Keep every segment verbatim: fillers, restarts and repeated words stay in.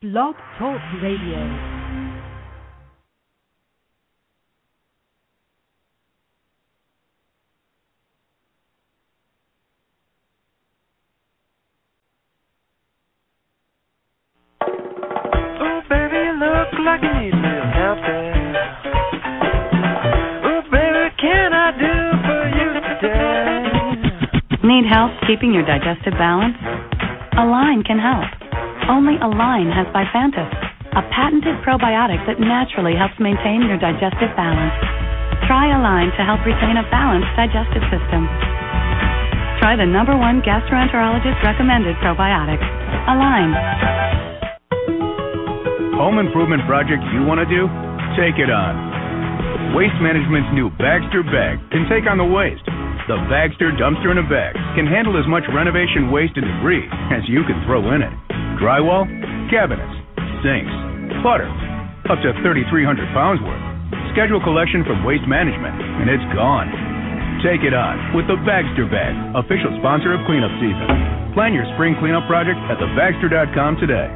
Blog Talk Radio. Like you need a little help there. What, baby, can I do for you today? Need help keeping your digestive balance? Align can help. Only Align has Bifantis, a patented probiotic that naturally helps maintain your digestive balance. Try Align to help retain a balanced digestive system. Try the number one gastroenterologist recommended probiotic, Align. Home improvement project you want to do? Take it on. Waste Management's new Bagster Bag can take on the waste. The Bagster Dumpster in a Bag can handle as much renovation waste and debris as you can throw in it. Drywall, cabinets, sinks, clutter, up to thirty-three hundred pounds worth. Schedule collection from Waste Management, and it's gone. Take it on with the Bagster Bag, official sponsor of cleanup season. Plan your spring cleanup project at the bagster dot com today.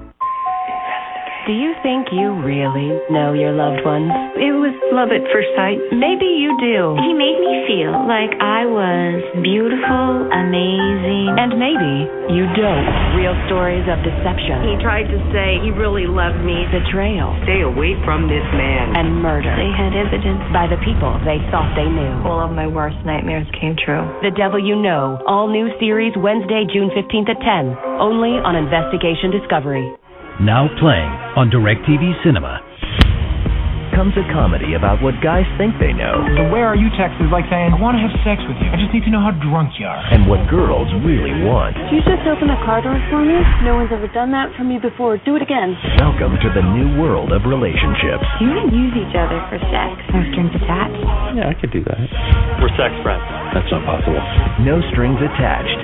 Do you think you really know your loved ones? It was love at first sight. Maybe you do. He made me feel like I was beautiful, amazing. And maybe you don't. Real stories of deception. He tried to say he really loved me. Betrayal. Stay away from this man. And murder. They had evidence. By the people they thought they knew. All of my worst nightmares came true. The Devil You Know. All new series Wednesday, June fifteenth at ten. Only on Investigation Discovery. Now playing on DirecTV Cinema. Comes a comedy about what guys think they know. The where are you text is like saying, I want to have sex with you. I just need to know how drunk you are. And what girls really want. Did you just open the car door for me? No one's ever done that for me before. Do it again. Welcome to the new world of relationships. You can use each other for sex. No strings attached. Yeah, I could do that. We're sex friends. That's not possible. No strings attached.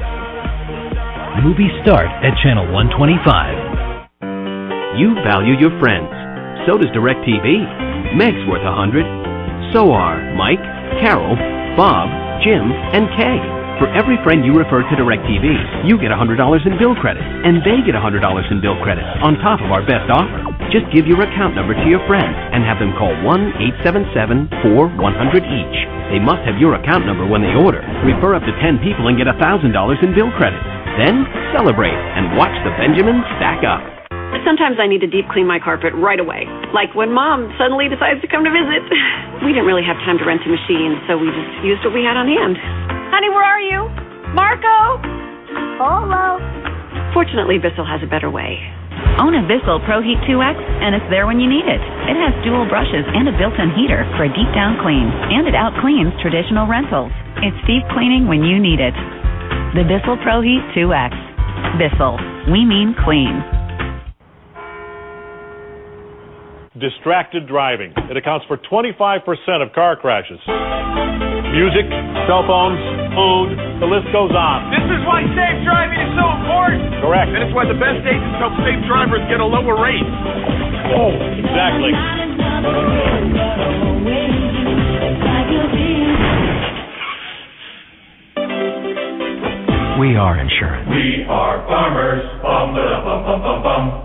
Movies start at Channel one twenty-five. You value your friends. So does DirecTV. Meg's worth a hundred. So are Mike, Carol, Bob, Jim, and Kay. For every friend you refer to DirecTV, you get one hundred dollars in bill credit, and they get one hundred dollars in bill credit on top of our best offer. Just give your account number to your friend and have them call one eight seven seven, four one zero zero each. They must have your account number when they order. Refer up to ten people and get one thousand dollars in bill credit. Then celebrate and watch the Benjamins stack up. Sometimes I need to deep clean my carpet right away. Like when Mom suddenly decides to come to visit. We didn't really have time to rent a machine, so we just used what we had on hand. Honey, where are you? Marco? Hello. Fortunately, Bissell has a better way. Own a Bissell ProHeat two X, and it's there when you need it. It has dual brushes and a built-in heater for a deep-down clean, and it out-cleans traditional rentals. It's deep cleaning when you need it. The Bissell ProHeat two X. Bissell. We mean clean. Distracted driving. It accounts for twenty-five percent of car crashes. Music, cell phones, food, the list goes on. This is why safe driving is so important. Correct. And it's why the best agents help safe drivers get a lower rate. Oh, exactly. We are insurance. We are farmers. Bum, ba, bum, bum, bum, bum.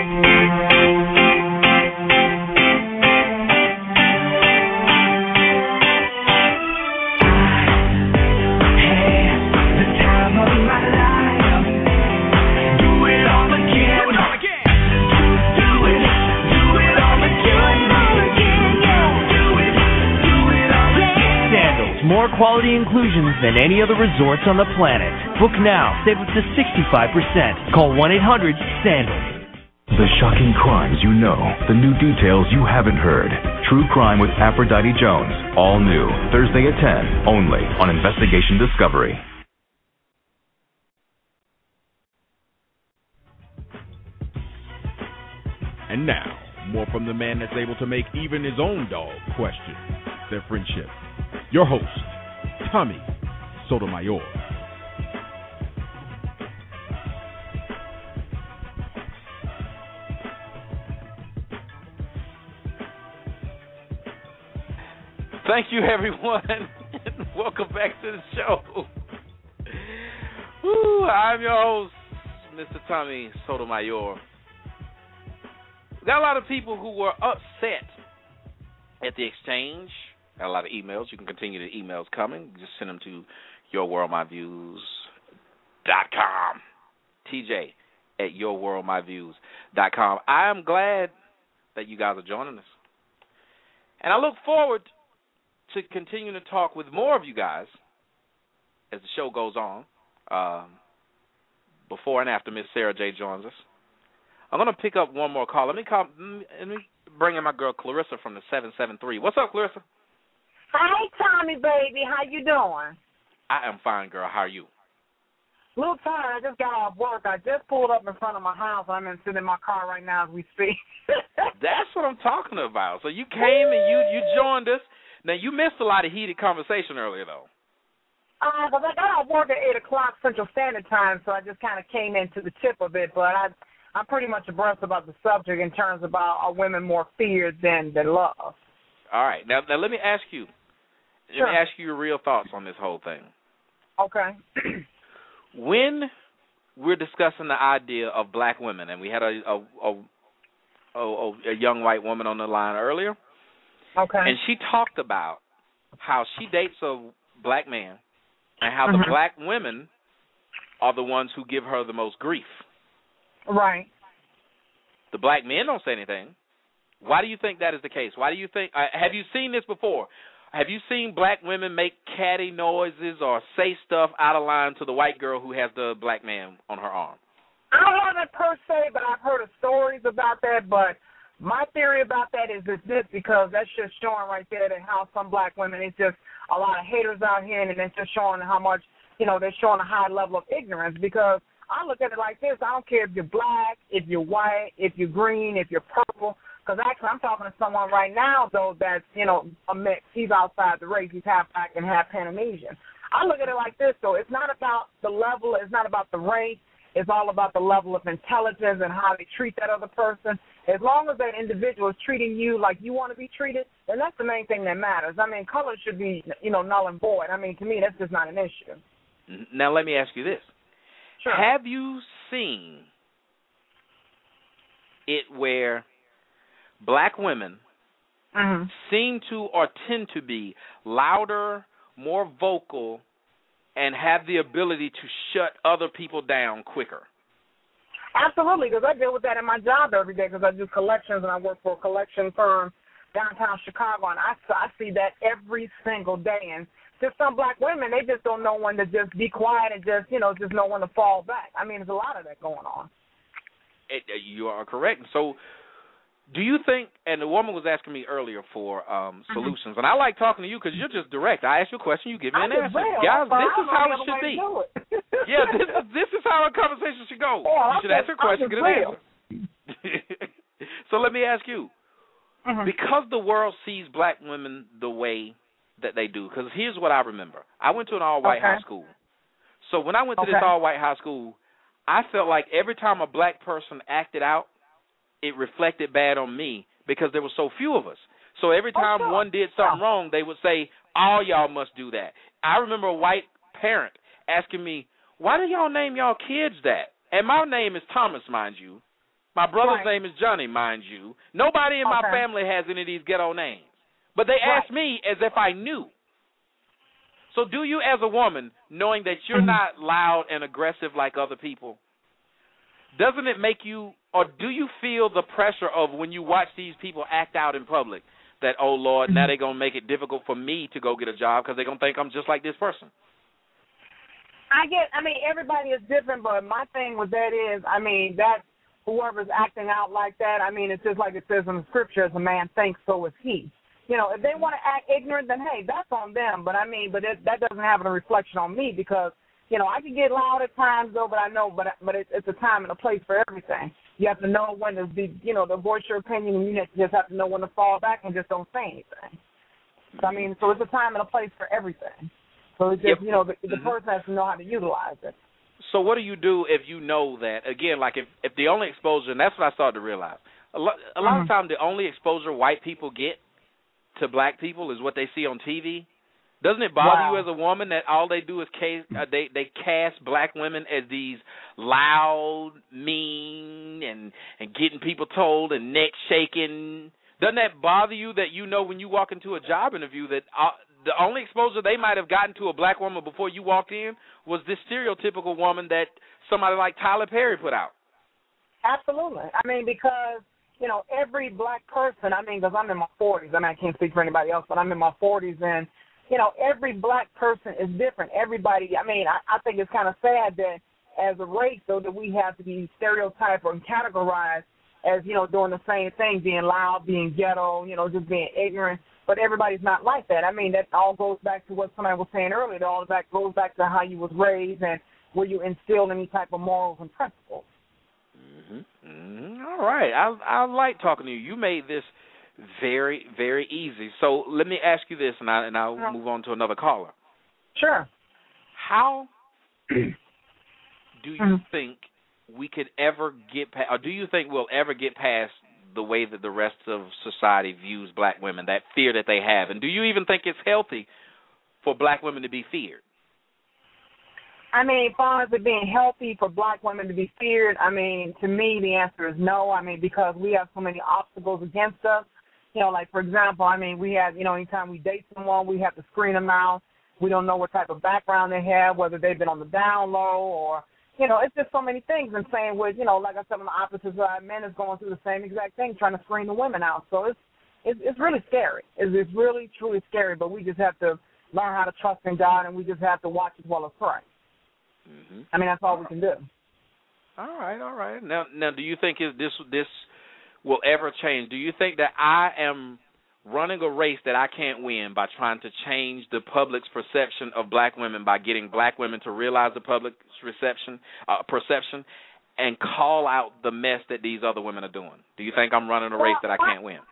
More quality inclusions than any other resorts on the planet. Book now. Save up to sixty-five percent. Call one eight hundred sandals. The shocking crimes you know. The new details you haven't heard. True Crime with Aphrodite Jones. All new. Thursday at ten. Only on Investigation Discovery. And now, more from the man that's able to make even his own dog question their friendship. Your host, Tommy Sotomayor. Thank you, everyone, and welcome back to the show. Woo, I'm your host, Mister Tommy Sotomayor. We got a lot of people who were upset at the exchange. Got a lot of emails. You can continue the emails coming. Just send them to your world my views dot com. T J at your world my views dot com. I am glad that you guys are joining us. And I look forward to continuing to talk with more of you guys as the show goes on, um, before and after Miss Sarah J. joins us. I'm going to pick up one more call. Let me call. Let me bring in my girl Clarissa from the seven seven three. What's up, Clarissa? Hey, Tommy, baby. How you doing? I am fine, girl. How are you? A little tired. I just got off work. I just pulled up in front of my house. I'm in, sitting in my car right now as we speak. That's what I'm talking about. So you came and you, you joined us. Now, you missed a lot of heated conversation earlier, though. Uh, because I got off work at eight o'clock Central Standard Time, so I just kind of came into the tip of it. But I, I'm pretty much abreast about the subject in terms about are women more feared than, than loved. All right. Now, now, let me ask you. Sure. Let me ask you your real thoughts on this whole thing. Okay. When we're discussing the idea of black women, and we had a a, a, a, a young white woman on the line earlier, okay, and she talked about how she dates a black man and how mm-hmm. the black women are the ones who give her the most grief. Right. The black men don't say anything. Why do you think that is the case? Why do you think? Uh, have you seen this before? Have you seen black women make catty noises or say stuff out of line to the white girl who has the black man on her arm? I haven't per se, but I've heard of stories about that. But my theory about that is this, because that's just showing right there that how some black women, it's just a lot of haters out here, and it's just showing how much, you know, they're showing a high level of ignorance. Because I look at it like this. I don't care if you're black, if you're white, if you're green, if you're purple. Because actually, I'm talking to someone right now, though, that's, you know, a mix. He's outside the race. He's half black and half Panamanian. I look at it like this, though. It's not about the level. It's not about the race. It's all about the level of intelligence and how they treat that other person. As long as that individual is treating you like you want to be treated, then that's the main thing that matters. I mean, color should be, you know, null and void. I mean, to me, that's just not an issue. Now, let me ask you this. Sure. Have you seen it where black women mm-hmm. seem to or tend to be louder, more vocal, and have the ability to shut other people down quicker? Absolutely, because I deal with that in my job every day because I do collections and I work for a collection firm downtown Chicago, and I, I see that every single day. And just some black women, they just don't know when to just be quiet and just, you know, just know when to fall back. I mean, there's a lot of that going on. It, you are correct. So do you think, and the woman was asking me earlier for um, solutions, and I like talking to you because you're just direct. I ask you a question, you give me an answer. Guys, this is how it should be. Yeah, this is, this is how a conversation should go. Yeah, you should ask a question, get an answer. So let me ask you, mm-hmm. because the world sees black women the way that they do, because here's what I remember. I went to an all-white okay. high school. So when I went to okay. this all-white high school, I felt like every time a black person acted out, it reflected bad on me because there were so few of us. So every time oh, sure. one did something yeah. wrong, they would say, all y'all must do that. I remember a white parent asking me, why do y'all name y'all kids that? And my name is Thomas, mind you. My brother's right. name is Johnny, mind you. Nobody in okay. my family has any of these ghetto names. But they right. asked me as if I knew. So do you as a woman, knowing that you're mm-hmm. not loud and aggressive like other people, doesn't it make you, or do you feel the pressure of when you watch these people act out in public that, oh, Lord, now they're going to make it difficult for me to go get a job because they're going to think I'm just like this person? I get, I mean, everybody is different, but my thing with that is, I mean, that whoever's acting out like that, I mean, it's just like it says in the scripture, as a man thinks, so is he. You know, if they want to act ignorant, then, hey, that's on them. But, I mean, but it, that doesn't have a reflection on me because, you know, I can get loud at times, though, but I know, but but it, it's a time and a place for everything. You have to know when to be, you know, to voice your opinion, and you just have to know when to fall back and just don't say anything. So, I mean, so it's a time and a place for everything. So it's just, yep. you know, the, the mm-hmm. person has to know how to utilize it. So what do you do if you know that, again, like if, if the only exposure, and that's what I started to realize, a lot, a lot mm-hmm. of times the only exposure white people get to black people is what they see on T V. Doesn't it bother wow. you as a woman that all they do is case, uh, they they cast black women as these loud, mean, and and getting people told and neck shaking? Doesn't that bother you that you know when you walk into a job interview that uh, the only exposure they might have gotten to a black woman before you walked in was this stereotypical woman that somebody like Tyler Perry put out? Absolutely. I mean, because, you know, every black person, I mean, because I'm in my forties. I mean, I can't speak for anybody else, but I'm in my forties, and, you know, every black person is different. Everybody, I mean, I, I think it's kind of sad that as a race, though, that we have to be stereotyped or categorized as, you know, doing the same thing, being loud, being ghetto, you know, just being ignorant. But everybody's not like that. I mean, that all goes back to what somebody was saying earlier. It all back, goes back to how you was raised and were you instilled any type of morals and principles. Mm-hmm. Mm-hmm. All right. I, I like talking to you. You made this very, very easy. So let me ask you this, and, I, and I'll uh-huh. move on to another caller. Sure. How do you uh-huh. think we could ever get past, or do you think we'll ever get past the way that the rest of society views black women, that fear that they have? And do you even think it's healthy for black women to be feared? I mean, as far as it being healthy for black women to be feared, I mean, to me, the answer is no. I mean, because we have so many obstacles against us. You know, like, for example, I mean, we have, you know, anytime we date someone, we have to screen them out. We don't know what type of background they have, whether they've been on the down low or, you know, it's just so many things. And saying with, you know, like I said, on the opposite side, men is going through the same exact thing, trying to screen the women out. So it's it's, it's really scary. It's, it's really, truly scary. But we just have to learn how to trust in God, and we just have to watch as well as pray. Mm-hmm. I mean, that's all we can do. All right, all right. Now, now, do you think is this this will ever change? Do you think that I am running a race that I can't win by trying to change the public's perception of black women by getting black women to realize the public's reception, uh, perception and call out the mess that these other women are doing? Do you think I'm running a race that I can't win?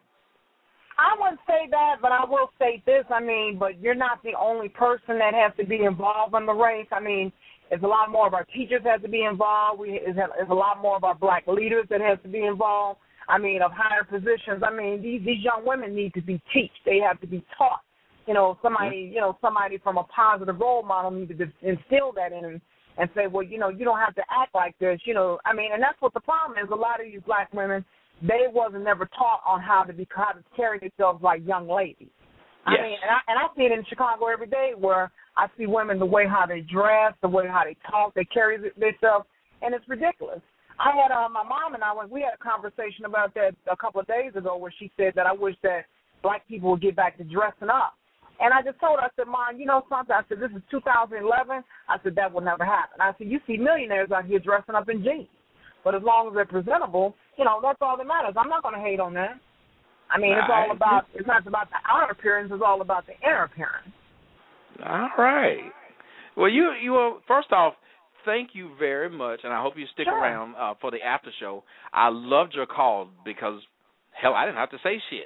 I wouldn't say that, but I will say this. I mean, but you're not the only person that has to be involved in the race. I mean, it's a lot more of our teachers have to be involved. We, it's, it's a lot more of our black leaders that has to be involved. I mean, of higher positions. I mean, these these young women need to be taught. They have to be taught. You know, somebody, you know, somebody from a positive role model needs to instill that in them and say, well, you know, you don't have to act like this. You know, I mean, and that's what the problem is. A lot of these black women, they wasn't never taught on how to be how to carry themselves like young ladies. I yes. mean, and I, and I see it in Chicago every day where I see women, the way how they dress, the way how they talk, they carry themselves, and it's ridiculous. I had uh, my mom and I, we had a conversation about that a couple of days ago where she said that I wish that black people would get back to dressing up. And I just told her, I said, Mom, you know something? I said, this is two thousand eleven. I said, that will never happen. I said, you see millionaires out here dressing up in jeans. But as long as they're presentable, you know, that's all that matters. I'm not going to hate on that. I mean, it's all about, it's not about the outer appearance, it's all about the inner appearance. All right. Well, you, you were, first off, thank you very much, and I hope you stick sure. around uh, for the after show. I loved your call because, hell, I didn't have to say shit.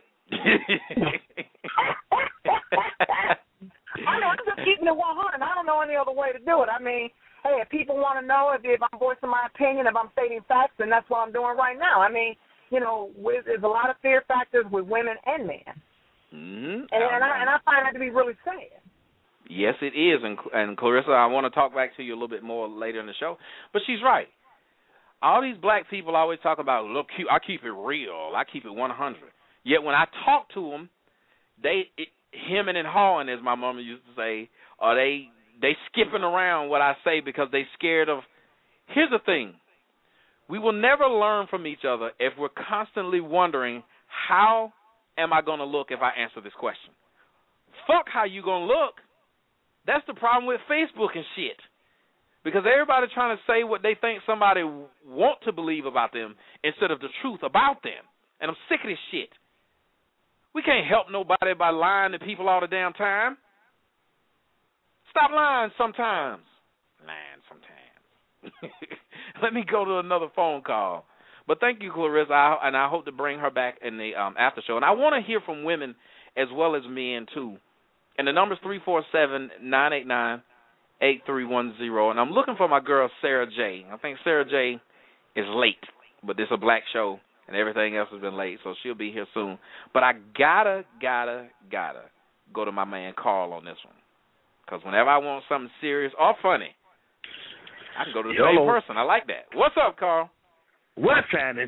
I know, I'm just keeping it one hundred. I don't know any other way to do it. I mean, hey, if people want to know, if, if I'm voicing my opinion, if I'm stating facts, then that's what I'm doing right now. I mean, you know, with, there's a lot of fear factors with women and men. Mm-hmm. And, and, I, and I find that to be really sad. Yes, it is. And, and Clarissa, I want to talk back to you a little bit more later in the show. But she's right. All these black people always talk about, look, I keep it real. I keep it one hundred. Yet when I talk to them, they it, hemming and hawing, as my mama used to say, or they they skipping around what I say because they scared of. Here's the thing. We will never learn from each other if we're constantly wondering, how am I going to look if I answer this question? Fuck how you going to look. That's the problem with Facebook and shit. Because everybody's trying to say what they think somebody want to believe about them instead of the truth about them. And I'm sick of this shit. We can't help nobody by lying to people all the damn time. Stop lying sometimes. Lying sometimes. Let me go to another phone call. But thank you, Clarissa, I, and I hope to bring her back in the um, after show. And I want to hear from women as well as men, too. And the number is three four seven, nine eight nine, eight three one zero. And I'm looking for my girl, Sarah J. I think Sarah J is late, but this is a black show, and everything else has been late, so she'll be here soon. But I gotta, gotta, gotta go to my man Carl on this one. Because whenever I want something serious or funny, I can go to the Yolo. same person. I like that. What's up, Carl? What's happening?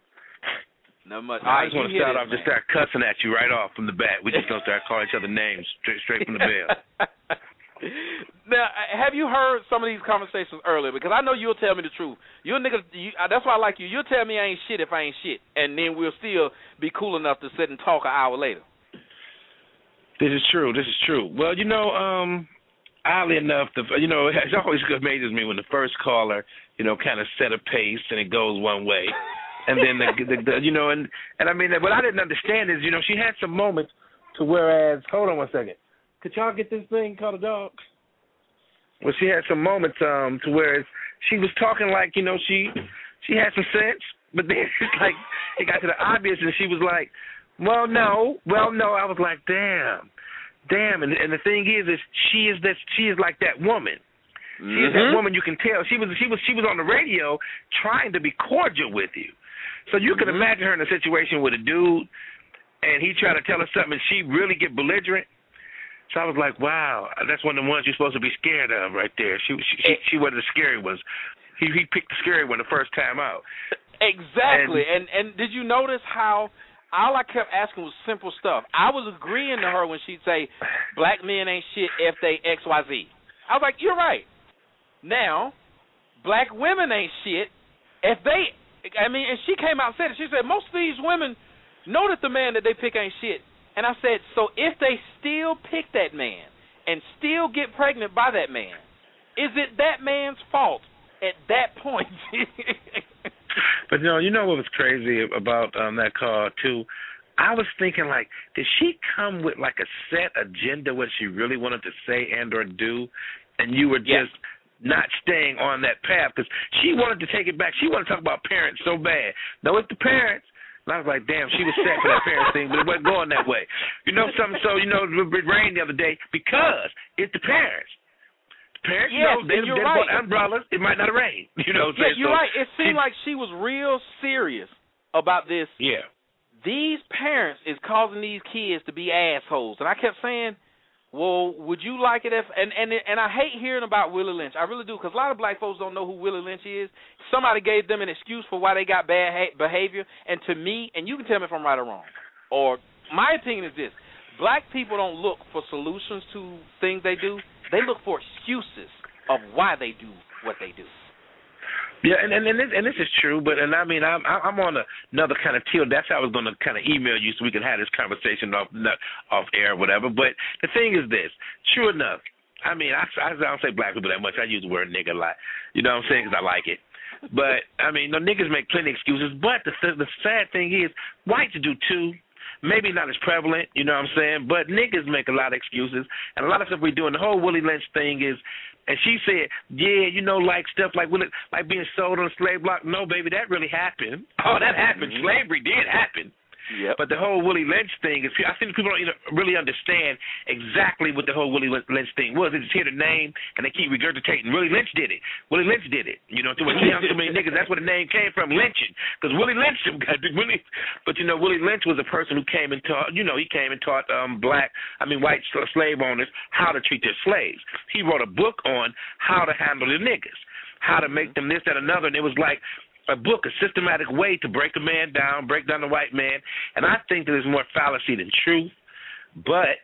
Not much. I just want to start this, off, just start cussing at you right off from the bat. We just don't start calling each other names straight, straight from the bell. Now, have you heard some of these conversations earlier? Because I know you'll tell me the truth. You nigga, you, that's why I like you. You'll tell me I ain't shit if I ain't shit, and then we'll still be cool enough to sit and talk an hour later. This is true. This is true. Well, you know, um, oddly enough, the you know, it always amazes me when the first caller, you know, kind of set a pace and it goes one way, and then the, the, the you know, and and I mean, what I didn't understand is, you know, she had some moments to whereas, hold on one second. Could y'all get this thing called a dog? Well, she had some moments um, to where she was talking like, you know, she she had some sense, but then it's like it got to the obvious, and she was like, well, no, well, no. I was like, damn, damn. And, and the thing is, is she is that she is like that woman. Mm-hmm. She is that woman. You can tell she was she was she was on the radio trying to be cordial with you. So you can mm-hmm. imagine her in a situation with a dude, and he tried to tell her something, and she really get belligerent. So I was like, wow, that's one of the ones you're supposed to be scared of right there. She she she, she wasn't the scary ones. He he picked the scary one the first time out. Exactly. And and, and did you notice how all I kept asking was simple stuff? I was agreeing to her when she'd say, black men ain't shit if they X Y Z. I was like, you're right. Now, black women ain't shit if they, I mean, and she came out and said it. She said, most of these women know that the man that they pick ain't shit. And I said, so if they still pick that man and still get pregnant by that man, is it that man's fault at that point? But, you know, you know what was crazy about um, that call, too? I was thinking, like, did she come with, like, a set agenda, what she really wanted to say and or do, and you were just yeah. not staying on that path? Because she wanted to take it back. She wanted to talk about parents so bad. No, it's the parents. And I was like, damn, she was set for that parents thing, but it wasn't going that way. You know something? So, you know, it rained the other day because it's the parents. The parents, yes, know, they, they right. bought umbrellas. It might not have rained. You know what I'm yeah, saying? You're so right. It seemed she, like she was real serious about this. Yeah. These parents is causing these kids to be assholes. And I kept saying, well, would you like it if, and, and, and I hate hearing about Willie Lynch. I really do, because a lot of black folks don't know who Willie Lynch is. Somebody gave them an excuse for why they got bad ha- behavior. And to me, and you can tell me if I'm right or wrong, or my opinion is this, black people don't look for solutions to things they do. They look for excuses of why they do what they do. Yeah, and and and this, and this is true, but and I mean I'm I'm on a, another kind of tilt. That's how I was going to kind of email you so we can have this conversation off not off air or whatever. But the thing is this: true enough. I mean, I, I don't say black people that much. I use the word nigga a lot. You know what I'm saying? Because I like it. But I mean, no niggas make plenty of excuses. But the the sad thing is, whites do too. Maybe not as prevalent, you know what I'm saying? But niggas make a lot of excuses. And a lot of stuff we do. And the whole Willie Lynch thing is, and she said, yeah, you know, like stuff like Willie, like being sold on a slave block. No, baby, that really happened. Oh, that happened. Mm-hmm. Slavery did happen. Yep. But the whole Willie Lynch thing is, I think people don't even really understand exactly what the whole Willie Lynch thing was. They just hear the name and they keep regurgitating. Willie Lynch did it. Willie Lynch did it. You know, to so many niggas, that's where the name came from, lynching. Because Willie Lynch, Willie, but you know, Willie Lynch was a person who came and taught. You know, he came and taught um, black, I mean, white slave owners how to treat their slaves. He wrote a book on how to handle the niggas, how to make them this, that, another, and it was like a book, a systematic way to break a man down, break down the white man. And I think that there's more fallacy than truth, but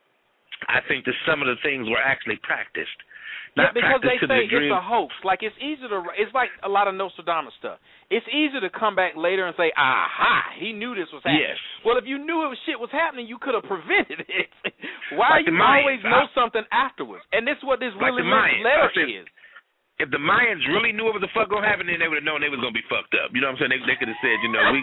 I think that some of the things were actually practiced. Not yeah, because practiced they say the it's a hoax. Like, it's easy to, it's like a lot of Nostradamus stuff. It's easy to come back later and say, aha, he knew this was happening. Yes. Well, if you knew it was shit was happening, you could have prevented it. Why like you always know something afterwards? And this is what this like really letter is. If the Mayans really knew what the fuck gonna happen, then they would have known they was gonna be fucked up. You know what I'm saying? They, they could have said, you know, we,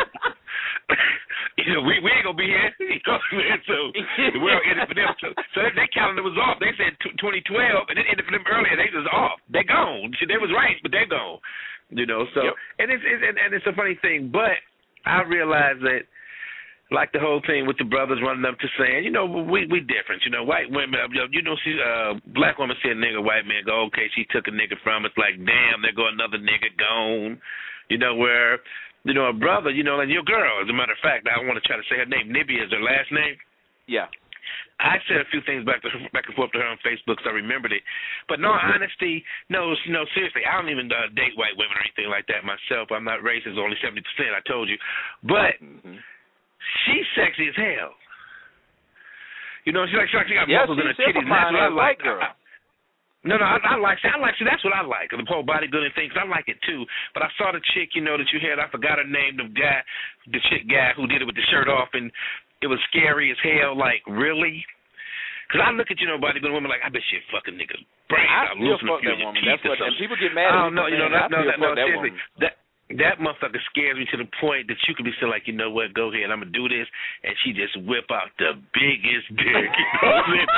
you know, we, we ain't gonna be here. You know what I'm saying? So the world ended for them. So, so their calendar was off. They said twenty twelve, and it ended for them earlier. They was off. They gone. They was right, but they gone. You know. So yep. and it's, it's and, and it's a funny thing, but I realized that. Like the whole thing with the brothers running up to saying, you know, we we different. You know, white women, you know, see, uh, black woman see a nigga, white man go, okay, she took a nigga from us. Like, damn, there go another nigga gone. You know, where, you know, a brother, you know, and your girl, as a matter of fact, I want to try to say her name. Nibia is her last name. Yeah. I said a few things back to, back and forth to her on Facebook, so I remembered it. But no, honesty, no, no, seriously, I don't even uh, date white women or anything like that myself. I'm not racist, only seventy percent, I told you. But mm-hmm. she's sexy as hell. You know, she like she, like, she got yeah, muscles in her titties, and that's what I like. Girl. I, no, no, I, I like, I like, see, that's what I like, the whole bodybuilding thing, 'cause I like it too. But I saw the chick, you know, that you had, I forgot her name, the guy, the chick guy who did it with the shirt off, and it was scary as hell, like, really? Because I look at, you know, bodybuilding women like, I bet she fucking nigga's brains out loose in a few of your teeth or something. And people get mad at me. Oh, no, you know, no, no, no, no, seriously. That That motherfucker scares me to the point that you could be still like, you know what, go ahead, I'm going to do this, and she just whip out the biggest dick. You know what I mean?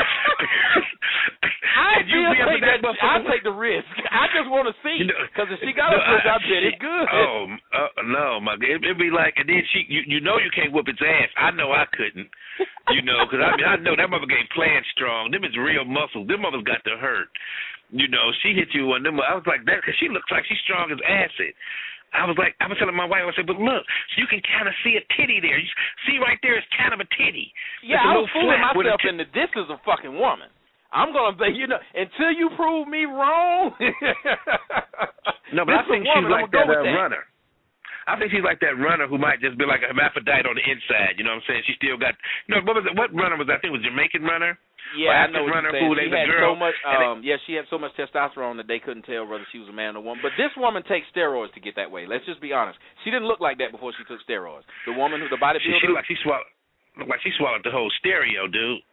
I feel take that, that I take the risk. I just want to see, because you know, if she got no, a push, I bet it's good. Oh, uh, no, my God. It, it'd be like, and then she, you, you know you can't whip its ass. I know I couldn't, you know, because I mean, I know that motherfucker ain't playing strong. Them is real muscles. Them motherfuckers got to hurt. You know, she hit you on them. I was like, that, because she looks like she's strong as acid. I was like, I was telling my wife, I said, but look, so you can kind of see a titty there. You see right there is kind of a titty. Yeah, I was fooling myself t- into this is a fucking woman. I'm going to be, you know, until you prove me wrong. No, but I think she's like that, uh, that runner. I think she's like that runner who might just be like a hermaphrodite on the inside. You know what I'm saying? She still got, you know, what was it? What runner was that? I think it was Jamaican runner. Yeah, I know what runner you're saying. who She had girl, so much, um, yeah, she had so much testosterone that they couldn't tell whether she was a man or a woman. But this woman takes steroids to get that way. Let's just be honest. She didn't look like that before she took steroids. The woman who, the bodybuilder. She, she like she swallowed, looked like she swallowed the whole stereo, dude.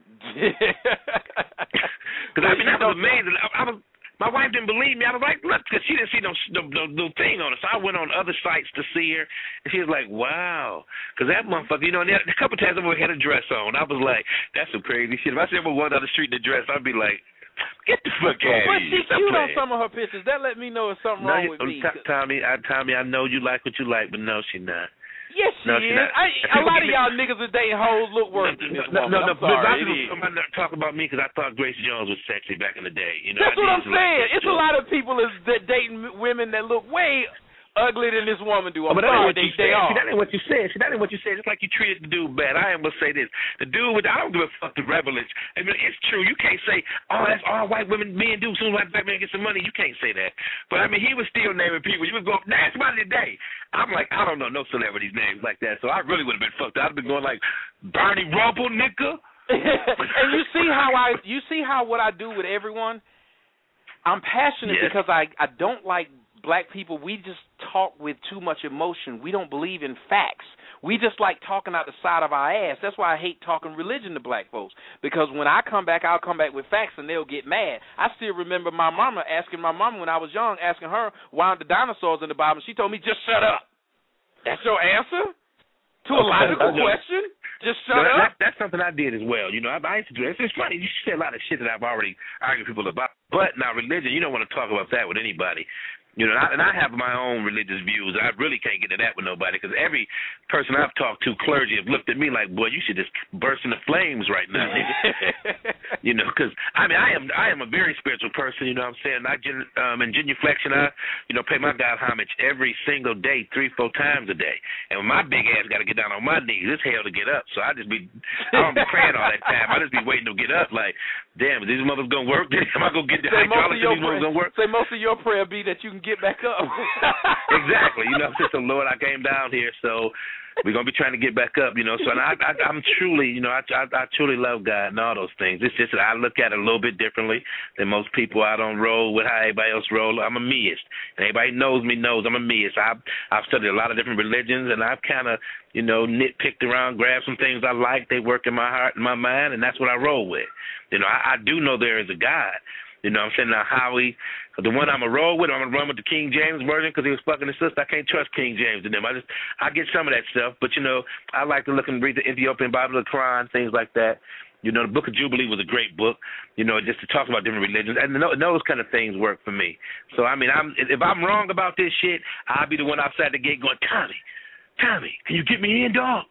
Because I mean, that was amazing. I, I was. My wife didn't believe me. I was like, look, because she didn't see no, no, no, no thing on it. So I went on other sites to see her, and she was like, wow. Because that motherfucker, you know, and a couple times I had a dress on. I was like, that's some crazy shit. If I see her one down the street in a dress, I'd be like, get the fuck out of here. But she's cute on some of her pictures. That let me know there's something no, wrong with t- me. Tommy, I, Tommy, I know you like what you like, but no, she not. Yes, she no, is. I, a lot of y'all niggas that dating hoes look worse than this no, woman. No, no, I'm sorry. I'm not talking about me because I thought Grace Jones was sexy back in the day. You know, that's what I'm saying. Like it's a lot of people is that dating women that look way uglier than this woman do. I'm oh, but sorry, that ain't they, they are. See, that ain't what you said. See, that ain't what you said. It's like you treated the dude bad. I am gonna say this. The dude with, I don't give a fuck the rebellion. I mean, it's true. You can't say, oh, that's all white women men do. As soon as white black man gets some money, you can't say that. But I mean, he was still naming people. You would go, nah, it's about today. I'm like, I don't know no celebrities' names like that. So I really would have been fucked. I'd have been going like Bernie Rumble, nigga. And you see how I, you see how what I do with everyone. I'm passionate yes. because I, I don't like black people. We just talk with too much emotion. We don't believe in facts. We just like talking out the side of our ass. That's why I hate talking religion to black folks, because when I come back, I'll come back with facts and they'll get mad. I still remember my mama asking my mama when I was young, asking her why aren't the dinosaurs in the Bible. She told me, just shut up. That's your answer to a logical question? Just shut no, up? That, that's something I did as well. You know, I, I used to do it. It's, it's funny. You say a lot of shit that I've already argued with people about. But now religion, you don't want to talk about that with anybody. You know, and I, and I have my own religious views. I really can't get into that with nobody because every person I've talked to, clergy, have looked at me like, boy, you should just burst into flames right now, nigga. You know, because, I mean, I am I am a very spiritual person, you know what I'm saying? I gen, um, in genuflection, I, you know, pay my God homage every single day, three, four times a day. And when my big ass got to get down on my knees, it's hell to get up. So I just be, I don't be praying all that time. I just be waiting to get up like, damn, is these mothers going to work? Am I going to get the hydraulics and these mothers going to work? Say most of your prayer be that you can get back up. Exactly. You know, I'm just a Lord, I came down here, so we're going to be trying to get back up, you know. So and I, I, I'm truly, you know, I, I, I truly love God and all those things. It's just that I look at it a little bit differently than most people. I don't roll with how everybody else rolls. I'm a meist. And everybody knows me knows I'm a meist. I've, I've studied a lot of different religions, and I've kind of, you know, nitpicked around, grabbed some things I like. They work in my heart and my mind, and that's what I roll with. You know, I, I do know there is a God. You know what I'm saying? Now, how he, the one I'm going to roll with, I'm going to run with the King James version because he was fucking his sister. I can't trust King James and them. I just, I get some of that stuff. But, you know, I like to look and read the Ethiopian Bible, the Quran, things like that. You know, the Book of Jubilee was a great book, you know, just to talk about different religions. And those kind of things work for me. So, I mean, I'm, if I'm wrong about this shit, I'll be the one outside the gate going, Tommy, Tommy, can you get me in, dog?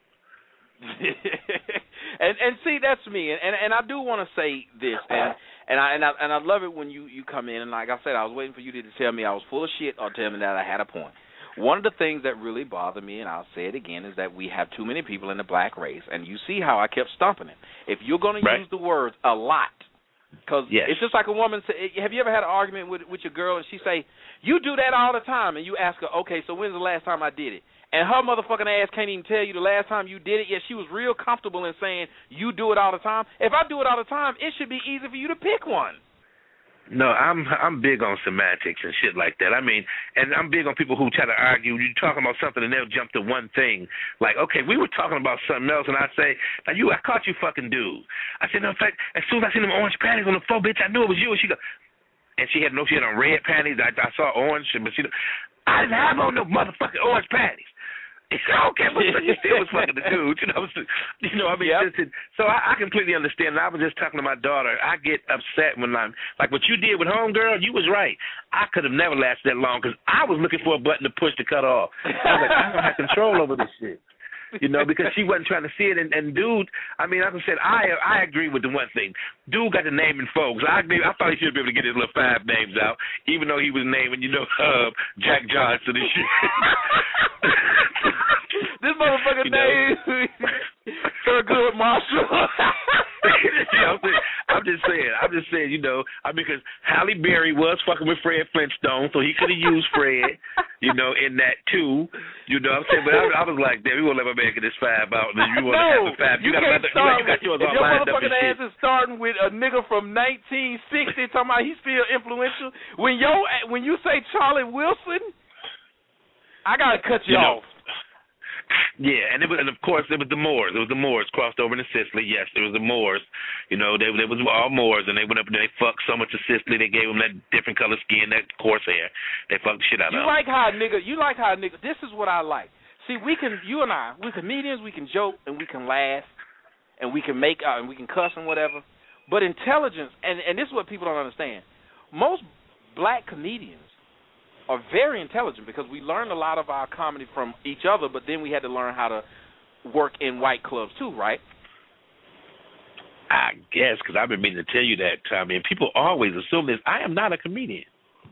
and and see, that's me, and and, and I do want to say this, and and I and I and I love it when you, you come in, and like I said, I was waiting for you to tell me I was full of shit or tell me that I had a point. One of the things that really bother me, and I'll say it again, is that we have too many people in the black race. And you see how I kept stumping it. If you're going to right. use the words a lot, because yes. it's just like a woman say, have you ever had an argument with, with your girl and she say, you do that all the time, and you ask her, okay, so when's the last time I did it? And her motherfucking ass can't even tell you the last time you did it, yet she was real comfortable in saying you do it all the time. If I do it all the time, it should be easy for you to pick one. No, I'm I'm big on semantics and shit like that. I mean, and I'm big on people who try to argue. You're talking about something and they'll jump to one thing. Like, okay, we were talking about something else, and I say, now you, I caught you fucking dude. I said, no, in fact, as soon as I seen them orange panties on the floor, bitch, I knew it was you. And she go, and she had no, she had on red panties. I, I saw orange, but she, I didn't have on no motherfucking orange panties. Okay, but you still was fucking the dude, you know. You know, I mean, yep. just, so I, I completely understand. And I was just talking to my daughter. I get upset when I'm like, what you did with homegirl. You was right. I could have never lasted that long because I was looking for a button to push to cut off. I was like, I don't have control over this shit. You know, because she wasn't trying to see it, and, and dude, I mean, like I said, I I agree with the one thing. Dude got the naming folks. I agree, I thought he should be able to get his little five names out, even though he was naming, you know, uh, Jack Johnson and shit. This motherfucker you know? name Thurgood Marshall. You know, I'm just saying, I'm just saying, you know, I mean, because Halle Berry was fucking with Fred Flintstone, so he could have used Fred, you know, in that too. You know what I'm saying? But I, I was like, damn, we won't let my man get this five out. And then you want to no, have the five. You, you got can't another, start you got yours with, all if your lined up motherfucking and ass shit. is starting with a nigga from nineteen sixty talking about he's still influential. When yo, when you say Charlie Wilson, I gotta cut you, you off. Know, Yeah, and it was, and of course it was the Moors. It was the Moors crossed over into Sicily. Yes, it was the Moors. You know, they they was all Moors, and they went up and they fucked so much of Sicily. They gave them that different color skin, that coarse hair. They fucked the shit out you of them. You like how a nigga? You like how a nigga? This is what I like. See, we can, you and I, we're comedians. We can joke and we can laugh, and we can make uh, and we can cuss and whatever. But intelligence, and and this is what people don't understand. Most black comedians are very intelligent because we learned a lot of our comedy from each other, but then we had to learn how to work in white clubs too, right? I guess, because I've been meaning to tell you that, Tommy, and people always assume this. I am not a comedian.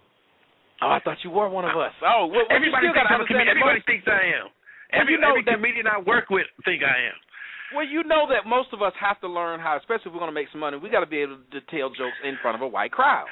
Oh, I thought you were one of us. Oh, well, everybody you thinks I'm a comedian. Everybody most... thinks I am. Every, you know every that... comedian I work with think I am. Well, you know that most of us have to learn how, especially if we're going to make some money, we got to be able to tell jokes in front of a white crowd.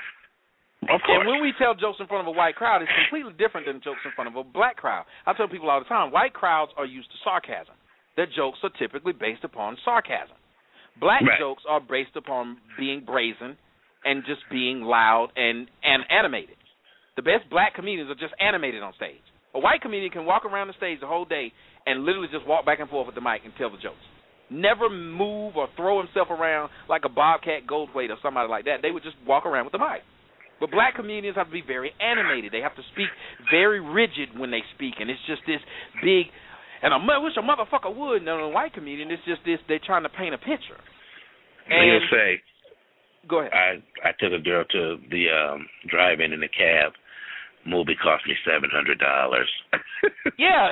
Of course. And when we tell jokes in front of a white crowd, it's completely different than jokes in front of a black crowd. I tell people all the time, white crowds are used to sarcasm. Their jokes are typically based upon sarcasm. Black right. jokes are based upon being brazen and just being loud and, and animated. The best black comedians are just animated on stage. A white comedian can walk around the stage the whole day and literally just walk back and forth with the mic and tell the jokes. Never move or throw himself around like a Bobcat Goldthwait or somebody like that. They would just walk around with the mic. But black comedians have to be very animated. They have to speak very rigid when they speak, and it's just this big, and I wish a motherfucker would. No, a white comedian, it's just this, they're trying to paint a picture. And He'll say, go ahead. I, I took a girl to the um, drive-in in a cab. Movie cost me seven hundred dollars. Yeah.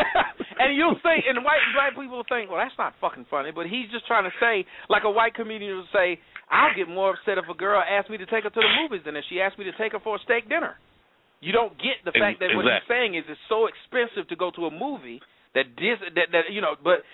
And you'll say, and white and black people will think, well, that's not fucking funny, but he's just trying to say, like a white comedian will say, I'll get more upset if a girl asks me to take her to the movies than if she asks me to take her for a steak dinner. You don't get the fact that exactly. what he's saying is it's so expensive to go to a movie that this, that, that you know, but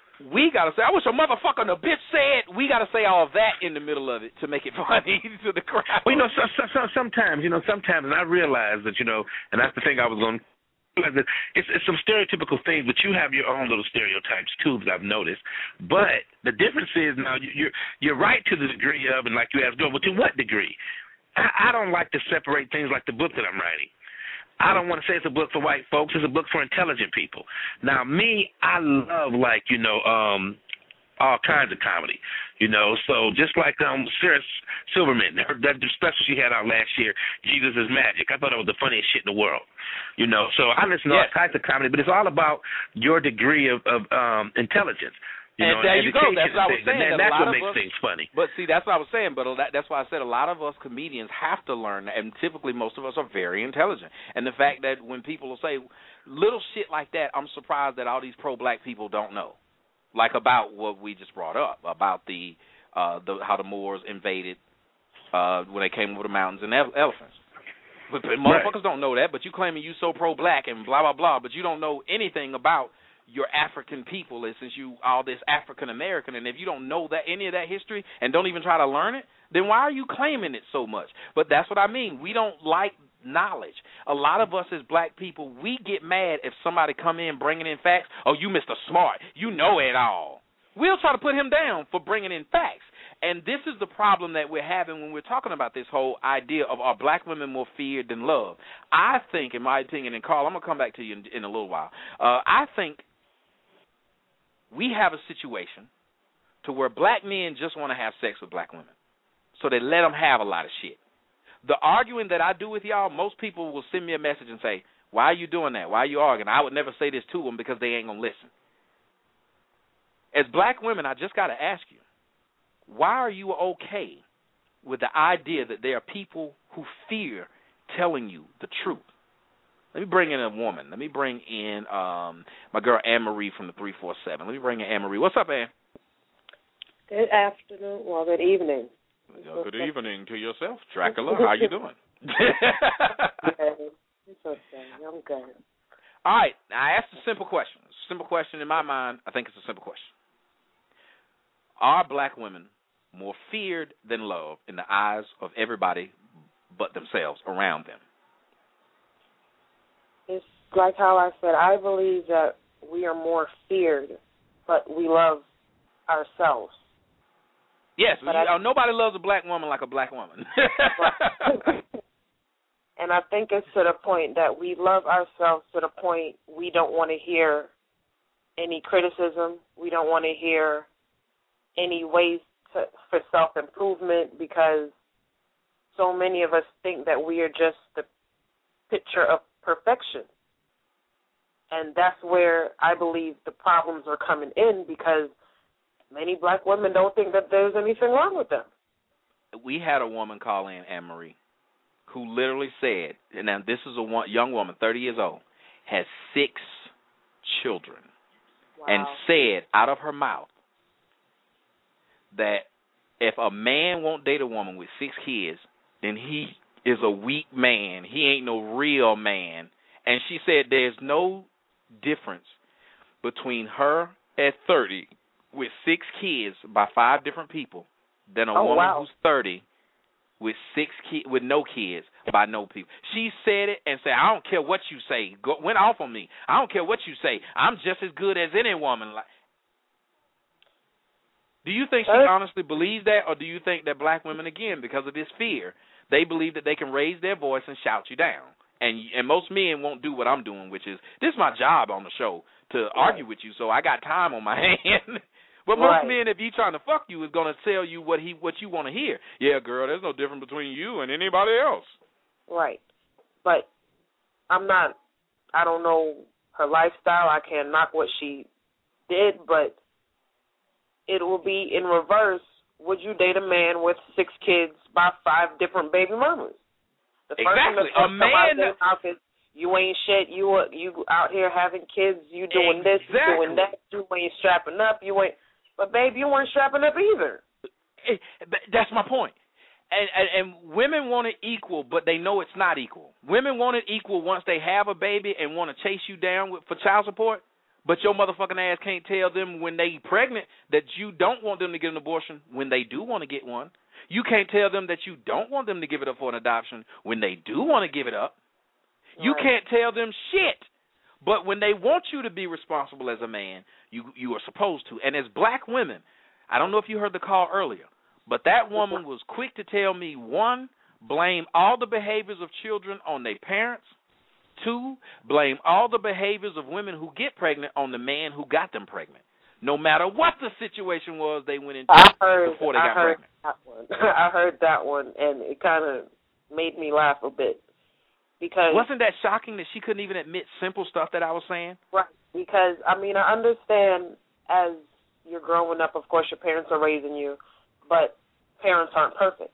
we got to say, I wish a motherfucker and a bitch said, we got to say all that in the middle of it to make it funny to the crowd. Well, you know, so, so, so, sometimes, you know, sometimes, and I realize that, you know, and that's the thing I was going to, it's, it's some stereotypical things, but you have your own little stereotypes, too, that I've noticed. But the difference is now you're, you're right to the degree of, and like you asked, well, to what degree? I, I don't like to separate things like the book that I'm writing. I don't want to say it's a book for white folks. It's a book for intelligent people. Now, me, I love, like, you know, um, all kinds of comedy, you know. So just like um, Sarah Silverman, her, that special she had out last year, Jesus is Magic. I thought it was the funniest shit in the world, you know. So I listen to yes. all types of comedy, but it's all about your degree of, of um, intelligence. You and know, there you go. That's what I was saying. And that that's a lot what of makes us, things funny. But see, that's what I was saying. But that's why I said a lot of us comedians have to learn, and typically most of us are very intelligent. And the fact that when people will say little shit like that, I'm surprised that all these pro-black people don't know, like about what we just brought up about the, uh, the how the Moors invaded uh, when they came over the mountains and ele- elephants. But, but motherfuckers right. don't know that, but you claiming you so pro-black and blah, blah, blah, but you don't know anything about your African people, and since you all this African-American, and if you don't know that any of that history and don't even try to learn it, then why are you claiming it so much? But that's what I mean. We don't like knowledge. A lot of us as black people, we get mad if somebody come in bringing in facts. Oh, you Mister Smart. You know it all. We'll try to put him down for bringing in facts. And this is the problem that we're having when we're talking about this whole idea of are black women more feared than loved. I think, in my opinion, and Carl, I'm going to come back to you in, in a little while, uh, I think we have a situation to where black men just want to have sex with black women. So they let them have a lot of shit. The arguing that I do with y'all, most people will send me a message and say, why are you doing that? Why are you arguing? I would never say this to them because they ain't going to listen. As black women, I just got to ask you, why are you okay with the idea that there are people who fear telling you the truth? Let me bring in a woman. Let me bring in um, my girl Anne-Marie from the three four seven. Let me bring in Anne-Marie. What's up, Anne? Good afternoon. Well, good evening. Well, good evening to yourself, Dracula. How you doing? It's okay. I'm good. All right. Now, I asked a simple question. A simple question in my mind. I think it's a simple question. Are black women more feared than loved in the eyes of everybody but themselves around them? It's like how I said, I believe that we are more feared, but we love ourselves. Yes, we, I, uh, nobody loves a black woman like a black woman. And I think it's to the point that we love ourselves to the point we don't want to hear any criticism. We don't want to hear any ways to, for self-improvement, because so many of us think that we are just the picture of perfection. And that's where I believe the problems are coming in, because many black women don't think that there's anything wrong with them. We had a woman call in, Anne-Marie, who literally said, and now this is a one, young woman, thirty years old, has six children, wow. and said out of her mouth that if a man won't date a woman with six kids, then he is a weak man. He ain't no real man. And she said there's no difference between her at thirty with six kids by five different people than a oh, woman wow. who's thirty with six ki- with no kids by no people. She said it and said, I don't care what you say. Go, went off on me. I don't care what you say. I'm just as good as any woman. Like, do you think she honestly believes that, or do you think that black women, again, because of this fear, they believe that they can raise their voice and shout you down? And and most men won't do what I'm doing, which is, this is my job on the show, to right. argue with you, so I got time on my hand. But most right. men, if he trying to fuck you, is going to tell you what he what you want to hear. Yeah, girl, there's no difference between you and anybody else. Right. But I'm not, I don't know her lifestyle. I can't knock what she did, but it will be in reverse. Would you date a man with six kids by five different baby mamas? The first exactly. thing a man that mouth is, you ain't shit. You you out here having kids. You doing exactly. this. You doing that. You ain't strapping up. You ain't. But babe, you weren't strapping up either. That's my point. And, and and women want it equal, but they know it's not equal. Women want it equal once they have a baby and want to chase you down with, for child support. But your motherfucking ass can't tell them when they pregnant that you don't want them to get an abortion when they do want to get one. You can't tell them that you don't want them to give it up for an adoption when they do want to give it up. Right. You can't tell them shit. But when they want you to be responsible as a man, you you are supposed to. And as black women, I don't know if you heard the call earlier, but that woman was quick to tell me, one, blame all the behaviors of children on their parents. Two, blame all the behaviors of women who get pregnant on the man who got them pregnant. No matter what the situation was they went into I heard, before they I got heard pregnant. That one. I heard that one, and it kind of made me laugh a bit. Because wasn't that shocking that she couldn't even admit simple stuff that I was saying? Right. Because, I mean, I understand as you're growing up, of course, your parents are raising you, but parents aren't perfect.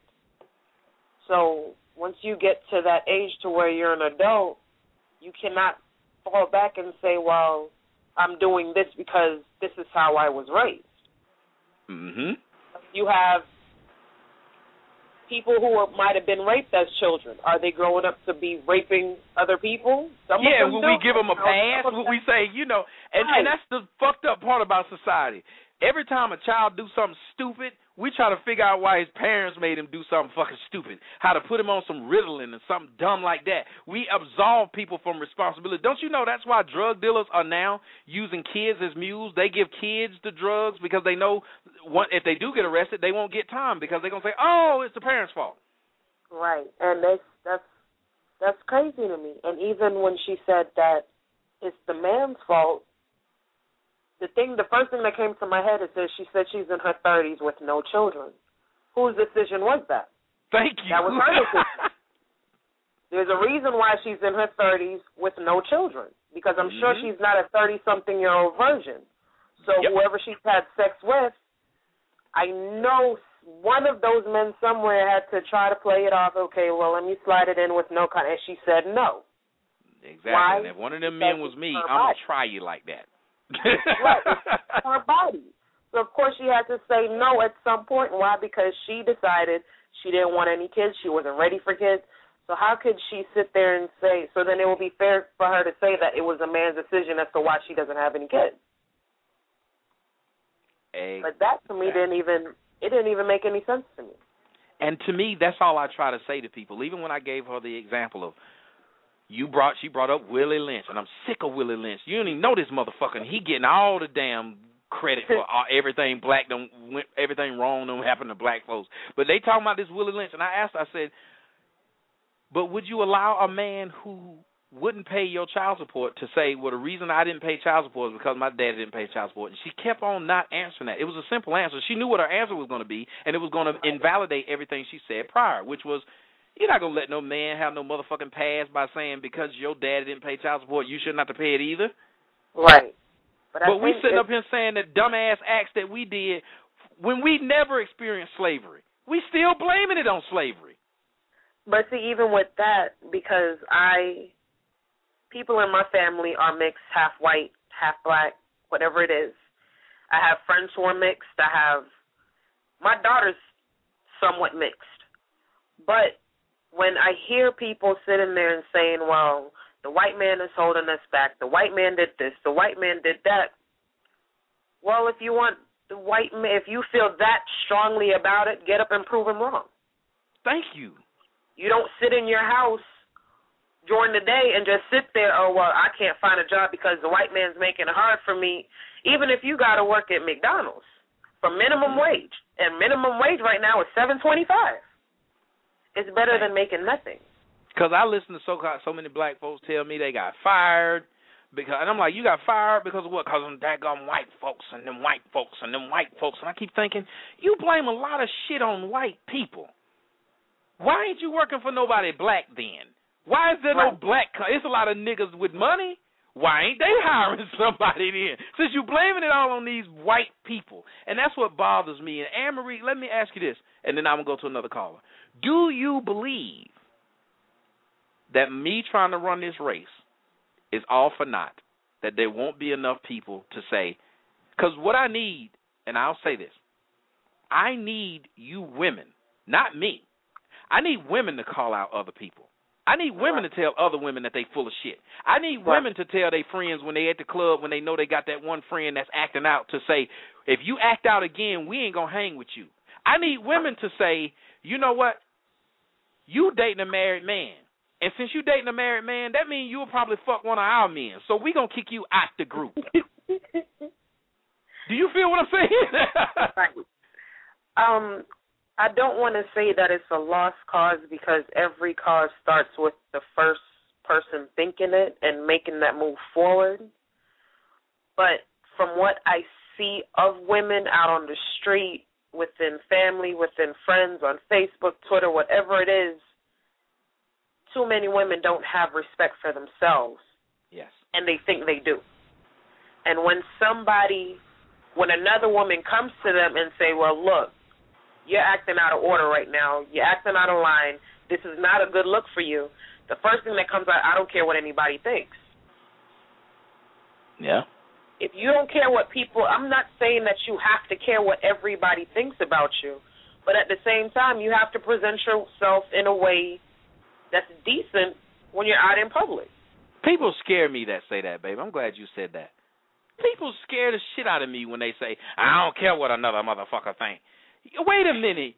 So once you get to that age to where you're an adult, you cannot fall back and say, well, I'm doing this because this is how I was raised. Mm-hmm. You have people who are, might have been raped as children, are they growing up to be raping other people? Some yeah, of them will do. we give them a pass? Will we say, you know, and, right. and that's the fucked up part about society. Every time a child do something stupid, we try to figure out why his parents made him do something fucking stupid, how to put him on some Ritalin and something dumb like that. We absolve people from responsibility. Don't you know that's why drug dealers are now using kids as mules? They give kids the drugs because they know what, if they do get arrested, they won't get time because they're going to say, oh, it's the parents' fault. Right, and that's, that's, that's crazy to me. And even when she said that it's the man's fault, The thing, the first thing that came to my head is that she said she's in her thirties with no children. Whose decision was that? Thank you. That was her decision. There's a reason why she's in her thirties with no children, because I'm mm-hmm. sure she's not a thirty-something-year-old virgin. So yep. whoever she's had sex with, I know one of those men somewhere had to try to play it off. Okay, well, let me slide it in with no con. And she said no. Exactly. Why? And if one of them men was me, I'm going to try you like that. Right, it's her body. So of course she had to say no at some point. Why? Because she decided she didn't want any kids. She wasn't ready for kids. So how could she sit there and say? So then it would be fair for her to say that it was a man's decision as to why she doesn't have any kids. Exactly. But that to me didn't even it didn't even make any sense to me. And to me, that's all I try to say to people. Even when I gave her the example of. You brought, she brought up Willie Lynch, and I'm sick of Willie Lynch. You don't even know this motherfucker, and he getting all the damn credit for all, everything black, don't, everything wrong don't happen to black folks. But they talking about this Willie Lynch, and I asked, I said, but would you allow a man who wouldn't pay your child support to say, well, the reason I didn't pay child support is because my dad didn't pay child support? And she kept on not answering that. It was a simple answer. She knew what her answer was going to be, and it was going to invalidate everything she said prior, which was, you're not going to let no man have no motherfucking pass by saying because your daddy didn't pay child support, you shouldn't have to pay it either. Right. But, but we sitting up here saying that dumbass acts that we did when we never experienced slavery. We still blaming it on slavery. But see, even with that, because I, people in my family are mixed, half white, half black, whatever it is. I have friends who are mixed. I have, my daughter's somewhat mixed. But when I hear people sitting there and saying, well, the white man is holding us back, the white man did this, the white man did that, well, if you want the white man, if you feel that strongly about it, get up and prove him wrong. Thank you. You don't sit in your house during the day and just sit there, oh, well, I can't find a job because the white man's making it hard for me, even if you got to work at McDonald's for minimum wage. And minimum wage right now is seven twenty-five. It's better than making nothing. Because I listen to so so many black folks tell me they got fired, because, and I'm like, you got fired because of what? Because of them daggone white folks and them white folks and them white folks. And I keep thinking, you blame a lot of shit on white people. Why ain't you working for nobody black then? Why is there right. no black? It's a lot of niggas with money. Why ain't they hiring somebody then? Since you blaming it all on these white people. And that's what bothers me. And Anne-Marie, let me ask you this, and then I'm going to go to another caller. Do you believe that me trying to run this race is all for naught, that there won't be enough people to say, because what I need, and I'll say this, I need you women, not me. I need women to call out other people. I need women right. to tell other women that they full of shit. I need right. women to tell their friends when they at the club, when they know they got that one friend that's acting out, to say, if you act out again, we ain't going to hang with you. I need women to say, you know what? You dating a married man. And since you dating a married man, that means you'll probably fuck one of our men. So we going to kick you out the group. Do you feel what I'm saying? Right. Um, I don't want to say that it's a lost cause, because every cause starts with the first person thinking it and making that move forward. But from what I see of women out on the street, within family, within friends, on Facebook, Twitter, whatever it is, too many women don't have respect for themselves. Yes. And they think they do. And when somebody, when another woman comes to them and say, well, look, you're acting out of order right now, you're acting out of line, this is not a good look for you, the first thing that comes out, I don't care what anybody thinks. Yeah. If you don't care what people, I'm not saying that you have to care what everybody thinks about you, But at the same time, you have to present yourself in a way that's decent when you're out in public. People scare me that say that, baby. I'm glad you said that. People scare the shit out of me when they say, I don't care what another motherfucker think. Wait a minute.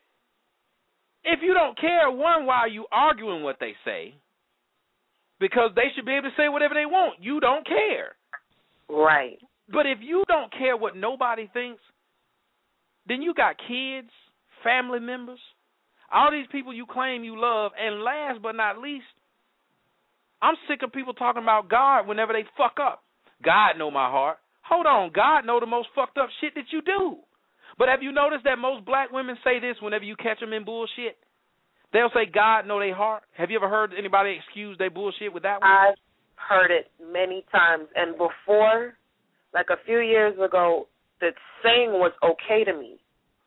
If you don't care, one, why are you arguing what they say? Because they should be able to say whatever they want. You don't care. Right. But if you don't care what nobody thinks, then you got kids, family members, all these people you claim you love, and last but not least, I'm sick of people talking about God whenever they fuck up. God know my heart. Hold on, God know the most fucked up shit that you do. But have you noticed that most black women say this whenever you catch them in bullshit? They'll say God know their heart. Have you ever heard anybody excuse their bullshit with that one? I've heard it many times. And before, like a few years ago, the saying was okay to me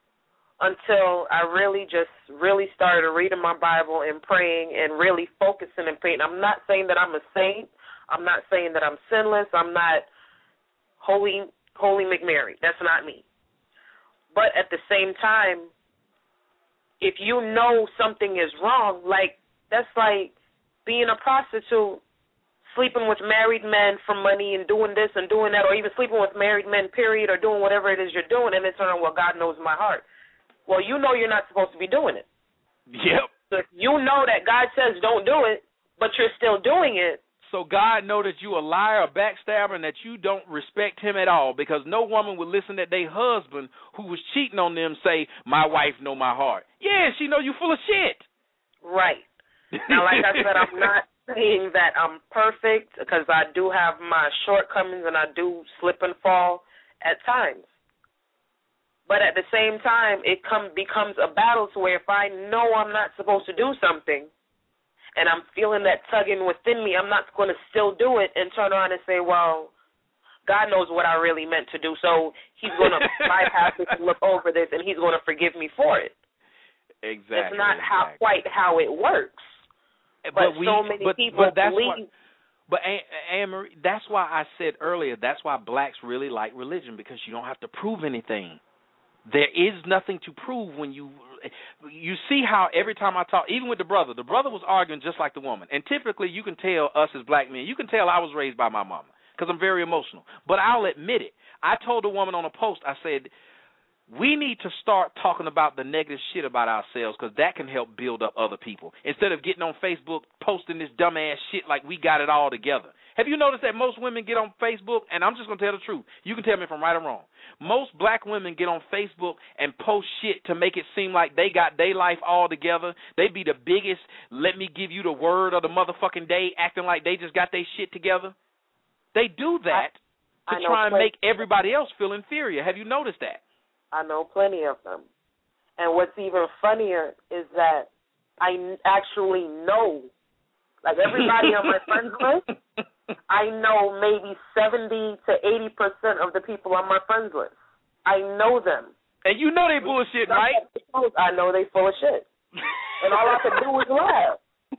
until I really just really started reading my Bible and praying and really focusing and praying. I'm not saying that I'm a saint. I'm not saying that I'm sinless. I'm not holy, holy McMary. That's not me. But at the same time, if you know something is wrong, like that's like being a prostitute, sleeping with married men for money and doing this and doing that, or even sleeping with married men, period, or doing whatever it is you're doing, and then turn on, well, God knows my heart. Well, you know you're not supposed to be doing it. Yep. So if you know that God says don't do it, but you're still doing it. So God know that you a liar, a backstabber, and that you don't respect him at all, because no woman would listen to their husband who was cheating on them say, my wife know my heart. Yeah, she know you full of shit. Right. Now, like I said, I'm not saying that I'm perfect, because I do have my shortcomings and I do slip and fall at times. But at the same time, it come, becomes a battle to where if I know I'm not supposed to do something and I'm feeling that tugging within me, I'm not going to still do it and turn around and say, well, God knows what I really meant to do, so he's going to bypass this and look over this, and he's going to forgive me for it. Exactly. It's not exactly. how quite how it works. But, but we, so many but, people but that's believe. Why, but Anne-Marie, that's why I said earlier, that's why blacks really like religion, because you don't have to prove anything. There is nothing to prove when you you see how every time I talk, even with the brother, the brother was arguing just like the woman. And typically you can tell us as black men, you can tell I was raised by my mama because I'm very emotional. But I'll admit it. I told the woman on a post, I said, we need to start talking about the negative shit about ourselves, because that can help build up other people. Instead of getting on Facebook posting this dumbass shit like we got it all together. Have you noticed that most women get on Facebook, and I'm just going to tell the truth. You can tell me if I'm right or wrong. Most black women get on Facebook and post shit to make it seem like they got their life all together. They be the biggest, let me give you the word of the motherfucking day, acting like they just got their shit together. They do that I, to I try and make everybody else feel inferior. Have you noticed that? I know plenty of them. And what's even funnier is that I actually know, like everybody on my friends list, I know maybe seventy to eighty percent of the people on my friends list. I know them. And you know they bullshit, right? I know they full of shit. And all I can do is laugh.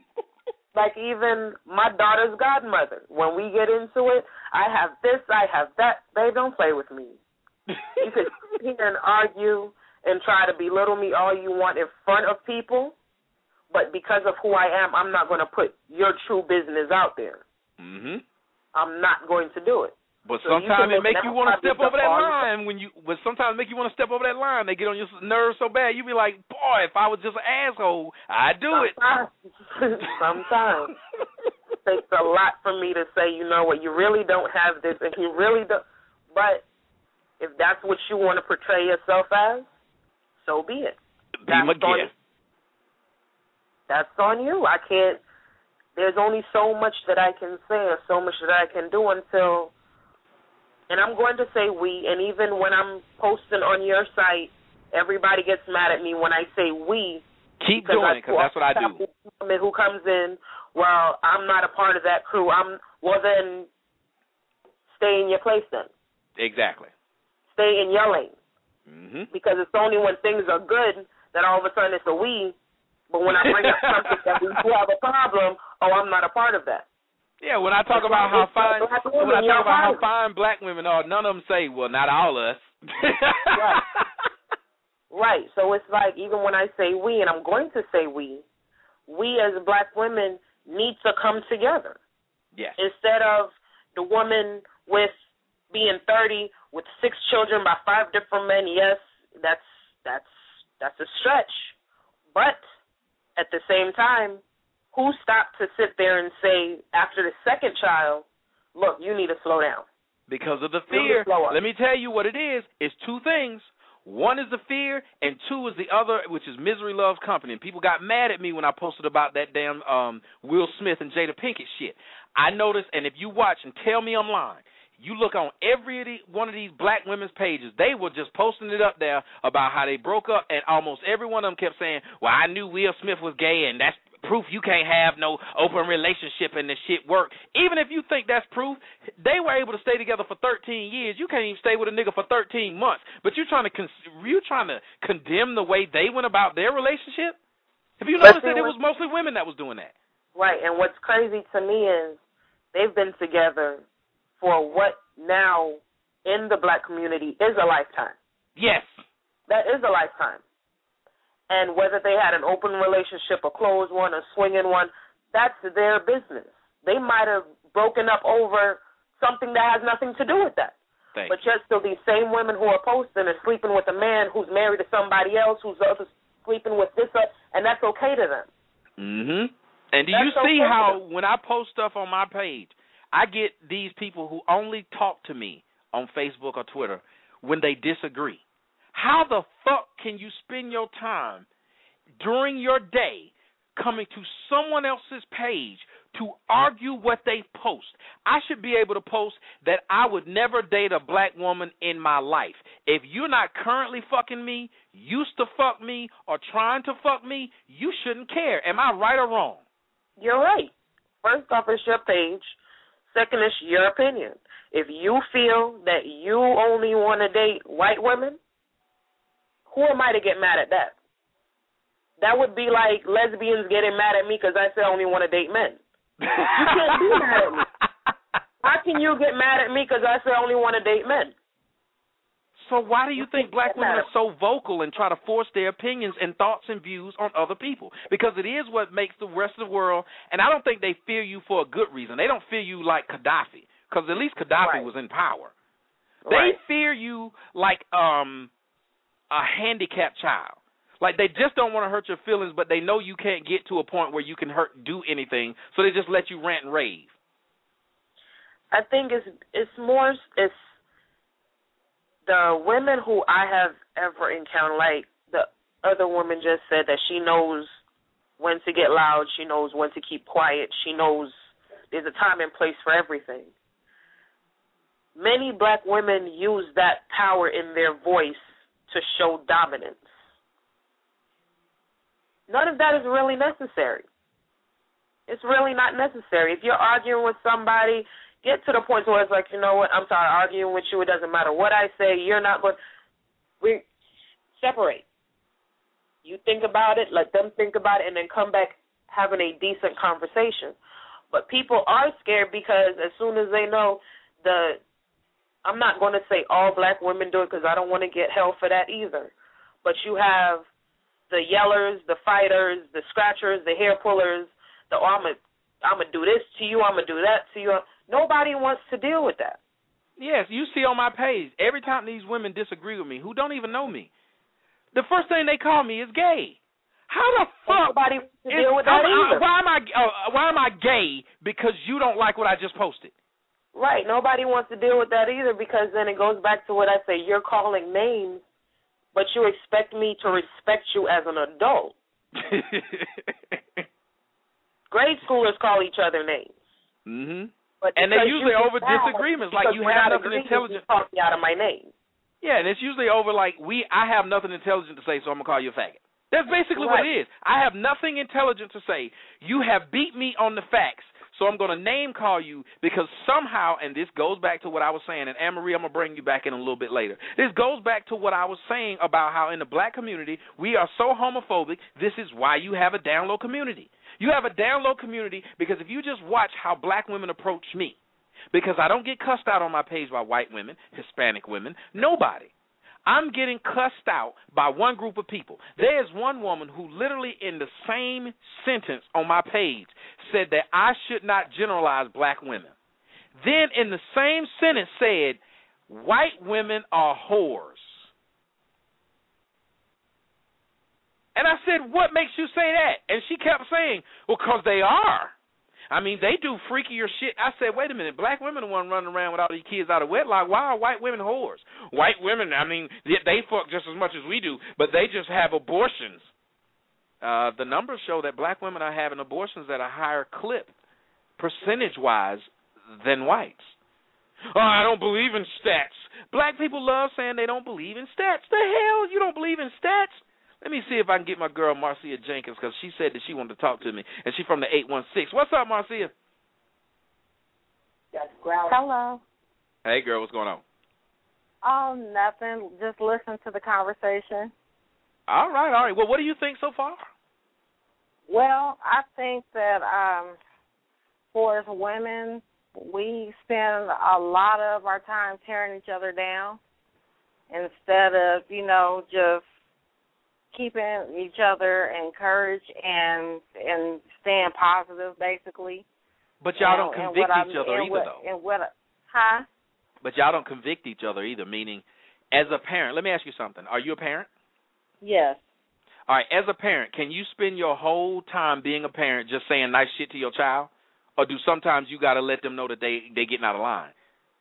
Like even my daughter's godmother, when we get into it, I have this, I have that. Babe, don't play with me. You could sit here and argue and try to belittle me all you want in front of people, but because of who I am, I'm not going to put your true business out there. Mm-hmm. I'm not going to do it. But so sometimes it make you want to step over that line. When you, but sometimes it make you want to step over that line. They get on your nerves so bad, you be like, boy, if I was just an asshole, I'd do sometimes, it. Sometimes. It takes a lot for me to say, you know what, you really don't have this, and you really don't. But if that's what you want to portray yourself as, so be it. Be my gift. That's on you. I can't. There's only so much that I can say or so much that I can do until, and I'm going to say we, and even when I'm posting on your site, everybody gets mad at me when I say we. Keep doing it, because that's what I do. Who comes in, well, I'm not a part of that crew. I'm Well, then stay in your place then. Exactly. Stay in your lane. Mm-hmm. Because it's only when things are good that all of a sudden it's a we. But when I bring up something that we do have a problem, oh, I'm not a part of that. Yeah, when I talk about how fine, when I talk about how fine black women are, none of them say, well, not all of us. Right. Right. So it's like, even when I say we, and I'm going to say we, we as black women need to come together. Yes. Instead of the woman with being thirty with six children by five different men, yes, that's that's that's a stretch. But at the same time, who stopped to sit there and say after the second child, look, you need to slow down? Because of the fear. Let me tell you what it is. It's two things. One is the fear, and two is the other, which is misery loves company. And people got mad at me when I posted about that damn um, Will Smith and Jada Pinkett shit. I noticed, and if you watch and tell me I'm lying, you look on every one of these black women's pages, they were just posting it up there about how they broke up, and almost every one of them kept saying, well, I knew Will Smith was gay, and that's proof you can't have no open relationship and this shit work. Even if you think that's proof, they were able to stay together for thirteen years. You can't even stay with a nigga for thirteen months. But you trying to con- you trying to condemn the way they went about their relationship? Have you noticed that it was mostly women that was doing that? Right, and what's crazy to me is they've been together for what now in the black community is a lifetime. Yes. That is a lifetime. And whether they had an open relationship, a closed one, a swinging one, that's their business. They might have broken up over something that has nothing to do with that. Thank but yet still these same women who are posting are sleeping with a man who's married to somebody else, who's also sleeping with this, uh, and that's okay to them. Mm-hmm. And do that's you see okay how when I post stuff on my page, I get these people who only talk to me on Facebook or Twitter when they disagree? How the fuck can you spend your time during your day coming to someone else's page to argue what they post? I should be able to post that I would never date a black woman in my life. If you're not currently fucking me, used to fuck me, or trying to fuck me, you shouldn't care. Am I right or wrong? You're right. First off, it's your page. Second, it's your opinion. If you feel that you only want to date white women, who am I to get mad at that? That would be like lesbians getting mad at me because I say I only want to date men. You can't be mad at me. How can you get mad at me because I say I only want to date men? So why do you think black women are so vocal and try to force their opinions and thoughts and views on other people? Because it is what makes the rest of the world, and I don't think they fear you for a good reason. They don't fear you like Gaddafi, because at least Gaddafi right. was in power. Right. They fear you like um. a handicapped child. Like, they just don't want to hurt your feelings, but they know you can't get to a point where you can hurt, do anything, so they just let you rant and rave. I think it's it's more, it's the women who I have ever encountered, like the other woman just said that she knows when to get loud, she knows when to keep quiet, she knows there's a time and place for everything. Many black women use that power in their voice to show dominance. None of that is really necessary. It's really not necessary. If you're arguing with somebody, get to the point where it's like, you know what, I'm sorry, arguing with you, it doesn't matter what I say, you're not going, we separate. You think about it, let them think about it, and then come back having a decent conversation. But people are scared because as soon as they know the, I'm not going to say all black women do it because I don't want to get hell for that either. But you have the yellers, the fighters, the scratchers, the hair pullers, the, oh, I'm going I'm to do this to you, I'm going to do that to you. Nobody wants to deal with that. Yes, you see on my page, every time these women disagree with me, who don't even know me, the first thing they call me is gay. How the fuck? Nobody wants to deal with that either. Why am I, uh, why am I gay because you don't like what I just posted? Right. Nobody wants to deal with that either because then it goes back to what I say. You're calling names, but you expect me to respect you as an adult. Grade schoolers call each other names. Mm-hmm. But and they're usually over disagreements, like you have nothing intelligent. Talk me out of my name. Yeah, and it's usually over like we. I have nothing intelligent to say, so I'm gonna call you a faggot. That's basically right. what it is. I have nothing intelligent to say. You have beat me on the facts, so I'm going to name call you because somehow, and this goes back to what I was saying, and Anne-Marie, I'm going to bring you back in a little bit later. This goes back to what I was saying about how in the black community, we are so homophobic, this is why you have a down low community. You have a down low community because if you just watch how black women approach me, because I don't get cussed out on my page by white women, Hispanic women, nobody. I'm getting cussed out by one group of people. There's one woman who literally in the same sentence on my page said that I should not generalize black women. Then in the same sentence said, white women are whores. And I said, what makes you say that? And she kept saying, well, because they are. I mean, they do freakier shit. I said, wait a minute, black women are the one running around with all these kids out of wedlock. Why are white women whores? White women, I mean, they, they fuck just as much as we do, but they just have abortions. Uh, the numbers show that black women are having abortions at a higher clip, percentage-wise, than whites. Oh, I don't believe in stats. Black people love saying they don't believe in stats. The hell, you don't believe in stats? Let me see if I can get my girl Marcia Jenkins, because she said that she wanted to talk to me, and she's from the eight one six. What's up, Marcia? Hello. Hey, girl, what's going on? Oh, nothing. Just listen to the conversation. All right, all right. Well, what do you think so far? Well, I think that um, for as women, we spend a lot of our time tearing each other down instead of, you know, just keeping each other encouraged and and staying positive, basically. But y'all don't and, convict and each other and either, what, though. And what, huh? But y'all don't convict each other either, meaning as a parent, let me ask you something. Are you a parent? Yes. All right, as a parent, can you spend your whole time being a parent just saying nice shit to your child? Or do sometimes you got to let them know that they, they getting out of line?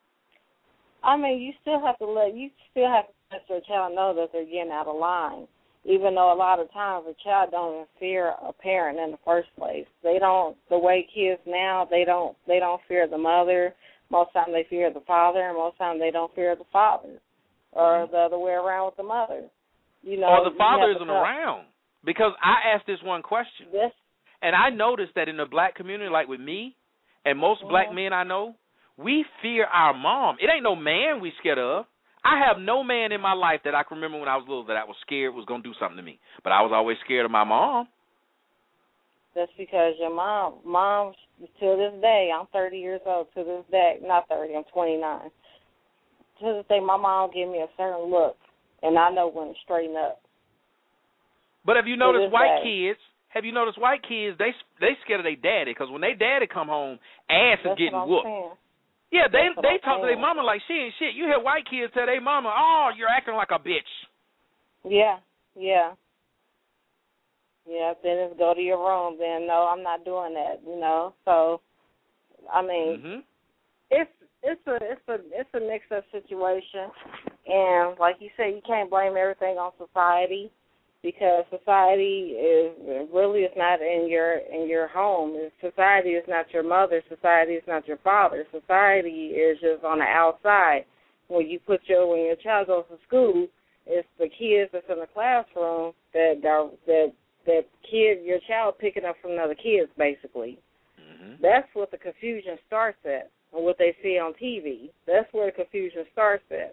I mean, you still have to let, you still have to let your child know that they're getting out of line. Even though a lot of times a child don't even fear a parent in the first place. They don't, the way kids now, they don't they don't fear the mother. Most times they fear the father, and most times they don't fear the father. Or the other way around with the mother. You know, or the father isn't around. Because I asked this one question. This, and I noticed that in the black community, like with me, and most mm-hmm. black men I know, we fear our mom. It ain't no man we scared of. I have no man in my life that I can remember when I was little that I was scared was going to do something to me. But I was always scared of my mom. That's because your mom, mom, to this day, I'm thirty years old, to this day, not thirty, I'm twenty-nine. To this day, my mom give me a certain look, and I know when to straighten up. But have you noticed white day. kids, have you noticed white kids, they they scared of their daddy, because when their daddy come home, ass is That's getting what I'm whooped. saying. Yeah, they That's they what talk I'm to their saying. mama like she ain't shit. You hear white kids tell their mama, oh, you're acting like a bitch. Yeah, yeah. Yeah, then it's go to your room. Then, no, I'm not doing that, you know. So, I mean, mm-hmm. it's it's a it's a it's a mixed up situation, and like you said, you can't blame everything on society, because society is really is not in your in your home. Society is not your mother. Society is not your father. Society is just on the outside. When you put your when your child goes to school, it's the kids that's in the classroom that are, that that kid your child picking up from other kids, basically. Mm-hmm. That's what the confusion starts at, and what they see on T V. That's where the confusion starts at.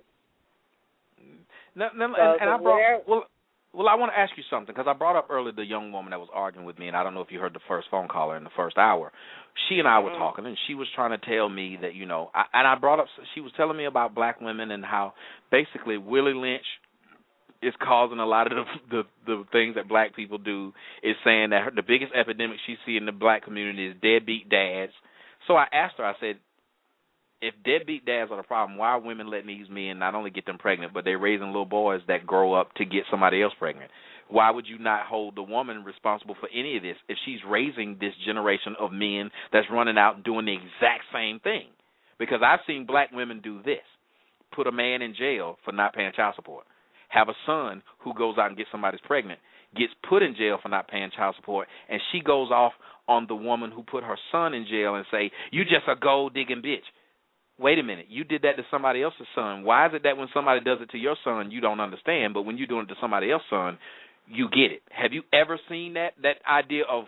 No, no, so and, and I brought where, well. Well, I want to ask you something, because I brought up earlier the young woman that was arguing with me, and I don't know if you heard the first phone caller in the first hour. She and I were talking, and she was trying to tell me that, you know, I, and I brought up, she was telling me about black women and how basically Willie Lynch is causing a lot of the the, the things that black people do, is saying that her, the biggest epidemic she sees in the black community is deadbeat dads. So I asked her, I said, if deadbeat dads are the problem, why are women letting these men not only get them pregnant, but they're raising little boys that grow up to get somebody else pregnant? Why would you not hold the woman responsible for any of this if she's raising this generation of men that's running out and doing the exact same thing? Because I've seen black women do this. Put a man in jail for not paying child support. Have a son who goes out and gets somebody pregnant, gets put in jail for not paying child support, and she goes off on the woman who put her son in jail and say, you just a gold-digging bitch. Wait a minute, you did that to somebody else's son. Why is it that when somebody does it to your son, you don't understand, but when you're doing it to somebody else's son, you get it? Have you ever seen that, that idea of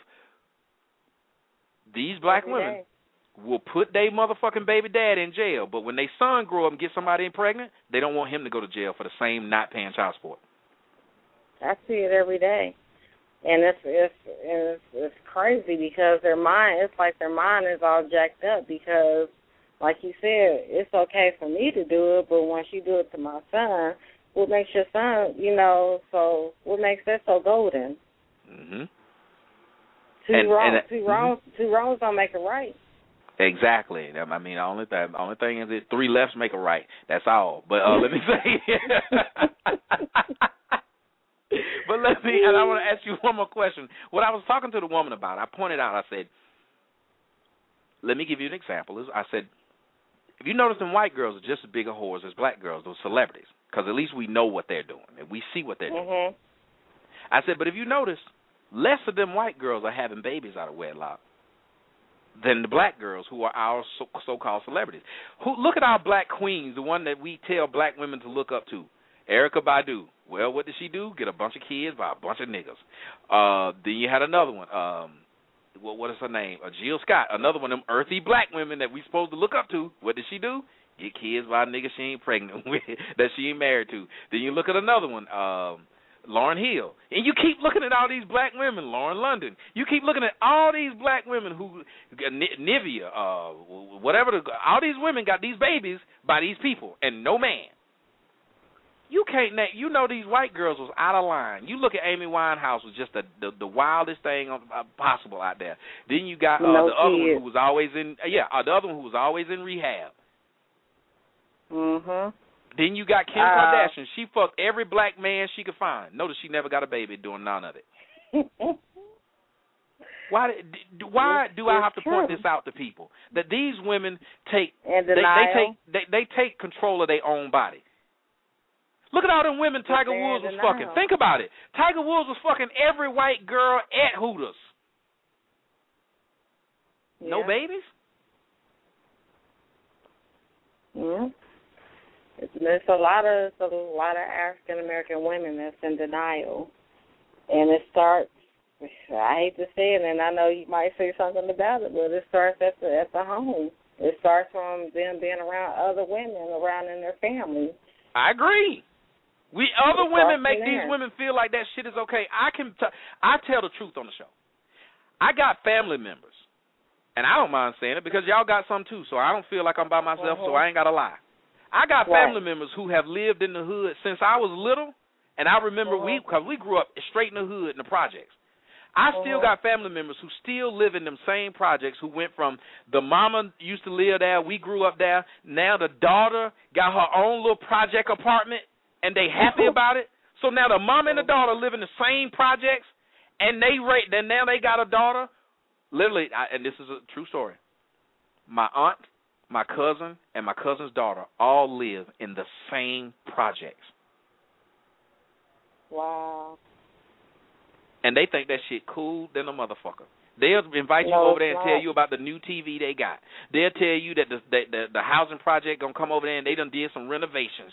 these black Every women day. will put their motherfucking baby dad in jail, but when their son grow up and get somebody pregnant, they don't want him to go to jail for the same not paying child support? I see it every day. And it's, it's, it's, it's crazy because their mind, it's like their mind is all jacked up because, like you said, it's okay for me to do it, but once you do it to my son, what makes your son, you know, so what makes that so golden? Mm-hmm. Two and, wrongs, and, two wrongs, mm-hmm. two wrongs don't make it right. Exactly. I mean, the only th- the only thing is that three lefts make a right. That's all. But uh, let me say, but let me, and I want to ask you one more question. What I was talking to the woman about, I pointed out, I said, let me give you an example. I said, if you notice, them white girls are just as big a whores as black girls, those celebrities, because at least we know what they're doing and we see what they're doing. Mm-hmm. I said, but if you notice, less of them white girls are having babies out of wedlock than the black girls who are our so- so-called celebrities. Who, look at our black queens, the one that we tell black women to look up to. Erykah Badu. Well, what did she do? Get a bunch of kids by a bunch of niggas. Uh, then you had another one. Um, what, what is her name? Uh, Jill Scott. Another one of them earthy black women that we supposed to look up to. What did she do? Get kids by a nigga she ain't pregnant with, that she ain't married to. Then you look at another one. Um, Lauryn Hill. And you keep looking at all these black women, Lauren London. You keep looking at all these black women who, Nivea, uh, whatever, the, all these women got these babies by these people and no man. You can't, you know these white girls was out of line. You look at Amy Winehouse was just the, the, the wildest thing possible out there. Then you got uh, no the other one who was always in, yeah, uh, the other one who was always in rehab. Mm-hmm. Then you got Kim uh, Kardashian. She fucked every black man she could find. Notice she never got a baby doing none of it. Why? Why do I have to point this out to people? That these women take they, they take they, they take control of their own body. Look at all them women Tiger Woods was fucking. Think about it. Tiger Woods was fucking every white girl at Hooters. Yeah. No babies? Yeah. It's, it's a lot of it's a lot of African American women that's in denial, and it starts. I hate to say it, and I know you might say something about it, but it starts at the at the home. It starts from them being around other women around in their family. I agree. We other women make these women feel like that shit is okay. I can t- I tell the truth on the show. I got family members, and I don't mind saying it because y'all got some too. So I don't feel like I'm by myself. Mm-hmm. So I ain't gotta lie. I got family right. members who have lived in the hood since I was little, and I remember mm-hmm. we because we grew up straight in the hood in the projects. I mm-hmm. still got family members who still live in them same projects who went from the mama used to live there, we grew up there, now the daughter got her own little project apartment, and they happy about it. So now the mama and the daughter live in the same projects, and they rate. Then now they got a daughter. Literally, I, and this is a true story. My aunt, my cousin, and my cousin's daughter all live in the same projects. Wow. And they think that shit cool than a motherfucker. They'll invite you no, over there and not. tell you about the new T V they got. They'll tell you that the, the, the, the housing project going to come over there and they done did some renovations.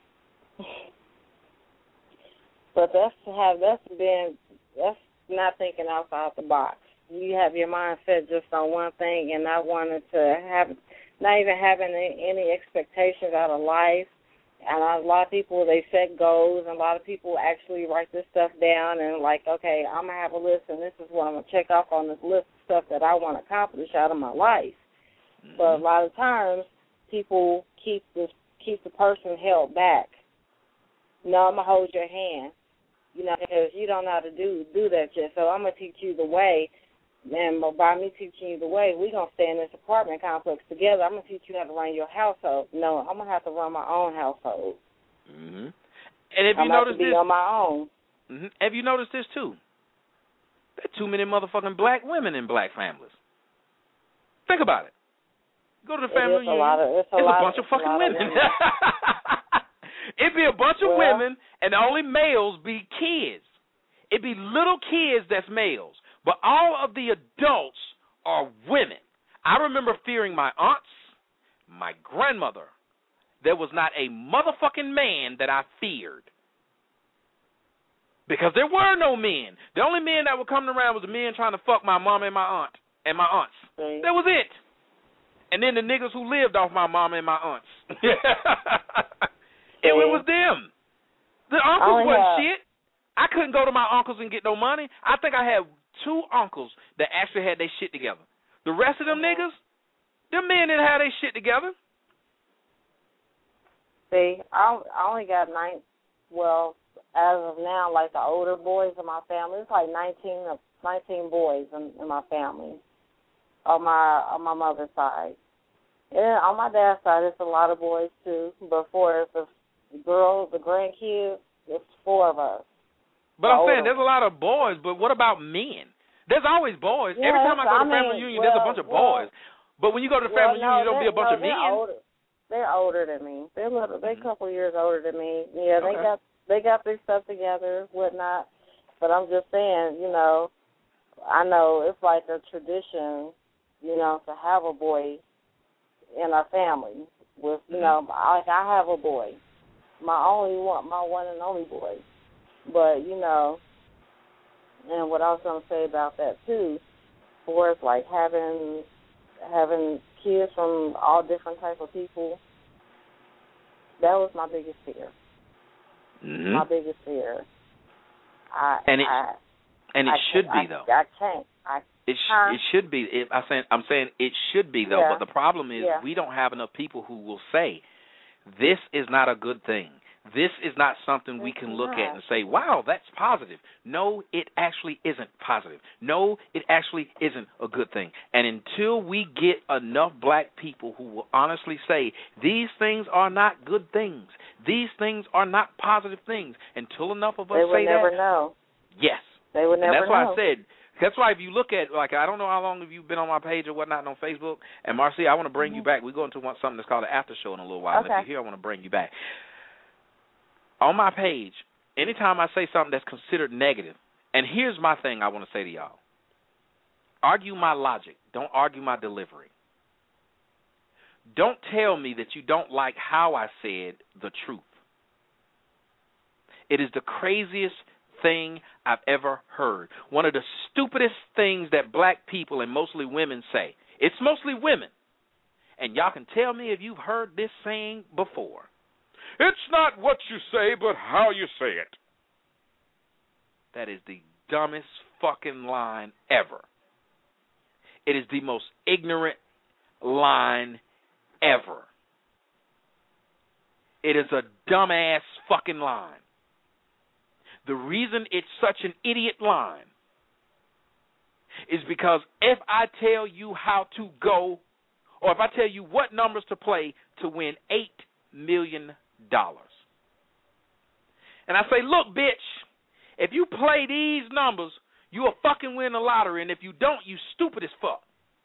But that's have that's been that's not thinking outside the box. You have your mind set just on one thing and not wanting to have, not even having any expectations out of life. And a lot of people, they set goals, and a lot of people actually write this stuff down and like, okay, I'm going to have a list, and this is what I'm going to check off on this list of stuff that I want to accomplish out of my life. Mm-hmm. But a lot of times, people keep this keep the person held back. No, I'm going to hold your hand, you know, because you don't know how to do, do that yet. So I'm going to teach you the way. And by me teaching you the way, we're going to stay in this apartment complex together. I'm going to teach you how to run your household. No, I'm going to have to run my own household. Mm-hmm. And if you I'm notice to be this, on my own. Mm-hmm. Have you noticed this, too? There are too many motherfucking black women in black families. Think about it. Go to the family reunion. It's a, it's lot a bunch of, of fucking of women. women. It'd be a bunch of well, women, and the only males be kids. It'd be little kids that's males. But all of the adults are women. I remember fearing my aunts, my grandmother. There was not a motherfucking man that I feared. Because there were no men. The only men that were coming around was the men trying to fuck my mom and my aunt and my aunts. See? That was it. And then the niggas who lived off my mom and my aunts. It, it was them. The uncles wasn't have... shit. I couldn't go to my uncles and get no money. I think I had two uncles that actually had their shit together. The rest of them niggas, them men didn't have their shit together. See, I, I only got nine, well, as of now, like the older boys in my family, it's like nineteen, nineteen boys in, in my family on my on my mother's side. And on my dad's side, it's a lot of boys too. But for the girls, the grandkids, it's four of us. But I'm saying there's a lot of boys, but what about men? There's always boys. Yeah, Every time I go to I family mean, reunion, well, there's a bunch of well, boys. But when you go to the well, family no, reunion, you don't be a bunch no, of men. They're older. They're older than me. They're little. They're a couple years older than me. Yeah, they Okay. got they got their stuff together, whatnot. But I'm just saying, you know, I know it's like a tradition, you know, to have a boy in our family. With you know, like I have a boy, my only one, my one and only boy. But you know, and what I was gonna say about that too, for it's like having having kids from all different types of people. That was my biggest fear. Mm-hmm. My biggest fear. I And it I, and it I should I, be though. I can't. I It sh- huh? it should be. It, I saying I'm saying it should be though. Yeah. But the problem is Yeah. we don't have enough people who will say this is not a good thing. This is not something we can look at and say, wow, that's positive. No, it actually isn't positive. No, it actually isn't a good thing. And until we get enough black people who will honestly say these things are not good things, these things are not positive things, until enough of us they would say never that, know. yes. They would never and that's know. why I said, that's why if you look at, like, I don't know how long have you been on my page or whatnot on Facebook, and Marcia, I want to bring mm-hmm. you back. We're going to want something that's called the after show in a little while. Okay. And if you're here, I want to bring you back. On my page, anytime I say something that's considered negative, and here's my thing I want to say to y'all. Argue my logic. Don't argue my delivery. Don't tell me that you don't like how I said the truth. It is the craziest thing I've ever heard. One of the stupidest things that black people and mostly women say. It's mostly women. And y'all can tell me if you've heard this saying before. It's not what you say, but how you say it. That is the dumbest fucking line ever. It is the most ignorant line ever. It is a dumbass fucking line. The reason it's such an idiot line is because if I tell you how to go, or if I tell you what numbers to play to win eight million dollars, and I say, look, bitch, if you play these numbers, you will fucking win the lottery, and if you don't, you stupid as fuck.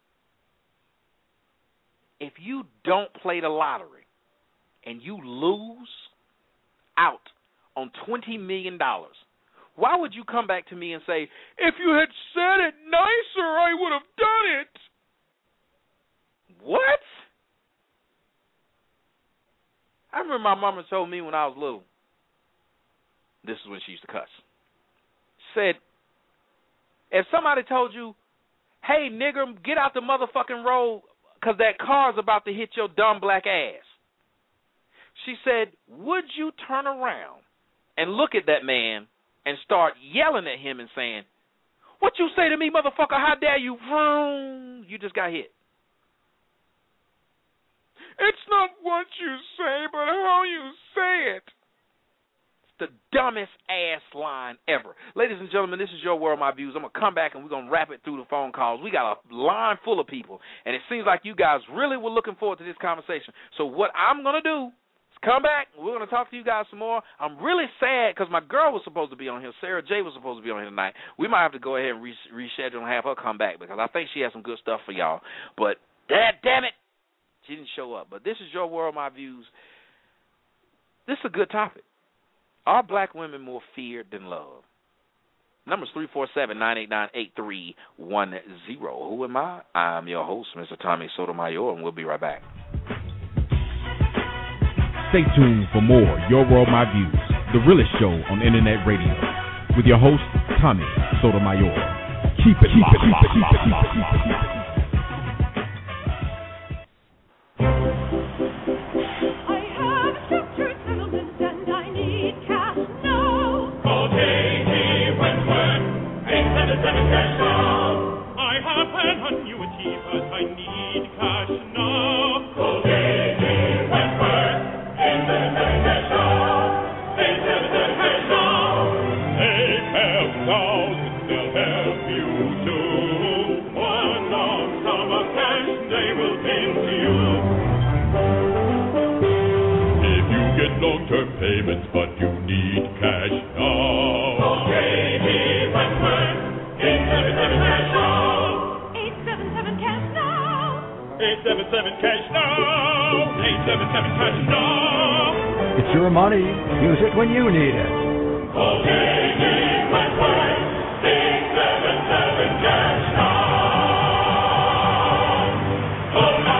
If you don't play the lottery and you lose out on twenty million dollars, why would you come back to me and say, if you had said it nicer, I would have done it? What? I remember my mama told me when I was little, this is when she used to cuss, said, if somebody told you, hey, nigger, get out the motherfucking road because that car's about to hit your dumb black ass, she said, would you turn around and look at that man and start yelling at him and saying, what you say to me, motherfucker, how dare you? Vroom, you just got hit. It's not what you say, but how you say it. It's the dumbest ass line ever. Ladies and gentlemen, this is Your World, My Views. I'm going to come back and we're going to wrap it through the phone calls. We got a line full of people, and it seems like you guys really were looking forward to this conversation. So what I'm going to do, come back. We're going to talk to you guys some more. I'm really sad because my girl was supposed to be on here. Sarah J was supposed to be on here tonight. We might have to go ahead and re- reschedule and have her come back because I think she has some good stuff for y'all. But, dad, damn it, she didn't show up. But this is Your World, My Views. This is a good topic. Are black women more feared than loved? Number's three four seven, nine eight nine, eight three one zero. Who am I? I'm your host, Mister Tommy Sotomayor, and we'll be right back. Stay tuned for more Your World, My Views, the realest show on internet radio, with your host, Tommy Sotomayor. Keep it, keep it, keep it, keep it, keep it, keep it, keep it. I have structured settlements and I need cash now. Call J T Wentworth, eight seven seven cash now. I have an annuity, but I need cash now. Call J T Wentworth. Eight seven seven cash now. Eight seven seven. payments, but you need cash now. Call J D Wentworth, eight seven seven cash now. eight seven seven cash now. eight seven seven cash now. eight seven seven cash now. It's your money. Use it when you need it. Call J D Wentworth, eight seven seven cash now. Call now.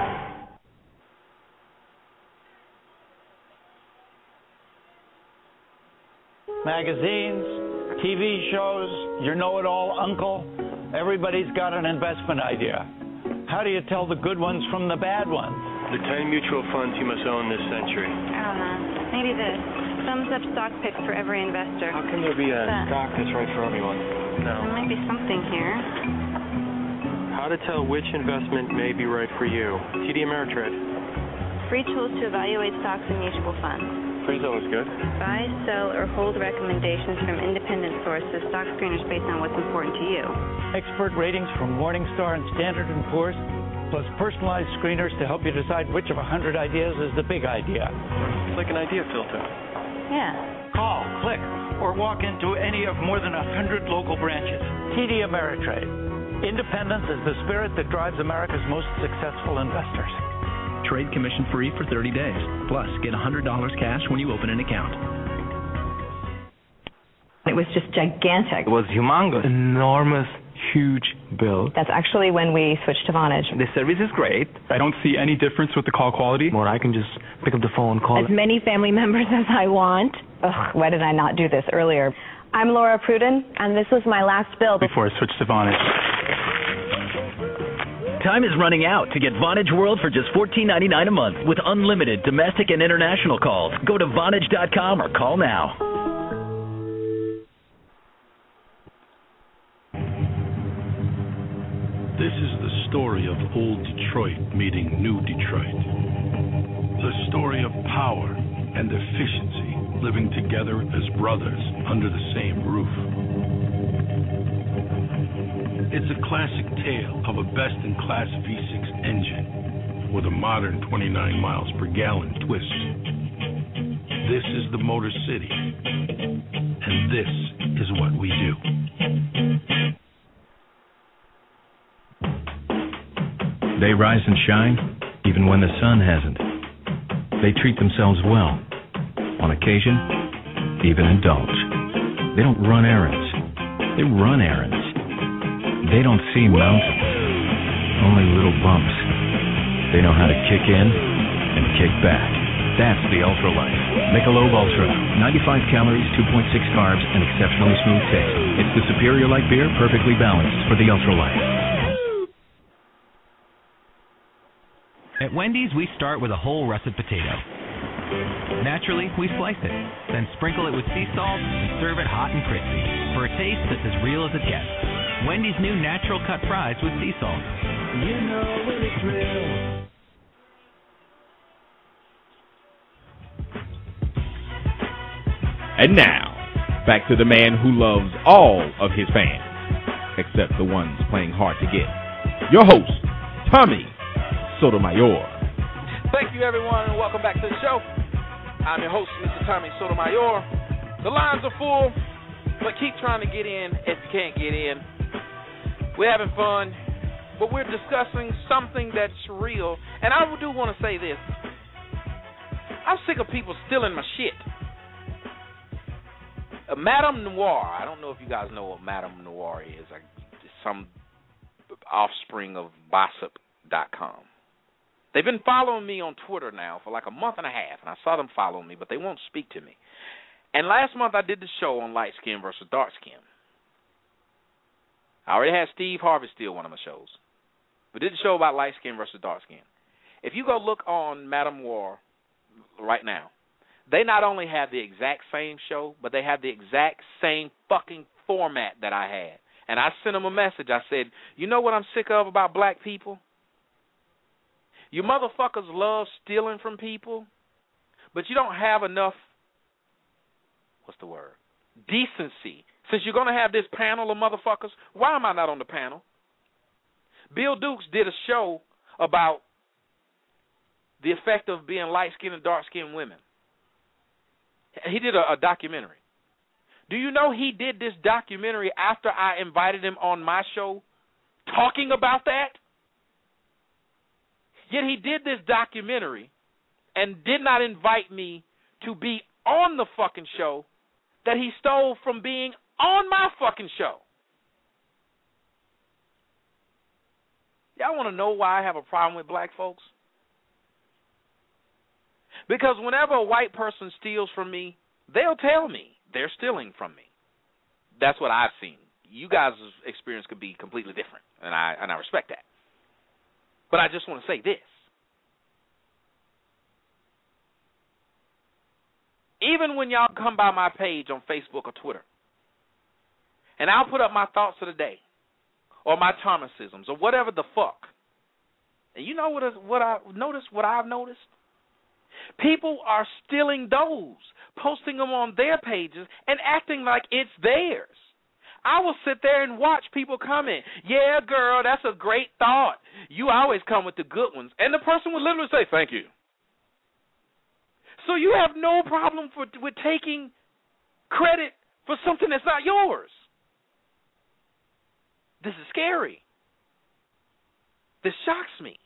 Magazines, T V shows, your know-it-all uncle. Everybody's got an investment idea. How do you tell the good ones from the bad ones? The ten mutual funds you must own this century. I don't know. Maybe this. Thumbs up stock picks for every investor. How can there be a that? stock that's right for everyone? No. There might be something here. How to tell which investment may be right for you. T D Ameritrade. Free tools to evaluate stocks and mutual funds. Free's always good. Buy, sell, or hold recommendations from independent sources, stock screeners based on what's important to you. Expert ratings from Morningstar and Standard and Poor's, plus personalized screeners to help you decide which of a hundred ideas is the big idea. It's like an idea filter. Yeah. Call, click, or walk into any of more than a hundred local branches. T D Ameritrade. Independence is the spirit that drives America's most successful investors. Trade commission free for thirty days. Plus, get one hundred dollars cash when you open an account. It was just gigantic. It was humongous, enormous, huge bill. That's actually when we switched to Vonage. The service is great. I don't see any difference with the call quality. Or I can just pick up the phone, call. As many family members as I want. Ugh, why did I not do this earlier? I'm Laura Pruden, and this was my last bill before I switched to Vonage. Time is running out to get Vonage World for just fourteen ninety-nine a month with unlimited domestic and international calls. Go to Vonage dot com or call now. This is the story of old Detroit meeting new Detroit. The story of power and efficiency living together as brothers under the same roof. It's a classic tale of a best-in-class V six engine with a modern twenty-nine miles per gallon twist. This is the Motor City, and this is what we do. They rise and shine even when the sun hasn't. They treat themselves well. On occasion, even indulge. They don't run errands. They run errands. They don't see mountains, only little bumps. They know how to kick in and kick back. That's the Ultralife. Michelob Ultra. ninety-five calories, two point six carbs, and exceptionally smooth taste. It's the superior light beer, perfectly balanced for the Ultralife. At Wendy's, we start with a whole russet potato. Naturally, we slice it, then sprinkle it with sea salt and serve it hot and crispy for a taste that's as real as it gets. Wendy's new natural cut fries with sea salt. You know when it's real. And now, back to the man who loves all of his fans, except the ones playing hard to get. Your host, Tommy Sotomayor. Thank you, everyone, and welcome back to the show. I'm your host, Mister Tommy Sotomayor. The lines are full, but keep trying to get in if you can't get in. We're having fun, but we're discussing something that's real. And I do want to say this. I'm sick of people stealing my shit. Uh, Madame Noir, I don't know if you guys know what Madame Noir is. I, it's some offspring of Bossip dot com. They've been following me on Twitter now for like a month and a half, and I saw them following me, but they won't speak to me. And last month I did the show on light skin versus dark skin. I already had Steve Harvey steal one of my shows. We did the show about light skin versus dark skin. If you go look on Madame Noir right now, they not only have the exact same show, but they have the exact same fucking format that I had. And I sent them a message. I said, you know what I'm sick of about black people? You motherfuckers love stealing from people, but you don't have enough, what's the word, decency. Since you're going to have this panel of motherfuckers, why am I not on the panel? Bill Dukes did a show about the effect of being light-skinned and dark-skinned women. he did a, a documentary. Do you know he did this documentary after I invited him on my show talking about that? Yet he did this documentary and did not invite me to be on the fucking show that he stole from being on my fucking show. Y'all want to know why I have a problem with black folks? Because whenever a white person steals from me, they'll tell me they're stealing from me. That's what I've seen. You guys' experience could be completely different, and I and I respect that. But I just want to say this. Even when y'all come by my page on Facebook or Twitter, and I'll put up my thoughts of the day, or my Thomasisms, or whatever the fuck, and you know what, is, what I noticed, what I've noticed? People are stealing those, posting them on their pages, and acting like it's theirs. I will sit there and watch people comment, yeah, girl, that's a great thought. You always come with the good ones. And the person would literally say, thank you. So you have no problem for, with taking credit for something that's not yours. This is scary. This shocks me.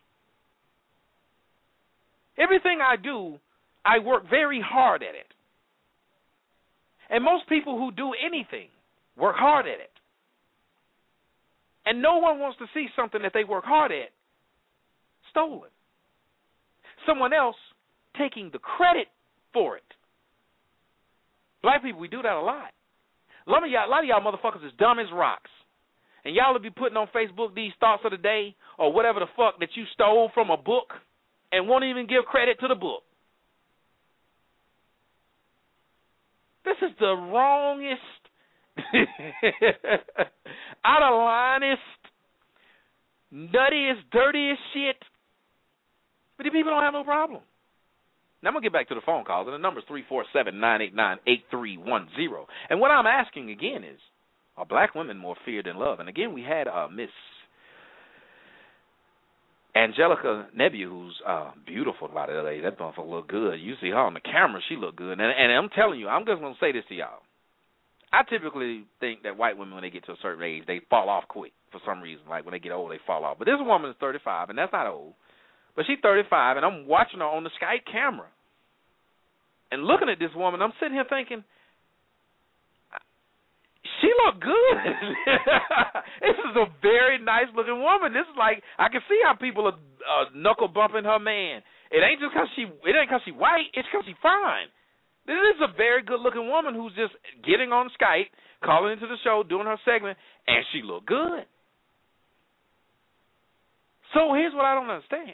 Everything I do, I work very hard at it. And most people who do anything work hard at it. And no one wants to see something that they work hard at stolen. Someone else taking the credit for it. Black people, we do that a lot. A lot of y'all, a lot of y'all motherfuckers is dumb as rocks. And y'all will be putting on Facebook these thoughts of the day or whatever the fuck that you stole from a book and won't even give credit to the book. This is the wrongest, out of linest, nuttiest, dirtiest shit. But the people don't have no problem. Now I'm going to get back to the phone calls, and the number is three four seven, nine eight nine, eight three one zero. And what I'm asking again is, are black women more feared than loved? And again, we had uh, Miss Angelica Nebby, who's uh, beautiful, by the way. That motherfucker look good. You see her on the camera, she look good. And, and I'm telling you, I'm just going to say this to y'all. I typically think that white women, when they get to a certain age, they fall off quick for some reason. Like when they get old, they fall off. But this woman is thirty-five, and that's not old. But she's thirty-five, and I'm watching her on the Skype camera. And looking at this woman, I'm sitting here thinking, she look good. This is a very nice-looking woman. This is like, I can see how people are uh, knuckle-bumping her man. It ain't just because she, it ain't because she white. It's because she fine. This is a very good-looking woman who's just getting on Skype, calling into the show, doing her segment, and she look good. So here's what I don't understand.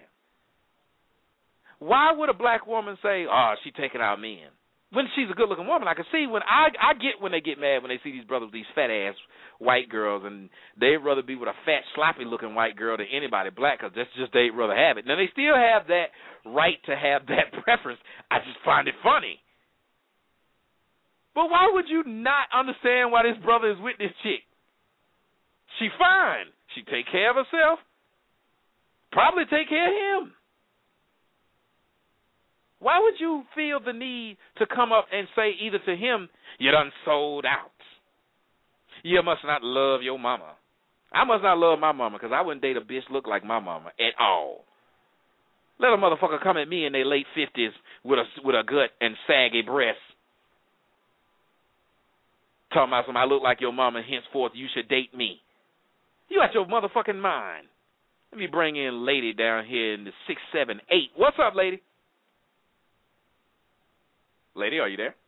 Why would a black woman say, oh, she taking out men? When she's a good-looking woman, I can see when I I get when they get mad when they see these brothers, these fat-ass white girls, and they'd rather be with a fat, sloppy-looking white girl than anybody black because that's just they'd rather have it. Now, they still have that right to have that preference. I just find it funny. But why would you not understand why this brother is with this chick? She fine. She take care of herself. Probably take care of him. Why would you feel the need to come up and say either to him, you done sold out. You must not love your mama. I must not love my mama because I wouldn't date a bitch look like my mama at all. Let a motherfucker come at me in their late fifties with a, with a gut and saggy breasts. Talking about something, I look like your mama, henceforth you should date me. You got your motherfucking mind. Let me bring in lady down here in the six seven eight. What's up, lady? Lady, are you there?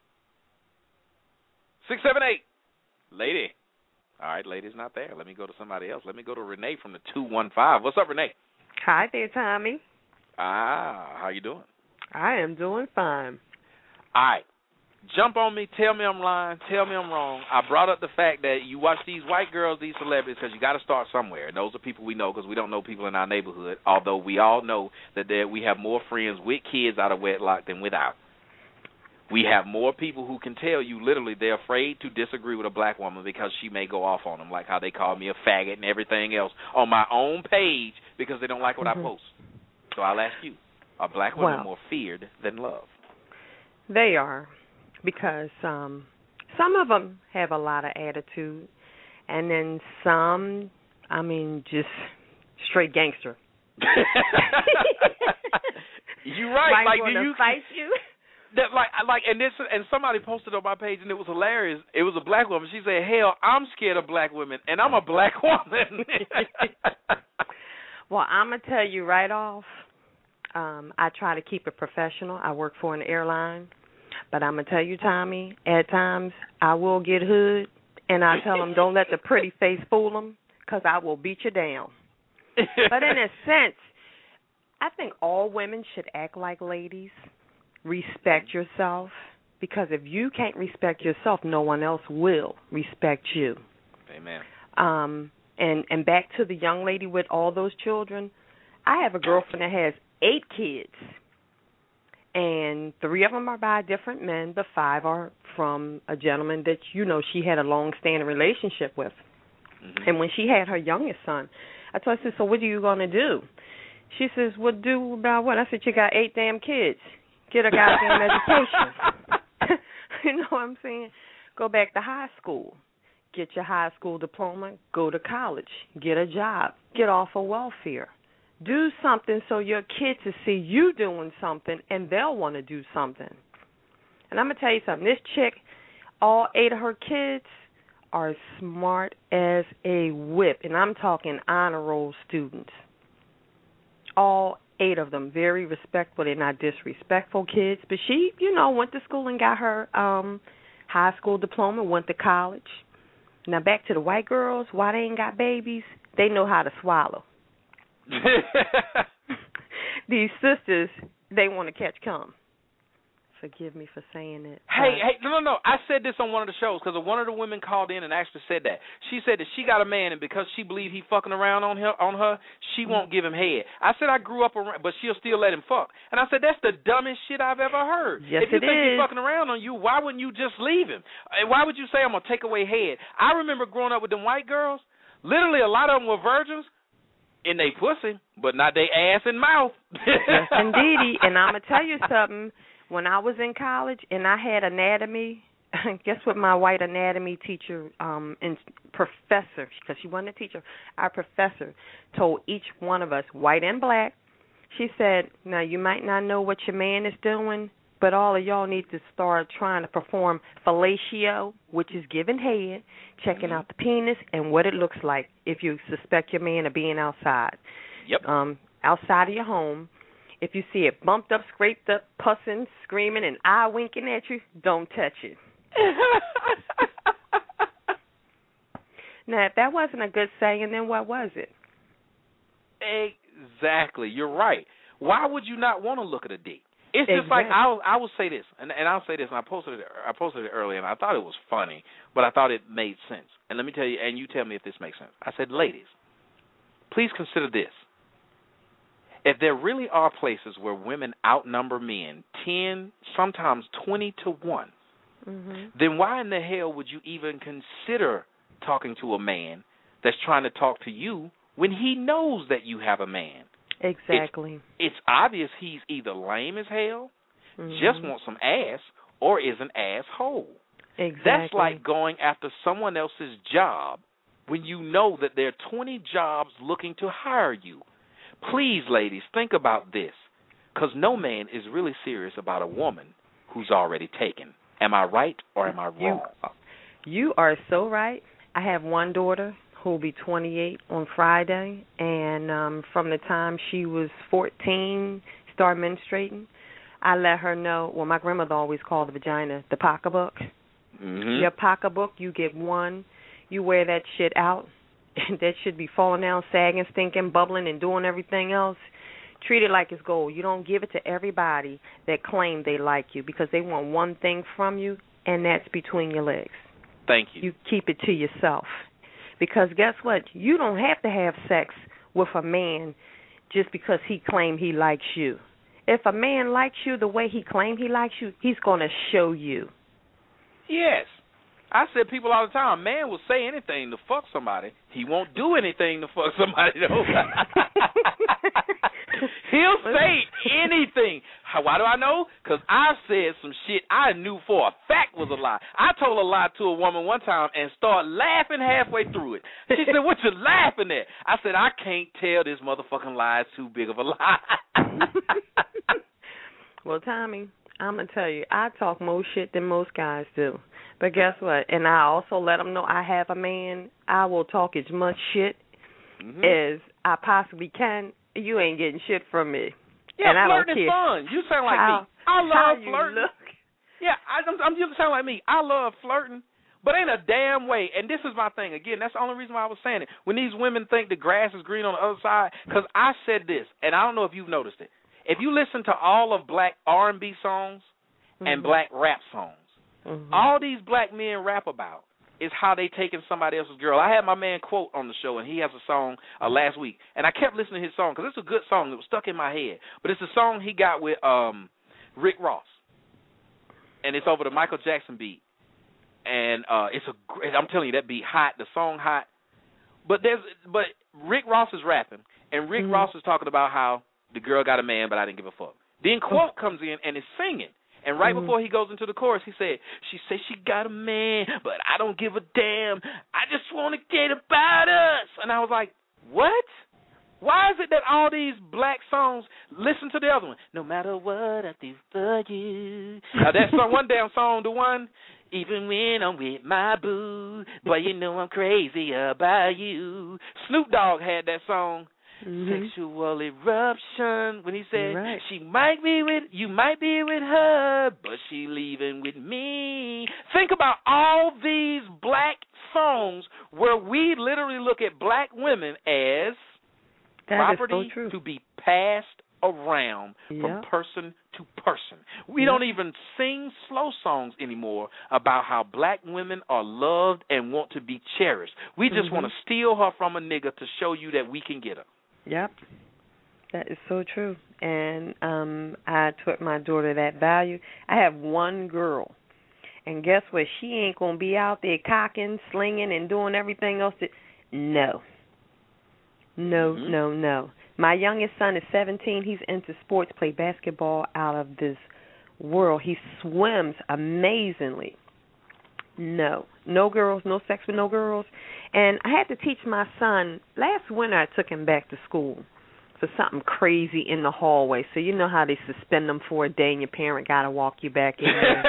six seven eight. Lady. All right, lady's not there. Let me go to somebody else. Let me go to Renee from the two one five. What's up, Renee? Hi there, Tommy. Ah, how you doing? I am doing fine. All right. Jump on me. Tell me I'm lying. Tell me I'm wrong. I brought up the fact that you watch these white girls, these celebrities, because you got to start somewhere. And those are people we know because we don't know people in our neighborhood, although we all know that there, we have more friends with kids out of wedlock than without. We have more people who can tell you literally they're afraid to disagree with a black woman because she may go off on them, like how they call me a faggot and everything else on my own page because they don't like what mm-hmm. I post. So I'll ask you, are black women well, more feared than loved? They are. because um, some of them have a lot of attitude, and then some, I mean, just straight gangster. You're right. Might like, want do to you fight you? That like like and this and somebody posted on my page and it was hilarious. It was a black woman. She said, "Hell, I'm scared of black women, and I'm a black woman." Well, I'm gonna tell you right off. Um, I try to keep it professional. I work for an airline, but I'm gonna tell you, Tommy. At times, I will get hood, and I tell them, "Don't let the pretty face fool them, because I will beat you down." But in a sense, I think all women should act like ladies. Respect yourself, because if you can't respect yourself, no one else will respect you. Amen. Um, and, and back to the young lady with all those children, I have a girlfriend that has eight kids, and three of them are by different men, but five are from a gentleman that, you know, she had a long-standing relationship with. Mm-hmm. And when she had her youngest son, I told her, I said, "So what are you going to do?" She says, "What do about what?" I said, "You got eight damn kids. Get a goddamn education." You know what I'm saying? Go back to high school. Get your high school diploma. Go to college. Get a job. Get off of welfare. Do something so your kids will see you doing something and they'll want to do something. And I'm going to tell you something. This chick, all eight of her kids are smart as a whip. And I'm talking honor roll students. All eight of them, very respectful. They're not disrespectful kids. But she, you know, went to school and got her um, high school diploma, went to college. Now back to the white girls, why they ain't got babies, they know how to swallow. These sisters, they want to catch cum. Forgive me for saying it. Hey, hey, no, no, no. I said this on one of the shows because one of the women called in and actually said that. She said that she got a man, and because she believed he fucking around on her, on her, she won't give him head. I said I grew up around, but she'll still let him fuck. And I said that's the dumbest shit I've ever heard. Yes, if you it think is. he's fucking around on you, why wouldn't you just leave him? Why would you say I'm gonna take away head? I remember growing up with them white girls. Literally, a lot of them were virgins. In they pussy, but not they ass and mouth. Yes, indeedy. And I'm gonna tell you something. When I was in college and I had anatomy, guess what my white anatomy teacher um, and professor, because she wasn't a teacher, our professor told each one of us, white and black, she said, "Now you might not know what your man is doing, but all of y'all need to start trying to perform fellatio, which is giving head, checking out the penis and what it looks like if you suspect your man of being outside. Yep. Um, outside of your home. If you see it bumped up, scraped up, pussing, screaming, and eye winking at you, don't touch it." Now, if that wasn't a good saying, then what was it? Exactly. You're right. Why would you not want to look at a dick? It's just Exactly. like I'll I will say this, and, and I'll say this, and I posted it I posted it earlier, and I thought it was funny, but I thought it made sense. And let me tell you, and you tell me if this makes sense. I said, ladies, please consider this. If there really are places where women outnumber men ten, sometimes twenty to one, mm-hmm. then why in the hell would you even consider talking to a man that's trying to talk to you when he knows that you have a man? Exactly. It's, it's obvious he's either lame as hell, mm-hmm. just wants some ass, or is an asshole. Exactly. That's like going after someone else's job when you know that there are twenty jobs looking to hire you. Please, ladies, think about this, because no man is really serious about a woman who's already taken. Am I right or am I wrong? You, you are so right. I have one daughter who will be twenty-eight on Friday, and um, from the time she was fourteen, started menstruating, I let her know, well, my grandmother always called the vagina the pocketbook. Mm-hmm. Your pocketbook, you get one, you wear that shit out, and that should be falling down, sagging, stinking, bubbling, and doing everything else. Treat it like it's gold. You don't give it to everybody that claim they like you, because they want one thing from you, and that's between your legs. Thank you. You keep it to yourself. Because guess what? You don't have to have sex with a man just because he claimed he likes you. If a man likes you the way he claimed he likes you, he's going to show you. Yes. I said people all the time, a man will say anything to fuck somebody. He won't do anything to fuck somebody, though. He'll say anything. How, why do I know? Because I said some shit I knew for a fact was a lie. I told a lie to a woman one time and started laughing halfway through it. She said, what you laughing at? I said, I can't tell this motherfucking lie. It's too big of a lie. Well, Tommy, I'm going to tell you, I talk more shit than most guys do. But guess what? And I also let them know I have a man. I will talk as much shit mm-hmm. as I possibly can. You ain't getting shit from me. Yeah, and I don't flirting care. is fun. You sound like how, me. I love flirting. Look. Yeah, I, I'm, I'm, you sound like me. I love flirting, but ain't a damn way. And this is my thing. Again, that's the only reason why I was saying it. When these women think the grass is green on the other side, because I said this, and I don't know if you've noticed it. If you listen to all of black R and B songs mm-hmm. and black rap songs, mm-hmm. all these black men rap about is how they taking somebody else's girl. I had my man Quote on the show, and he has a song uh, last week, and I kept listening to his song because it's a good song. It was stuck in my head, but it's a song he got with um, Rick Ross, and it's over the Michael Jackson beat, and uh, it's a great, I'm telling you, that beat hot, the song hot, but there's but Rick Ross is rapping, and Rick mm-hmm. Ross is talking about how the girl got a man, but I didn't give a fuck. Then Quote comes in and is singing. And right mm-hmm. before he goes into the chorus, he said, she said she got a man, but I don't give a damn. I just want to get about us. And I was like, what? Why is it that all these black songs, listen to the other one, no matter what I do for you. Now that song, one damn song, the one, even when I'm with my boo, boy, you know I'm crazy about you. Snoop Dogg had that song. Mm-hmm. Sexual eruption when he said right. she might be with you might be with her, but she leaving with me. Think about all these black songs where we literally look at black women as that property so to be passed around yep. from person to person. We yep. don't even sing slow songs anymore about how black women are loved and want to be cherished. We just mm-hmm. want to steal her from a nigga to show you that we can get her. Yep, that is so true. And um, I taught my daughter that value. I have one girl, and guess what? She ain't going to be out there cocking, slinging, and doing everything else. That... No. No, mm-hmm. no, no. My youngest son is seventeen. He's into sports, play basketball out of this world. He swims amazingly. No. No girls, no sex with no girls. And I had to teach my son, last winter I took him back to school for something crazy in the hallway. So you know how they suspend them for a day and your parent got to walk you back in there.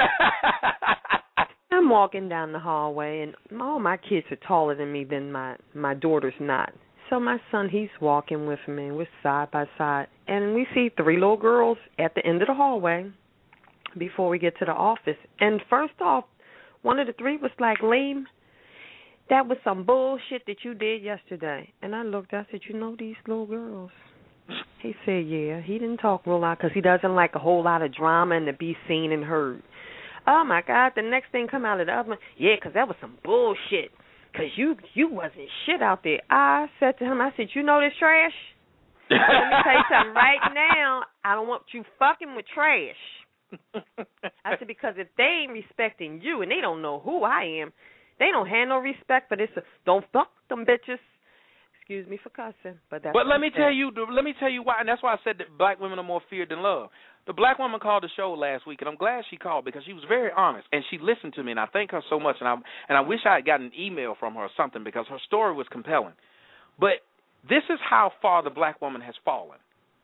I'm walking down the hallway, and all my kids are taller than me, than my, my daughter's not. So my son, he's walking with me, and we're side by side. And we see three little girls at the end of the hallway before we get to the office. And first off, one of the three was like, Liam, that was some bullshit that you did yesterday. And I looked, I said, you know these little girls? He said, yeah. He didn't talk real loud because he doesn't like a whole lot of drama and to be seen and heard. Oh, my God, the next thing come out of the oven, yeah, because that was some bullshit because you, you wasn't shit out there. I said to him, I said, you know this trash? Let me tell you something right now. I don't want you fucking with trash. I said, because if they ain't respecting you and they don't know who I am, they don't have no respect for this. Don't fuck them bitches. Excuse me for cussing, but that's. But let me tell you, let me tell you why, and that's why I said that black women are more feared than loved. The black woman called the show last week, and I'm glad she called because she was very honest and she listened to me, and I thank her so much. And I and I wish I had gotten an email from her or something because her story was compelling. But this is how far the black woman has fallen.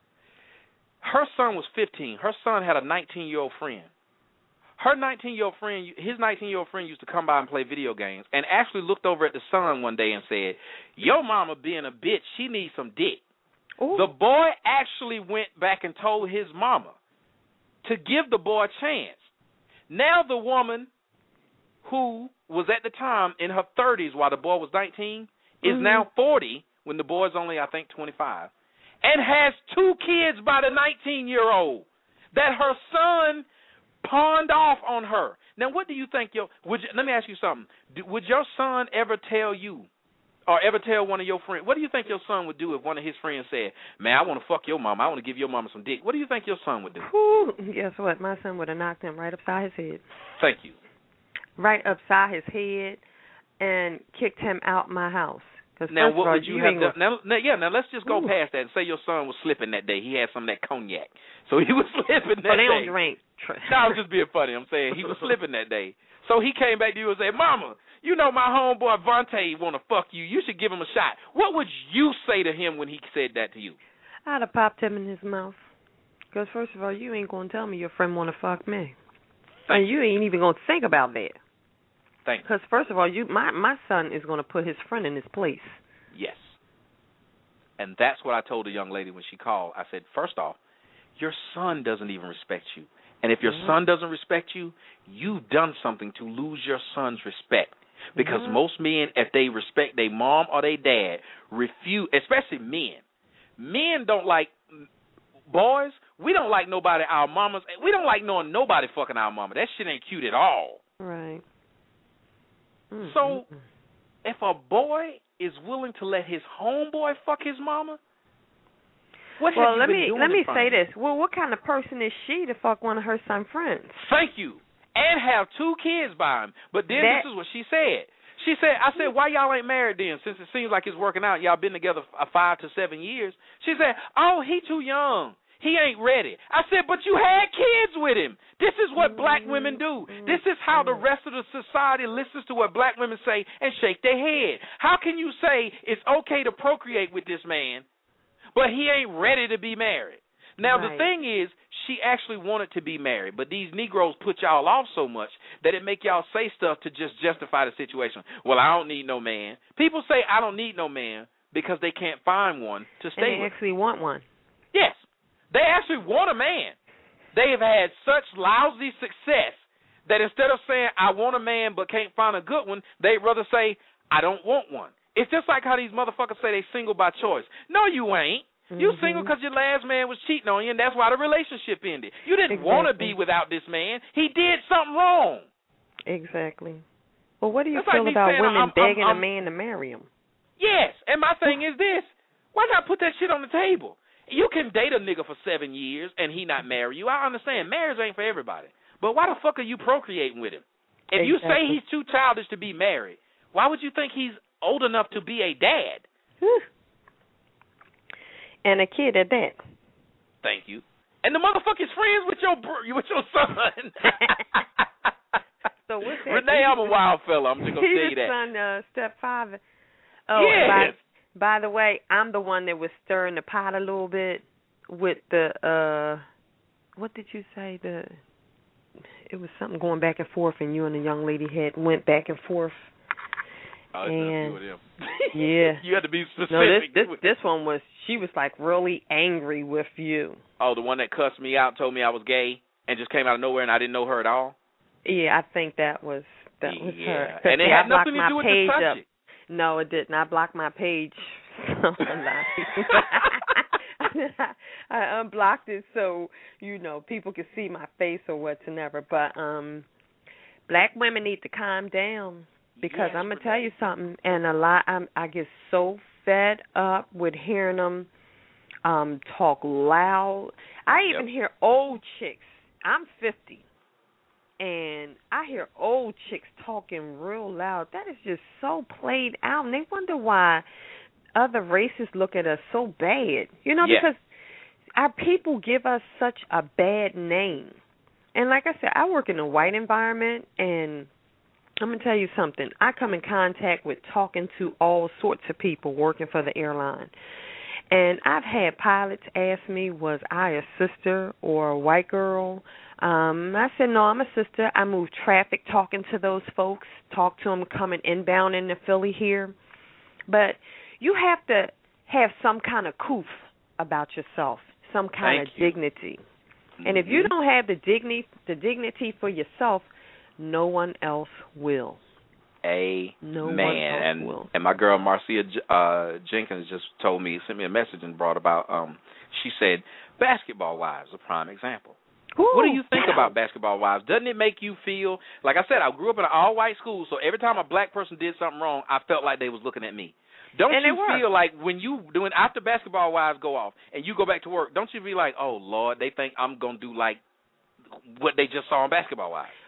Her son was fifteen. Her son had a nineteen-year-old friend. Her nineteen-year-old friend, his nineteen-year-old friend used to come by and play video games and actually looked over at the son one day and said, your mama being a bitch, she needs some dick. Ooh. The boy actually went back and told his mama to give the boy a chance. Now the woman who was at the time in her thirties while the boy was nineteen is mm-hmm. now forty when the boy's only, I think, twenty-five. And has two kids by the nineteen-year-old that her son pawned off on her. Now, what do you think your would you, let me ask you something. Do, would your son ever tell you or ever tell one of your friends, what do you think your son would do if one of his friends said, man, I want to fuck your mama, I want to give your mama some dick? What do you think your son would do? Ooh, guess what? My son would have knocked him right upside his head. Thank you. right upside his head and kicked him out my house. Cause now, what all, would you, you have gonna... done? Now, now, yeah, now let's just go Ooh. past that and say your son was slipping that day. He had some of that cognac. So he was slipping that but they day. don't drink. No, I was just being funny. I'm saying he was slipping that day. So he came back to you and said, Mama, you know my homeboy Vontae want to fuck you. You should give him a shot. What would you say to him when he said that to you? I'd have popped him in his mouth. Because, first of all, you ain't going to tell me your friend want to fuck me. Thank and you ain't even going to think about that. Thank you. Because, first of all, you, my, my son is going to put his friend in his place. Yes. And that's what I told the young lady when she called. I said, first off, your son doesn't even respect you. And if your mm-hmm. son doesn't respect you, you've done something to lose your son's respect. Because mm-hmm. most men, if they respect their mom or their dad, refuse, especially men. Men don't like, boys, we don't like nobody, our mamas, we don't like knowing nobody fucking our mama. That shit ain't cute at all. Right. Mm-hmm. So, if a boy is willing to let his homeboy fuck his mama, what well, have you let been me doing let me in front say of him? this. Well, what kind of person is she to fuck one of her son's friends? Thank you. And have two kids by him. But then that, this is what she said. She said, I said, why y'all ain't married then? Since it seems like it's working out, y'all been together f- five to seven years. She said, oh, he too young. He ain't ready. I said, but you had kids with him. This is what mm-hmm. black women do. This is how the rest of the society listens to what black women say and shake their head. How can you say it's okay to procreate with this man, but he ain't ready to be married? Now, right. the thing is, she actually wanted to be married, but these Negroes put y'all off so much that it make y'all say stuff to just justify the situation. Well, I don't need no man. People say I don't need no man because they can't find one to stay and they with. actually want one. Yes. They actually want a man. They have had such lousy success that instead of saying, I want a man but can't find a good one, they'd rather say, I don't want one. It's just like how these motherfuckers say they single by choice. No, you ain't. Mm-hmm. You single because your last man was cheating on you, and that's why the relationship ended. You didn't exactly. want to be without this man. He did something wrong. Exactly. Well, what do you that's feel like about saying, women I'm, begging I'm, a I'm, man to marry him? Yes, and my thing is this. Why not put that shit on the table? You can date a nigga for seven years and he not marry you. I understand. Marriage ain't for everybody. But why the fuck are you procreating with him? If exactly. you say he's too childish to be married, why would you think he's old enough to be a dad? And a kid at that. Thank you. And the motherfucker's friends with your with your son. So what's that? Renee, I'm a wild fella. I'm just gonna tell you that. Son, uh, step five. Oh, yes. By, by the way, I'm the one that was stirring the pot a little bit with the. uh What did you say? The. It was something going back and forth, and you and the young lady had went back and forth. Oh, and with him. Yeah, you had to be specific. No, this this this one was. She was like really angry with you. Oh, the one that cussed me out, told me I was gay, and just came out of nowhere, and I didn't know her at all. Yeah, I think that was that was yeah. her. And it see, had I nothing to my do with page the subject. Up. No, it didn't. I blocked my page. I, I unblocked it so you know people could see my face or whatsoever. But um, black women need to calm down because yes, I'm gonna tell you something. And a lot, I'm, I get so fed up with hearing them um, talk loud. I even yep. hear old chicks. I'm fifty. And I hear old chicks talking real loud. That is just so played out. And they wonder why other races look at us so bad. You know, yeah. because our people give us such a bad name. And like I said, I work in a white environment, and I'm going to tell you something. I come in contact with talking to all sorts of people working for the airline. And I've had pilots ask me, was I a sister or a white girl? Um, I said, no, I'm a sister. I move traffic talking to those folks, talk to them coming inbound into Philly here. But you have to have some kind of coof about yourself, some kind Thank of you. dignity. Mm-hmm. And if you don't have the dignity, the dignity for yourself, no one else will. A no man, one else and will. and my girl Marcia uh, Jenkins just told me, sent me a message and brought about. Um, she said, "Basketball Wives, a prime example." Ooh. What do you think about Basketball Wives? Doesn't it make you feel like I said? I grew up in an all-white school, so every time a black person did something wrong, I felt like they was looking at me. Don't and you feel like when you doing after Basketball Wives go off and you go back to work? Don't you be like, oh Lord, they think I'm gonna do like what they just saw on Basketball Wives?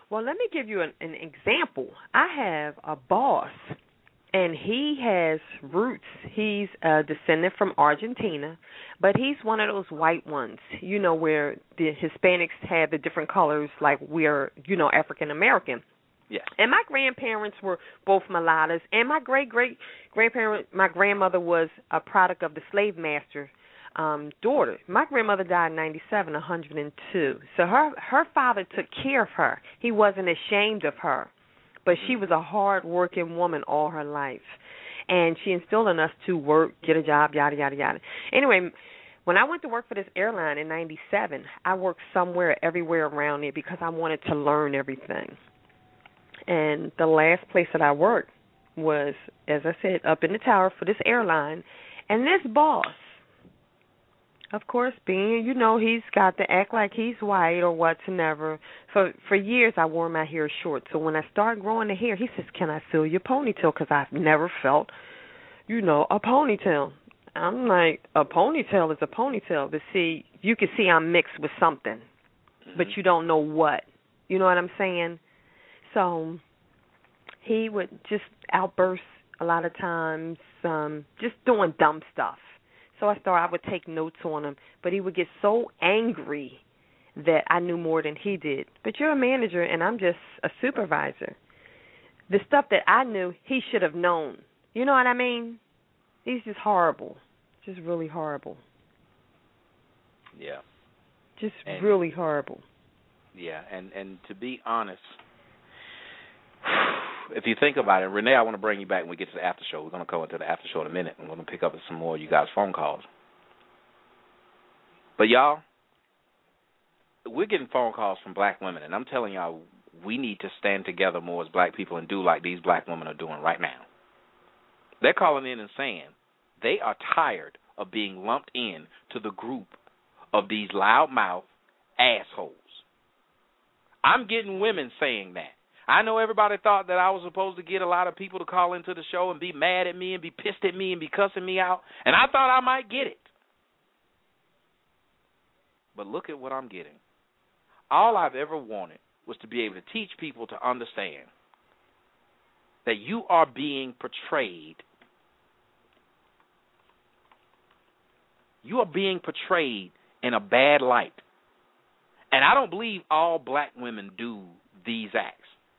Well, let me give you an, an example. I have a boss, and he has roots. He's a descendant from Argentina, but he's one of those white ones, you know, where the Hispanics have the different colors like we're, you know, African American. Yeah. And my grandparents were both mulattoes, and my great-great-grandparent, my grandmother was a product of the slave master um, daughter. My grandmother died in ninety-seven, one hundred two. So her, her father took care of her. He wasn't ashamed of her. But she was a hard-working woman all her life. And she instilled in us to work, get a job, yada, yada, yada. Anyway, when I went to work for this airline in ninety-seven, I worked somewhere, everywhere around it because I wanted to learn everything. And the last place that I worked was, as I said, up in the tower for this airline. And this boss, of course, being, you know, he's got to act like he's white or whatsoever. For for years, I wore my hair short. So when I started growing the hair, he says, can I fill your ponytail? Because I've never felt, you know, a ponytail. I'm like, a ponytail is a ponytail. But see, you can see I'm mixed with something, mm-hmm. but you don't know what. You know what I'm saying? So he would just outburst a lot of times, um, just doing dumb stuff. So I thought I would take notes on him, but he would get so angry that I knew more than he did. But you're a manager, and I'm just a supervisor. The stuff that I knew, he should have known. You know what I mean? He's just horrible, just really horrible. Yeah. Just and, really horrible. Yeah, and, and to be honest, if you think about it, Renee, I want to bring you back when we get to the after show. We're going to go into the after show in a minute. I'm going to pick up some more of you guys' phone calls. But, y'all, we're getting phone calls from black women, and I'm telling y'all we need to stand together more as black people and do like these black women are doing right now. They're calling in and saying they are tired of being lumped in to the group of these loudmouth assholes. I'm getting women saying that. I know everybody thought that I was supposed to get a lot of people to call into the show and be mad at me and be pissed at me and be cussing me out, and I thought I might get it. But look at what I'm getting. All I've ever wanted was to be able to teach people to understand that you are being portrayed. You are being portrayed in a bad light. And I don't believe all black women do these acts.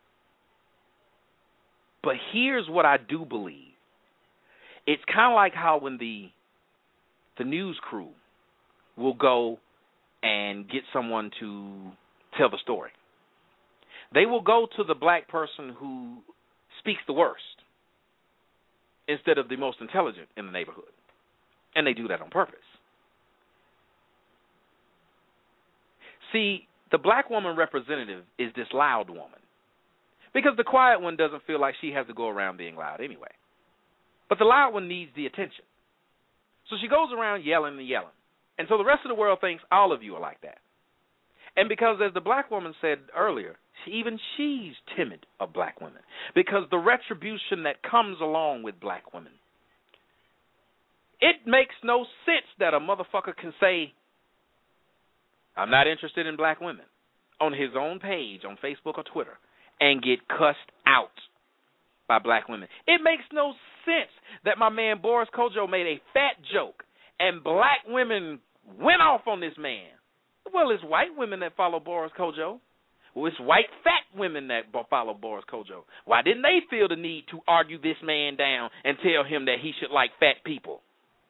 But here's what I do believe. It's kind of like how when the the news crew will go and get someone to tell the story. They will go to the black person who speaks the worst instead of the most intelligent in the neighborhood. And they do that on purpose. See, the black woman representative is this loud woman. Because the quiet one doesn't feel like she has to go around being loud anyway. But the loud one needs the attention. So she goes around yelling and yelling. And so the rest of the world thinks all of you are like that. And because, as the black woman said earlier, even she's timid of black women. Because the retribution that comes along with black women. It makes no sense that a motherfucker can say, I'm not interested in black women, on his own page on Facebook or Twitter, and get cussed out by black women. It makes no sense that my man Boris Kodjoe made a fat joke and black women went off on this man. Well, it's white women that follow Boris Kodjoe. Well, it's white fat women that follow Boris Kodjoe. Why didn't they feel the need to argue this man down and tell him that he should like fat people?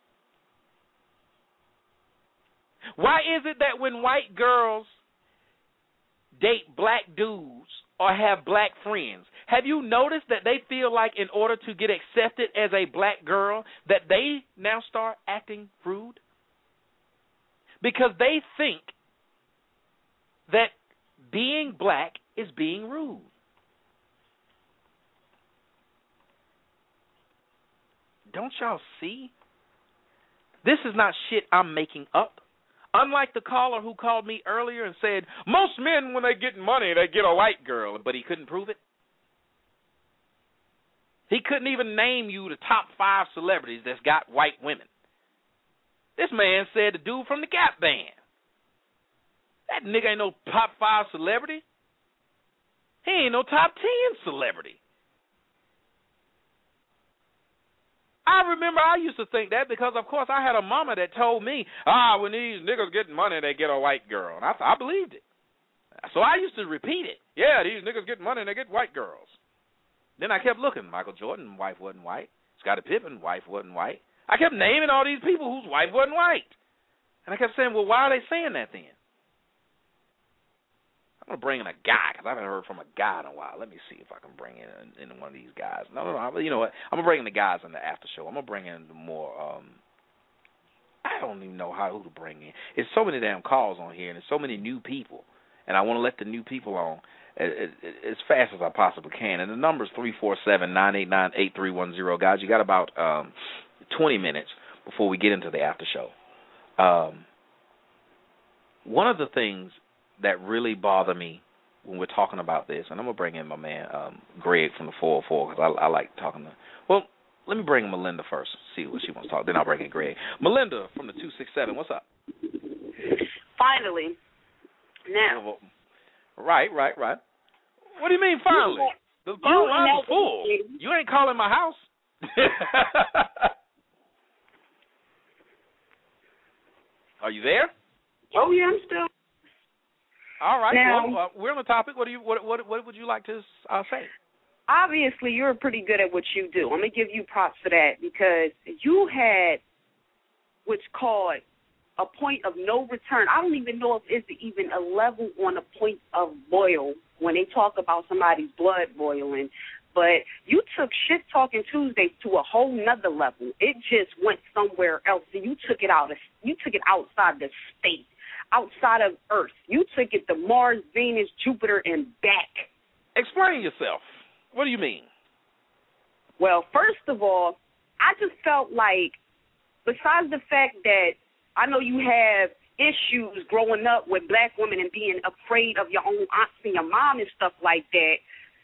Why is it that when white girls date black dudes or have black friends, have you noticed that they feel like in order to get accepted as a black girl that they now start acting rude? Because they think that being black is being rude. Don't y'all see? This is not shit I'm making up. Unlike the caller who called me earlier and said, most men, when they get money, they get a white girl, but he couldn't prove it. He couldn't even name you the top five celebrities that's got white women. This man said the dude from the Gap Band. That nigga ain't no top five celebrity. He ain't no top ten celebrity. I remember I used to think that because, of course, I had a mama that told me, ah, when these niggas get money, they get a white girl. And I, I believed it. So I used to repeat it. Yeah, these niggas get money and they get white girls. Then I kept looking. Michael Jordan, wife wasn't white. Scottie Pippen, wife wasn't white. I kept naming all these people whose wife wasn't white. And I kept saying, well, why are they saying that then? I'm going to bring in a guy because I haven't heard from a guy in a while. Let me see if I can bring in, in one of these guys. No, no, no. You know what? I'm going to bring in the guys in the after show. I'm going to bring in the more, um, I don't even know how who to bring in. There's so many damn calls on here, and there's so many new people. And I want to let the new people on as, as fast as I possibly can. And the number is three four seven, nine eight nine, eight three one zero. Guys, you got about um, twenty minutes before we get into the after show. Um, one of the things that really bother me when we're talking about this, and I'm going to bring in my man um, Greg from the four oh four because I, I like talking to, well, let me bring Melinda first, see what she wants to talk. Then I'll bring in Greg. Melinda from the two six seven, what's up? Finally. Now. Right, right, right. What do you mean finally? The phone line is full. You ain't calling my house. Are you there? Oh, yeah, I'm still. All right. Now, well, uh, we're on the topic. What do you? What? What? What would you like to uh, say? Obviously, you're pretty good at what you do. I'm gonna give you props for that because you had what's called a point of no return. I don't even know if it's even a level on a point of boil when they talk about somebody's blood boiling. But you took Shit Talking Tuesday to a whole nother level. It just went somewhere else. And you took it out. Of, you took it outside the state, outside of Earth. You took it to Mars, Venus, Jupiter, and back. Explain yourself. What do you mean? Well, first of all, I just felt like, besides the fact that I know you have issues growing up with black women and being afraid of your own aunts and your mom and stuff like that,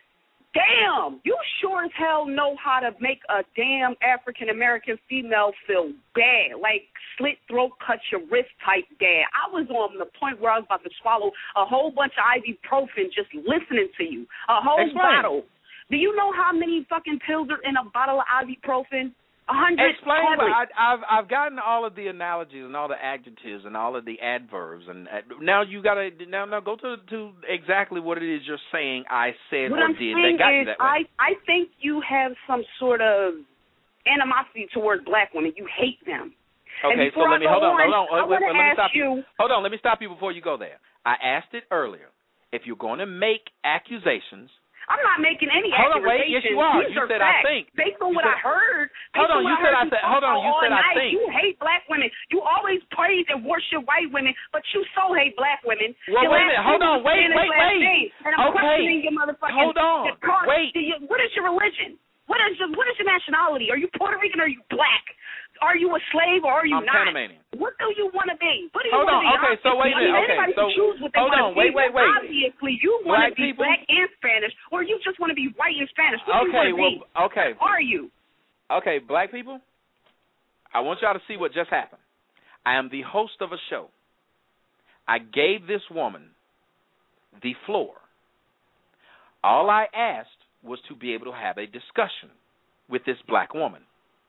damn, you sure as hell know how to make a damn African-American female feel bad, like slit throat, cut your wrist type bad. I was on the point where I was about to swallow a whole bunch of ibuprofen just listening to you, a whole Explain. bottle. Do you know how many fucking pills are in a bottle of ibuprofen? A hundred. Explain. But I, I've I've gotten all of the analogies and all the adjectives and all of the adverbs, and uh, now you gotta now now go to to exactly what it is you're saying. I said what or I'm did saying that got is, you that way. I I think you have some sort of animosity towards black women. You hate them. Okay, so let me hold on, hold on, I let, let me ask stop you. Hold on, let me stop you before you go there. I asked it earlier. If you're going to make accusations. I'm not making any hold accusations. On, wait, yes, you are. These you are said facts. I think. Based on you what said, I heard. Hold on, you said I said. Hold on, you said I think. You hate black women. You always praise and worship white women, but you so hate black women. Well, your wait a minute. Hold on. Wait, wait, wait. Name, and I'm okay. questioning your motherfucking. Hold on. Your, wait. Your, what is your religion? What is your What is your nationality? Are you Puerto Rican or are you black? Are you a slave or are you I'm not? Panamanian. What do you want to be? What do you hold want to on. be? Okay, so wait a minute. I mean, okay, anybody so can choose what they hold want on. to Wait, be. wait, wait. Obviously, you want to be people? black and Spanish, or you just want to be white and Spanish. What okay, do you well, be? okay. What are you? Okay, black people, I want y'all to see what just happened. I am the host of a show. I gave this woman the floor. All I asked was to be able to have a discussion with this black woman.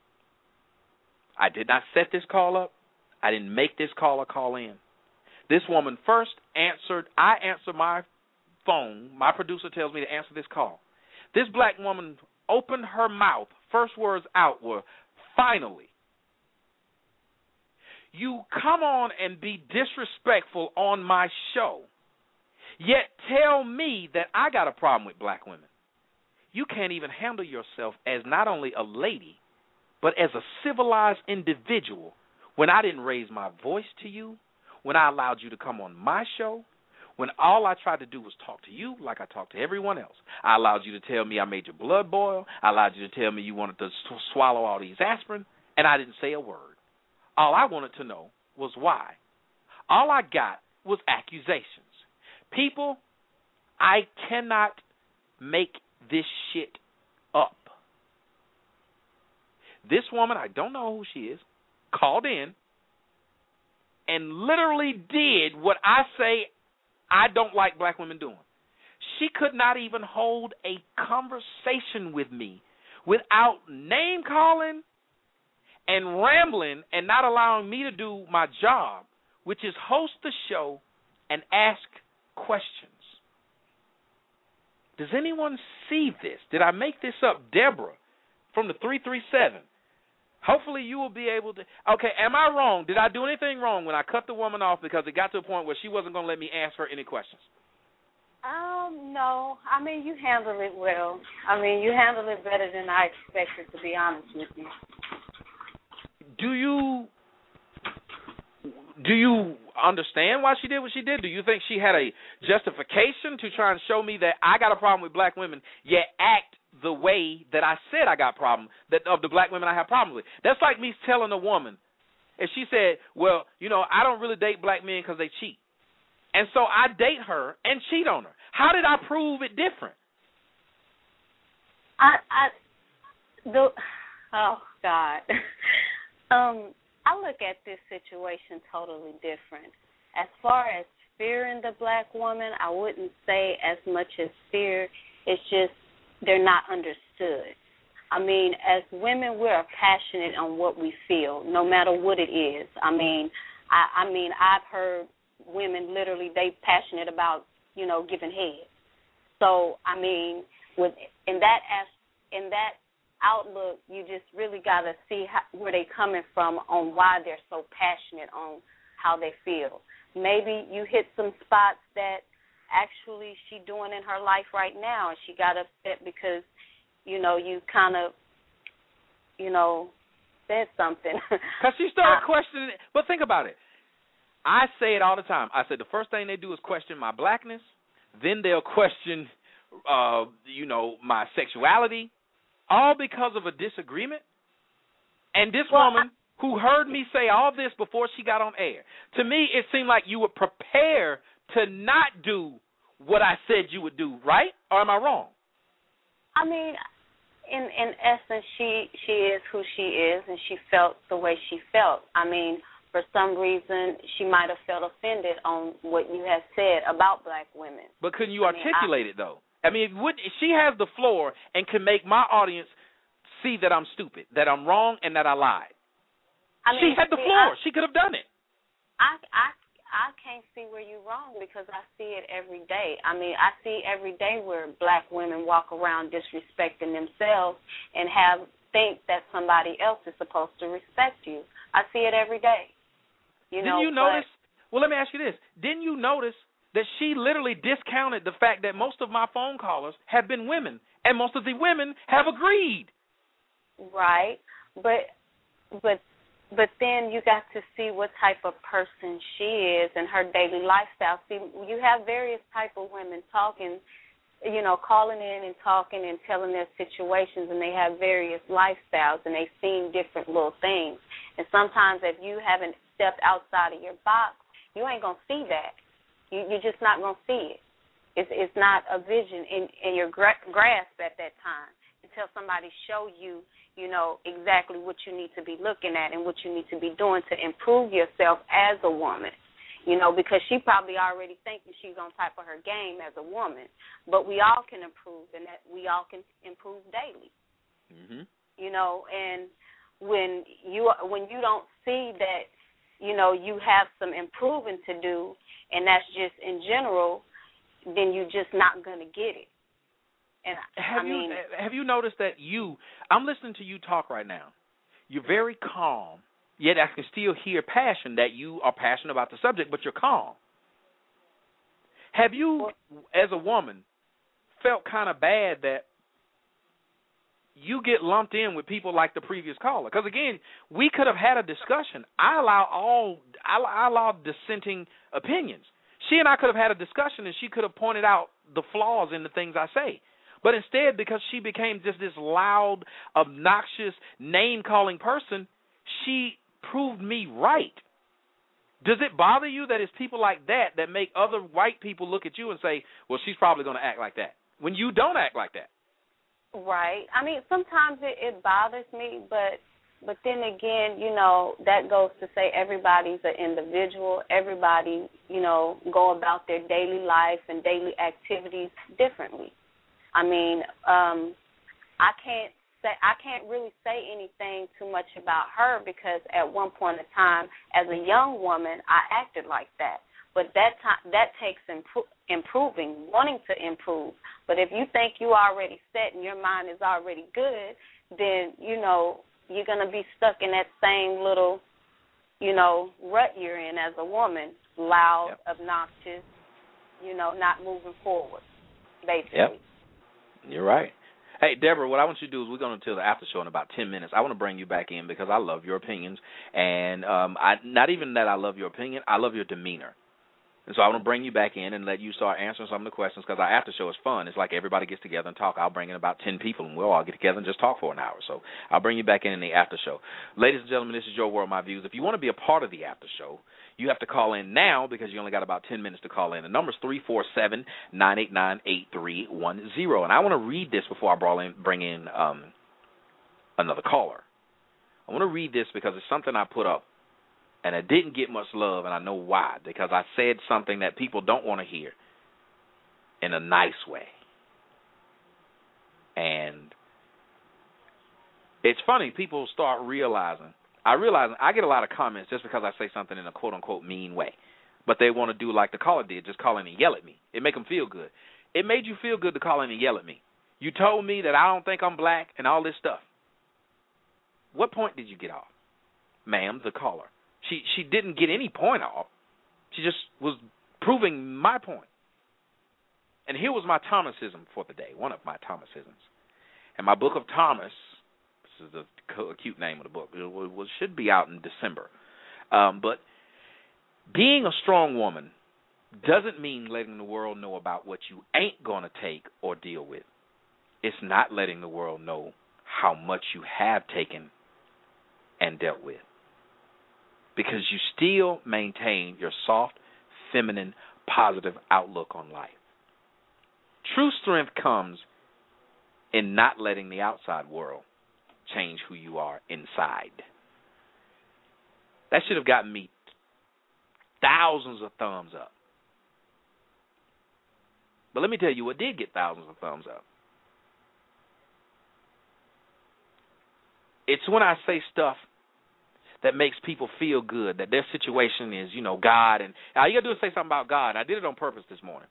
I did not set this call up. I didn't make this caller call in. This woman first answered, I answered my phone. My producer tells me to answer this call. This black woman opened her mouth. First words out were, finally. You come on and be disrespectful on my show, yet tell me that I got a problem with black women. You can't even handle yourself as not only a lady, but as a civilized individual when I didn't raise my voice to you, when I allowed you to come on my show, when all I tried to do was talk to you like I talked to everyone else. I allowed you to tell me I made your blood boil. I allowed you to tell me you wanted to sw- swallow all these aspirin, and I didn't say a word. All I wanted to know was why. All I got was accusations. People, I cannot make this shit up. This woman, I don't know who she is, called in and literally did what I say I don't like black women doing. she could not even hold a conversation with me without name-calling and rambling and not allowing me to do my job, which is host the show and ask questions. Does anyone see this? Did I make this up? Deborah from the three three seven. Hopefully you will be able to. Okay, am I wrong? Did I do anything wrong when I cut the woman off because it got to a point where she wasn't going to let me ask her any questions? Um, no. I mean, you handled it well. I mean, you handled it better than I expected, to be honest with you. Do you do you understand why she did what she did? Do you think she had a justification to try and show me that I got a problem with black women, yet act the way that I said I got problem that of the black women I have problems with? That's like me telling a woman, and she said, well, you know, I don't really date black men because they cheat. And so I date her and cheat on her. How did I prove it different? I, I, the, oh, God. um, I look at this situation totally different. As far as fearing the black woman, I wouldn't say as much as fear. It's just they're not understood. I mean, as women, we're passionate on what we feel, no matter what it is. I mean, I, I mean, I've heard women literally they passionate about, you know, giving head. So I mean, with in that as in that outlook, you just really got to see how, where they're coming from on why they're so passionate on how they feel. Maybe you hit some spots that actually she doing in her life right now, and she got upset because, you know, you kind of, you know, said something. Because she started questioning it. But think about it. I say it all the time. I said the first thing they do is question my blackness. Then they'll question, uh, you know, my sexuality, all because of a disagreement. And this well, woman I, who heard me say all this before she got on air, to me it seemed like you would prepare to not do what I said you would do, right? Or am I wrong? I mean, in in essence, she she is who she is, and she felt the way she felt. I mean, for some reason, she might have felt offended on what you have said about black women. But couldn't you I articulate mean, I, it, though? I mean, would, she has the floor and can make my audience see that I'm stupid, that I'm wrong, and that I lied. I mean, she had the see, floor. I, she could have done it. I, I, I can't see where you're wrong because I see it every day. I mean, I see every day where black women walk around disrespecting themselves and have think that somebody else is supposed to respect you. I see it every day. You Didn't know, you notice? Well, let me ask you this. Didn't you notice that she literally discounted the fact that most of my phone callers have been women, and most of the women have agreed? Right, but but but then you got to see what type of person she is and her daily lifestyle. See, you have various type of women talking, you know, calling in and talking and telling their situations, and they have various lifestyles, and they've seen different little things. And sometimes if you haven't stepped outside of your box, you ain't going to see that. You, you're just not going to see it. It's, it's not a vision in, in your gra- grasp at that time until somebody show you, you know, exactly what you need to be looking at and what you need to be doing to improve yourself as a woman. You know, because she probably already thinking she's on top of her game as a woman. But we all can improve, and that we all can improve daily. Mm-hmm. You know, and when you when you don't see that, you know, you have some improving to do, and that's just in general, then you're just not going to get it. And have I mean, you have you noticed that you? I'm listening to you talk right now. You're very calm, yet I can still hear passion that you are passionate about the subject, but you're calm. Have you, as a woman, felt kind of bad that you get lumped in with people like the previous caller? Because again, we could have had a discussion. I allow all I, I allow dissenting opinions. She and I could have had a discussion, and she could have pointed out the flaws in the things I say. But instead, because she became just this loud, obnoxious, name-calling person, she proved me right. Does it bother you that it's people like that that make other white people look at you and say, well, she's probably going to act like that, when you don't act like that? Right. I mean, sometimes it, it bothers me, but but then again, you know, that goes to say everybody's an individual. Everybody, you know, go about their daily life and daily activities differently. I mean, um, I can't say I can't really say anything too much about her because at one point in time, as a young woman, I acted like that. But that time, that takes impro- improving, wanting to improve. But if you think you already set and your mind is already good, then, you know, you're going to be stuck in that same little, you know, rut you're in as a woman, loud, yep. obnoxious, you know, not moving forward, basically. Yep. You're right. Hey, Deborah, what I want you to do is we're going to do the after show in about ten minutes. I want to bring you back in because I love your opinions. And um, I not even that I love your opinion, I love your demeanor. And so I want to bring you back in and let you start answering some of the questions because our after show is fun. It's like everybody gets together and talk. I'll bring in about ten people, and we'll all get together and just talk for an hour. So I'll bring you back in in the after show. Ladies and gentlemen, this is Your World, My Views. If you want to be a part of the after show, you have to call in now because you only got about ten minutes to call in. The number is three four seven, nine eight nine, eight three one zero. And I want to read this before I bring in um, another caller. I want to read this because it's something I put up. And it didn't get much love, and I know why, because I said something that people don't want to hear in a nice way. And it's funny, people start realizing, I realize I get a lot of comments just because I say something in a quote-unquote mean way, but they want to do like the caller did, just call in and yell at me. It make them feel good. It made you feel good to call in and yell at me. You told me that I don't think I'm black and all this stuff. What point did you get off? Ma'am, the caller. She she didn't get any point off. She just was proving my point. And here was my Thomasism for the day, one of my Thomasisms. And my book of Thomas, this is the cute name of the book, it should be out in December. Um, but being a strong woman doesn't mean letting the world know about what you ain't going to take or deal with. It's not letting the world know how much you have taken and dealt with. Because you still maintain your soft, feminine, positive outlook on life. True strength comes in not letting the outside world change who you are inside. That should have gotten me thousands of thumbs up. But let me tell you what did get thousands of thumbs up. It's when I say stuff that makes people feel good, that their situation is, you know, God. And all you got to do is say something about God. I did it on purpose this morning.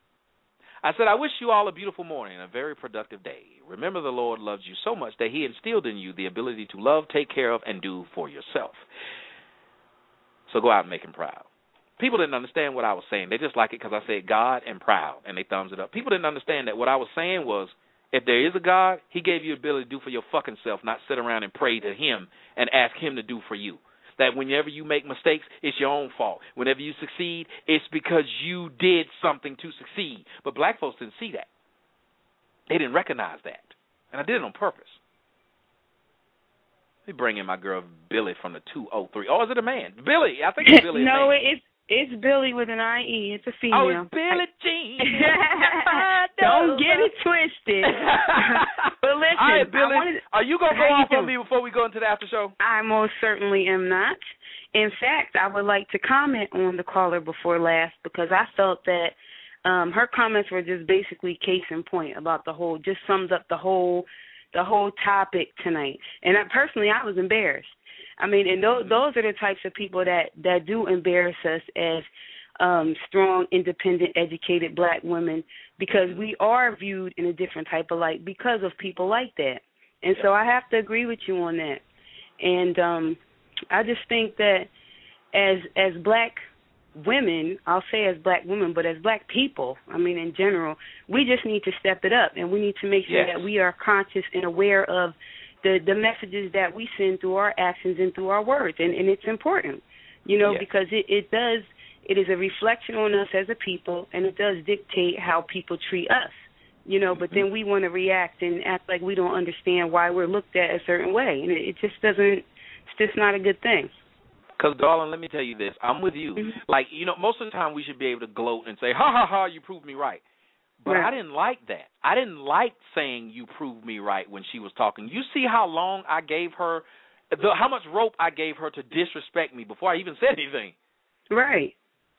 I said, I wish you all a beautiful morning and a very productive day. Remember, the Lord loves you so much that he instilled in you the ability to love, take care of, and do for yourself. So go out and make him proud. People didn't understand what I was saying. They just like it because I said God and proud, and they thumbs it up. People didn't understand that what I was saying was, if there is a God, he gave you the ability to do for your fucking self, not sit around and pray to him and ask him to do for you. That whenever you make mistakes, it's your own fault. Whenever you succeed, it's because you did something to succeed. But black folks didn't see that. They didn't recognize that. And I did it on purpose. Let me bring in my girl Billy from the two oh three. Oh, is it a man? Billy. I think it's Billy. No, it's it's Billy with an I E. It's a female. Oh, it's Billie Jean. Don't get it twisted. But listen, all right, Billy, wanted, are you going to go off on me before we go into the after show? I most certainly am not. In fact, I would like to comment on the caller before last because I felt that um, her comments were just basically case in point about the whole, just sums up the whole, the whole topic tonight. And I, personally, I was embarrassed. I mean, and those, those are the types of people that, that do embarrass us as um, strong, independent, educated black women because we are viewed in a different type of light because of people like that. And so I have to agree with you on that. And um, I just think that as as black women, I'll say as black women, but as black people, I mean in general, we just need to step it up and we need to make sure yes. that we are conscious and aware of the, the messages that we send through our actions and through our words. And, and it's important, you know, yes. because it, it does, it is a reflection on us as a people and it does dictate how people treat us. You know, but then we want to react and act like we don't understand why we're looked at a certain way. And it just doesn't, it's just not a good thing. Because, darling, let me tell you this. I'm with you. Mm-hmm. Like, you know, most of the time we should be able to gloat and say, ha, ha, ha, you proved me right. But right. I didn't like that. I didn't like saying you proved me right when she was talking. You see how long I gave her the, how much rope I gave her to disrespect me before I even said anything. Right.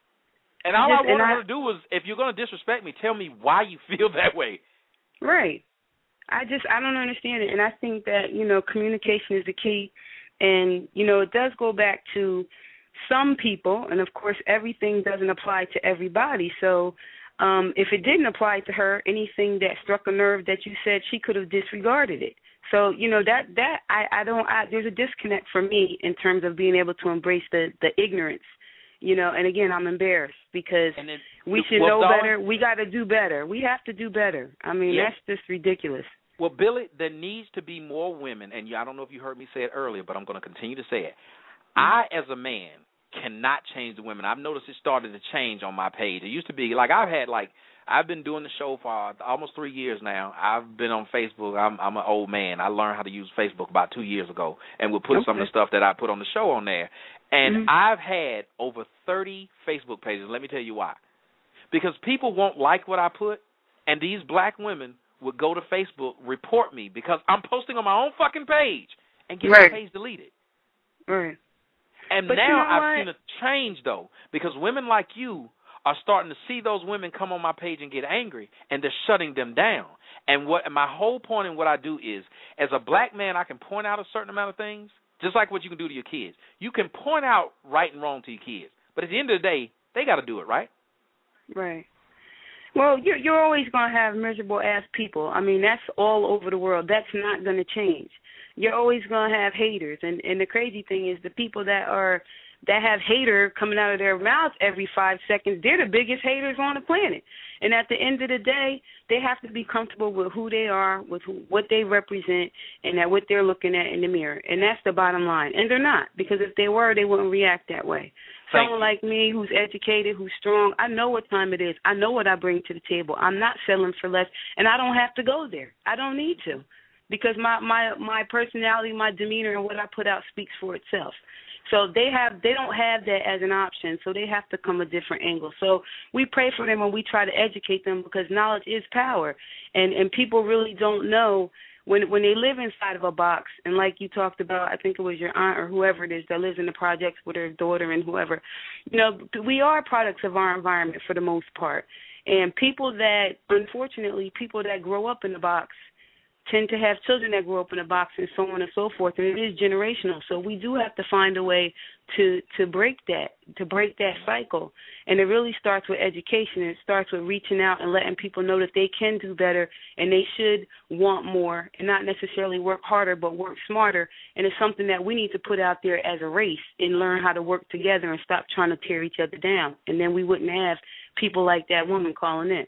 And all Just, I wanted I, her to do was, if you're going to disrespect me, tell me why you feel that way. Right. I just, I don't understand it. And I think that, you know, communication is the key. And, you know, it does go back to some people, and, of course, everything doesn't apply to everybody. So um, if it didn't apply to her, anything that struck a nerve that you said, she could have disregarded it. So, you know, that, that I, I don't, I, there's a disconnect for me in terms of being able to embrace the, the ignorance. You know, and again, I'm embarrassed because then, we should well, know darling, better. We got to do better. We have to do better. I mean, yeah. that's just ridiculous. Well, Billy, there needs to be more women, and you, I don't know if you heard me say it earlier, but I'm going to continue to say it. Mm-hmm. I, as a man, cannot change the women. I've noticed it started to change on my page. It used to be, like, I've had, like, I've been doing the show for almost three years now. I've been on Facebook. I'm, I'm an old man. I learned how to use Facebook about two years ago, and we'll put okay. some of the stuff that I put on the show on there. And mm-hmm. I've had over thirty Facebook pages. Let me tell you why. Because people won't like what I put, and these black women would go to Facebook, report me, because I'm posting on my own fucking page and get right. my page deleted. Right. And but now you know I've what? seen a change, though, because women like you are starting to see those women come on my page and get angry, and they're shutting them down. And what and my whole point in what I do is, as a black man, I can point out a certain amount of things, just like what you can do to your kids. You can point out right and wrong to your kids, but at the end of the day, they got to do it, right? Right. Well, you're, you're always going to have miserable-ass people. I mean, that's all over the world. That's not going to change. You're always going to have haters. And, and the crazy thing is the people that are that have hater coming out of their mouths every five seconds, they're the biggest haters on the planet. And at the end of the day, they have to be comfortable with who they are, with who, what they represent, and at what they're looking at in the mirror. And that's the bottom line. And they're not, because if they were, they wouldn't react that way. Thank Someone you. like me who's educated, who's strong, I know what time it is. I know what I bring to the table. I'm not settling for less, and I don't have to go there. I don't need to, because my, my, my personality, my demeanor, and what I put out speaks for itself. So they have, they don't have that as an option, so they have to come a different angle. So we pray for them and we try to educate them, because knowledge is power, and, and people really don't know when when they live inside of a box. And like you talked about, I think it was your aunt or whoever it is that lives in the projects with her daughter and whoever, you know, we are products of our environment for the most part. And people that, unfortunately, people that grow up in the box tend to have children that grow up in a box, and so on and so forth, and it is generational. So we do have to find a way to to break that, to break that cycle. And it really starts with education. It starts with reaching out and letting people know that they can do better, and they should want more, and not necessarily work harder, but work smarter. And it's something that we need to put out there as a race and learn how to work together and stop trying to tear each other down. And then we wouldn't have people like that woman calling in.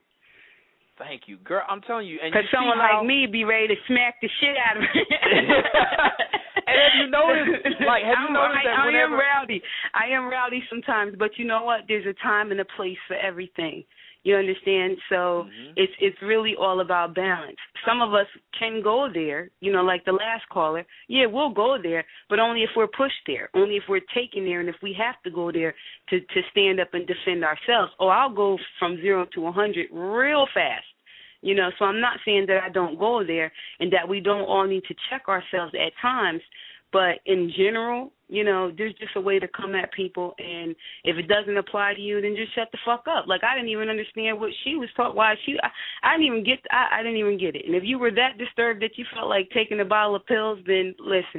Thank you, girl. I'm telling you, and because you someone how... like me be ready to smack the shit out of me. And have you noticed? Like, have you I'm, noticed I, that whenever... I am rowdy. I am rowdy sometimes, but you know what? There's a time and a place for everything. You understand? So mm-hmm. it's it's really all about balance. Some of us can go there, you know, like the last caller. Yeah, we'll go there, but only if we're pushed there, only if we're taken there, and if we have to go there to, to stand up and defend ourselves. Oh, I'll go from zero to one hundred real fast. You know, so I'm not saying that I don't go there and that we don't all need to check ourselves at times, but in general, you know, there's just a way to come at people, and if it doesn't apply to you, then just shut the fuck up. Like, I didn't even understand what she was taught, why she, I, I didn't even get, I, I didn't even get it. And if you were that disturbed that you felt like taking a bottle of pills, then listen,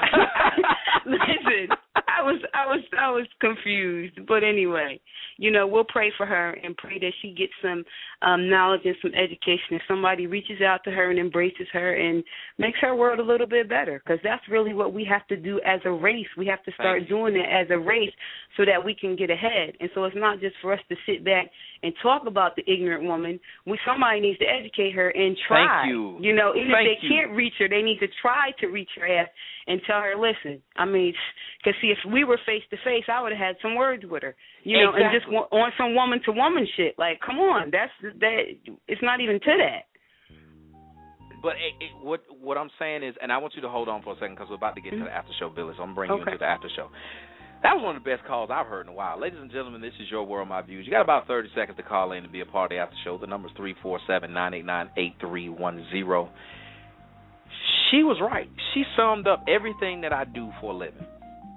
listen, I was, I was, I was confused. But anyway, you know, we'll pray for her and pray that she gets some um, knowledge and some education, and somebody reaches out to her and embraces her and makes her world a little bit better, because that's really what we have to do as a race. We have to start doing it as a race so that we can get ahead. And so it's not just for us to sit back and talk about the ignorant woman. We somebody needs to educate her and try. Thank you. You know, even Thank if they you. can't reach her, they need to try to reach her ass and tell her, listen, I mean, because see, if we were face to face, I would have had some words with her. You know, exactly. and just on some woman to woman shit. Like, come on, that's that. It's not even to that. But it, it, what what I'm saying is, and I want you to hold on for a second because we're about to get mm-hmm. to the after show, Billy, so I'm bringing okay. you into the after show. That was one of the best calls I've heard in a while. Ladies and gentlemen, this is Your World, My Views. You got about thirty seconds to call in and be a part of the after show. The number is three four seven, nine eight nine, eight three one zero. she was right. She summed up everything that I do for a living.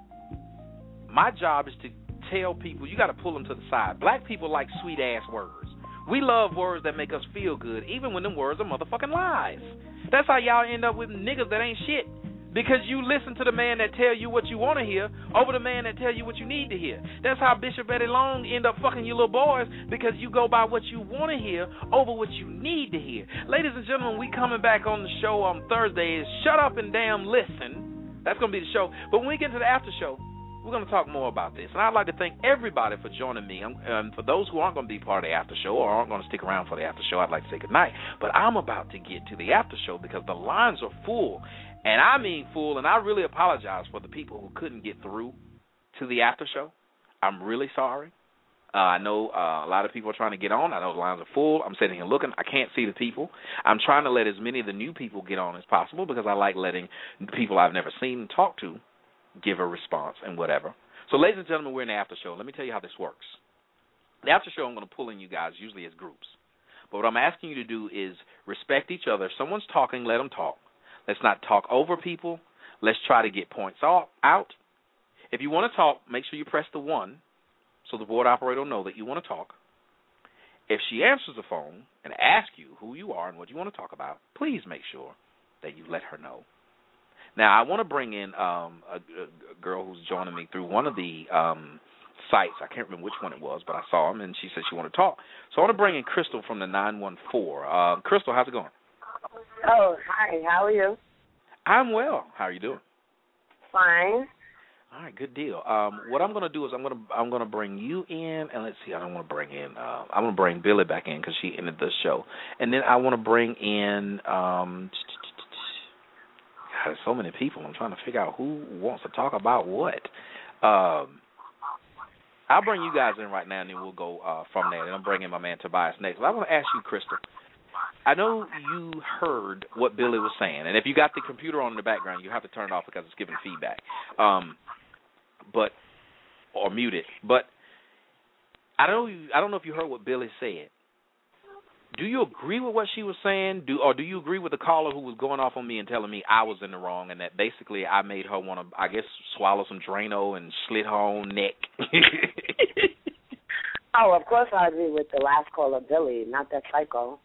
My job is to tell people, you got to pull them to the side. Black people like sweet-ass words. We love words that make us feel good, even when them words are motherfucking lies. That's how y'all end up with niggas that ain't shit. Because you listen to the man that tell you what you want to hear over the man that tell you what you need to hear. That's how Bishop Eddie Long end up fucking you little boys, because you go by what you want to hear over what you need to hear. Ladies and gentlemen, we coming back on the show on Thursday is Shut Up and Damn Listen. That's going to be the show. But when we get to the after show, we're going to talk more about this. And I'd like to thank everybody for joining me. Um, for those who aren't going to be part of the after show or aren't going to stick around for the after show, I'd like to say goodnight. But I'm about to get to the after show because the lines are full. And I mean full, and I really apologize for the people who couldn't get through to the after show. I'm really sorry. Uh, I know uh, a lot of people are trying to get on. I know the lines are full. I'm sitting here looking. I can't see the people. I'm trying to let as many of the new people get on as possible because I like letting people I've never seen and talked to give a response and whatever. So, ladies and gentlemen, we're in the after show. Let me tell you how this works. The after show, I'm going to pull in you guys usually as groups. But what I'm asking you to do is respect each other. If someone's talking, let them talk. Let's not talk over people. Let's try to get points out. If you want to talk, make sure you press the one so the board operator will know that you want to talk. If she answers the phone and asks you who you are and what you want to talk about, please make sure that you let her know. Now, I want to bring in um, a, a girl who's joining me through one of the um, sites. I can't remember which one it was, but I saw him, and she said she wanted to talk. So I want to bring in Crystal from the nine one four. Uh, Crystal, how's it going? Oh, hi. How are you? I'm well. How are you doing? Fine. All right, good deal. Um, what I'm going to do is I'm going to I'm going to bring you in, and let's see. I don't want to bring in. Uh, I'm going to bring Billy back in because she ended the show, and then I want to bring in. Um, God, there's so many people. I'm trying to figure out who wants to talk about what. Um, I'll bring you guys in right now, and then we'll go uh, from there. And I'm bringing my man Tobias next. But I want to ask you, Crystal. I know you heard what Billy was saying, and if you got the computer on in the background, you have to turn it off because it's giving feedback, um, but or mute it. But I don't, I don't know if you heard what Billy said. Do you agree with what she was saying, do or do you agree with the caller who was going off on me and telling me I was in the wrong and that basically I made her want to, I guess, swallow some Drano and slit her own neck? Oh, of course I agree with the last caller, Billy, not that psycho.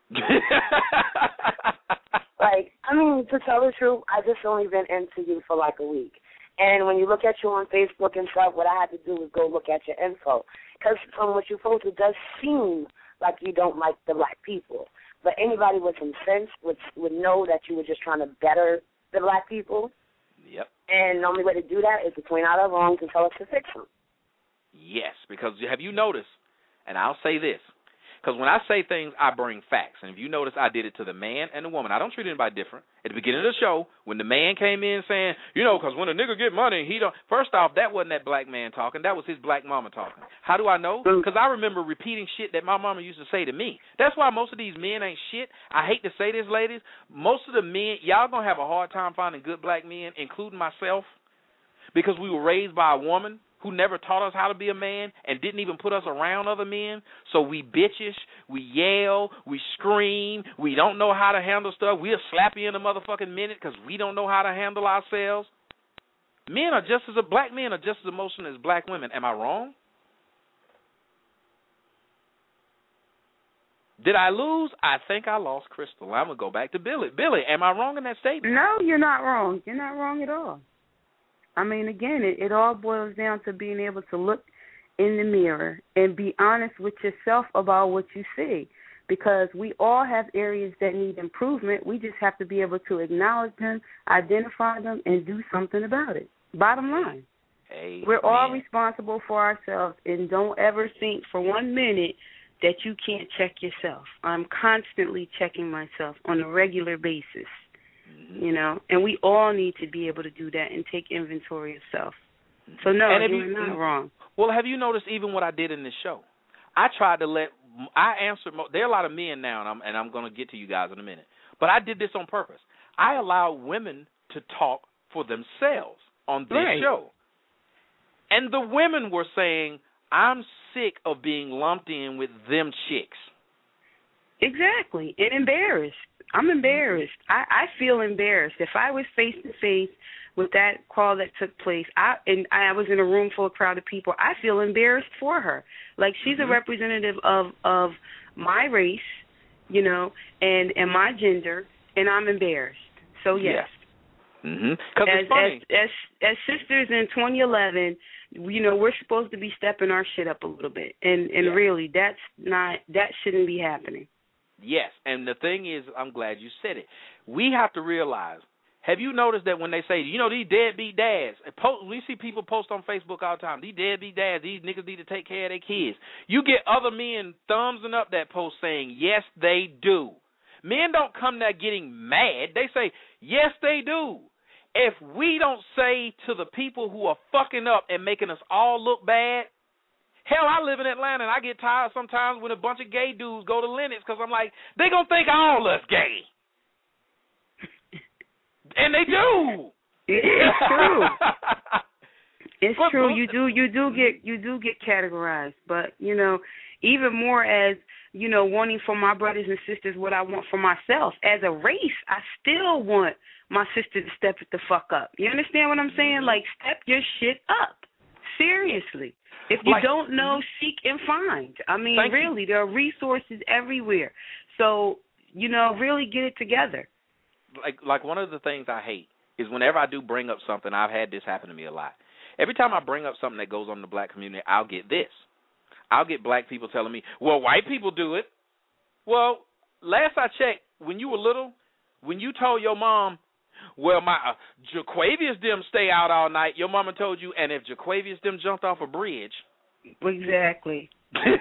Like, I mean, to tell the truth, I just only been into you for like a week. And when you look at you on Facebook and stuff, what I had to do was go look at your info. Because from what you posted, it does seem like you don't like the black people. But anybody with some sense would, would know that you were just trying to better the black people. Yep. And the only way to do that is to point out our wrongs and tell us to fix them. Yes, because have you noticed, and I'll say this, because when I say things, I bring facts. And if you notice, I did it to the man and the woman. I don't treat anybody different. At the beginning of the show, when the man came in saying, you know, because when a nigga get money, he don't. First off, that wasn't that black man talking. That was his black mama talking. How do I know? Because I remember repeating shit that my mama used to say to me. That's why most of these men ain't shit. I hate to say this, ladies. Most of the men, y'all going to have a hard time finding good black men, including myself, because we were raised by a woman who never taught us how to be a man and didn't even put us around other men. So we bitchish, we yell, we scream, we don't know how to handle stuff. We'll slap you in a motherfucking minute because we don't know how to handle ourselves. Men are just as, black men are just as emotional as black women. Am I wrong? Did I lose? I think I lost Crystal. I'm going to go back to Billy. Billy, am I wrong in that statement? No, you're not wrong. You're not wrong at all. I mean, again, it, it all boils down to being able to look in the mirror and be honest with yourself about what you see, because we all have areas that need improvement. We just have to be able to acknowledge them, identify them, and do something about it. Bottom line. Amen. We're all responsible for ourselves, and don't ever think for one minute that you can't check yourself. I'm constantly checking myself on a regular basis. You know, and we all need to be able to do that and take inventory of self. So, no, you're you, not wrong. Well, have you noticed even what I did in this show? I tried to let, I answered, there are a lot of men now, and I'm, and I'm going to get to you guys in a minute, but I did this on purpose. I allowed women to talk for themselves on this right. show. And the women were saying, I'm sick of being lumped in with them chicks. Exactly, and embarrassed. I'm embarrassed. I, I feel embarrassed. If I was face to face with that call that took place, I and I was in a room full of crowd of people, I feel embarrassed for her. Like, she's mm-hmm. a representative of of my race, you know, and and my gender, and I'm embarrassed. So yes. yes. Mm-hmm. Cause as, it's funny. As, as as sisters in twenty eleven, you know, we're supposed to be stepping our shit up a little bit, and and yeah. really, that's not that shouldn't be happening. Yes, and the thing is, I'm glad you said it. We have to realize. Have you noticed that when they say, you know, these deadbeat dads, we see people post on Facebook all the time, these deadbeat dads, these niggas need to take care of their kids. You get other men thumbsing up that post saying, yes, they do. Men don't come there getting mad. They say, yes, they do. If we don't say to the people who are fucking up and making us all look bad, hell, I live in Atlanta, and I get tired sometimes when a bunch of gay dudes go to Lennox because I'm like, they going to think all us gay. And they do. It's true. It's but, true. You do you do get you do get categorized, but you know, even more as, you know, wanting for my brothers and sisters what I want for myself. As a race, I still want my sister to step it the fuck up. You understand what I'm saying? Like, step your shit up. Seriously. If you like, don't know, seek and find. I mean, really, you. There are resources everywhere. So, you know, really get it together. Like like one of the things I hate is whenever I do bring up something, I've had this happen to me a lot. Every time I bring up something that goes on in the black community, I'll get this. I'll get black people telling me, well, white people do it. Well, last I checked, when you were little, when you told your mom, well, my uh, Jaquavius them stay out all night, your mama told you, and if Jaquavius them jumped off a bridge. Exactly.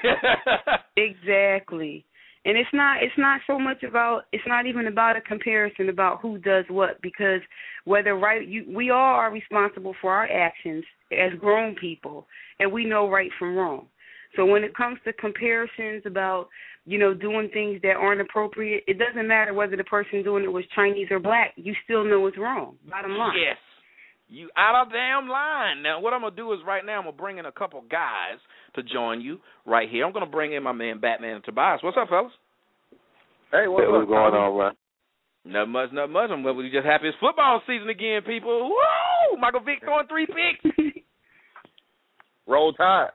Exactly. And it's not it's not so much about it's not even about a comparison about who does what, because whether right you we all are responsible for our actions as grown people, and we know right from wrong. So when it comes to comparisons about, you know, doing things that aren't appropriate, it doesn't matter whether the person doing it was Chinese or black. You still know it's wrong. Bottom line. Yes. You out of damn line. Now, what I'm going to do is right now I'm going to bring in a couple guys to join you right here. I'm going to bring in my man Batman and Tobias. What's up, fellas? Hey, what's, hey, what's going on, man? Not much, not much. I'm we just happy it's football season again, people. Woo! Michael Vick throwing three picks. Roll Tide.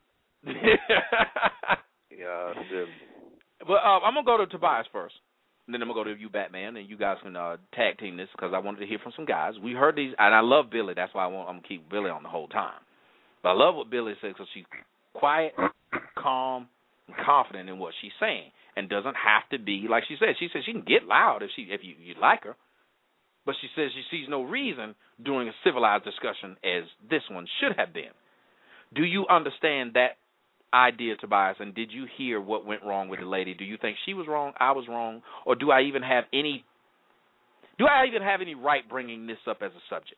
Yeah, shit. But uh, I'm going to go to Tobias first. And then I'm going to go to you, Batman, and you guys can uh, tag team this because I wanted to hear from some guys. We heard these, and I love Billy. That's why I want, I'm going to keep Billy on the whole time. But I love what Billy says because she's quiet, calm, and confident in what she's saying, and doesn't have to be, like she said, she says she can get loud if she if you, you like her, but she says she sees no reason during a civilized discussion as this one should have been. Do you understand that idea, Tobias, and did you hear what went wrong with the lady? Do you think she was wrong, I was wrong, or do I even have any do I even have any right bringing this up as a subject?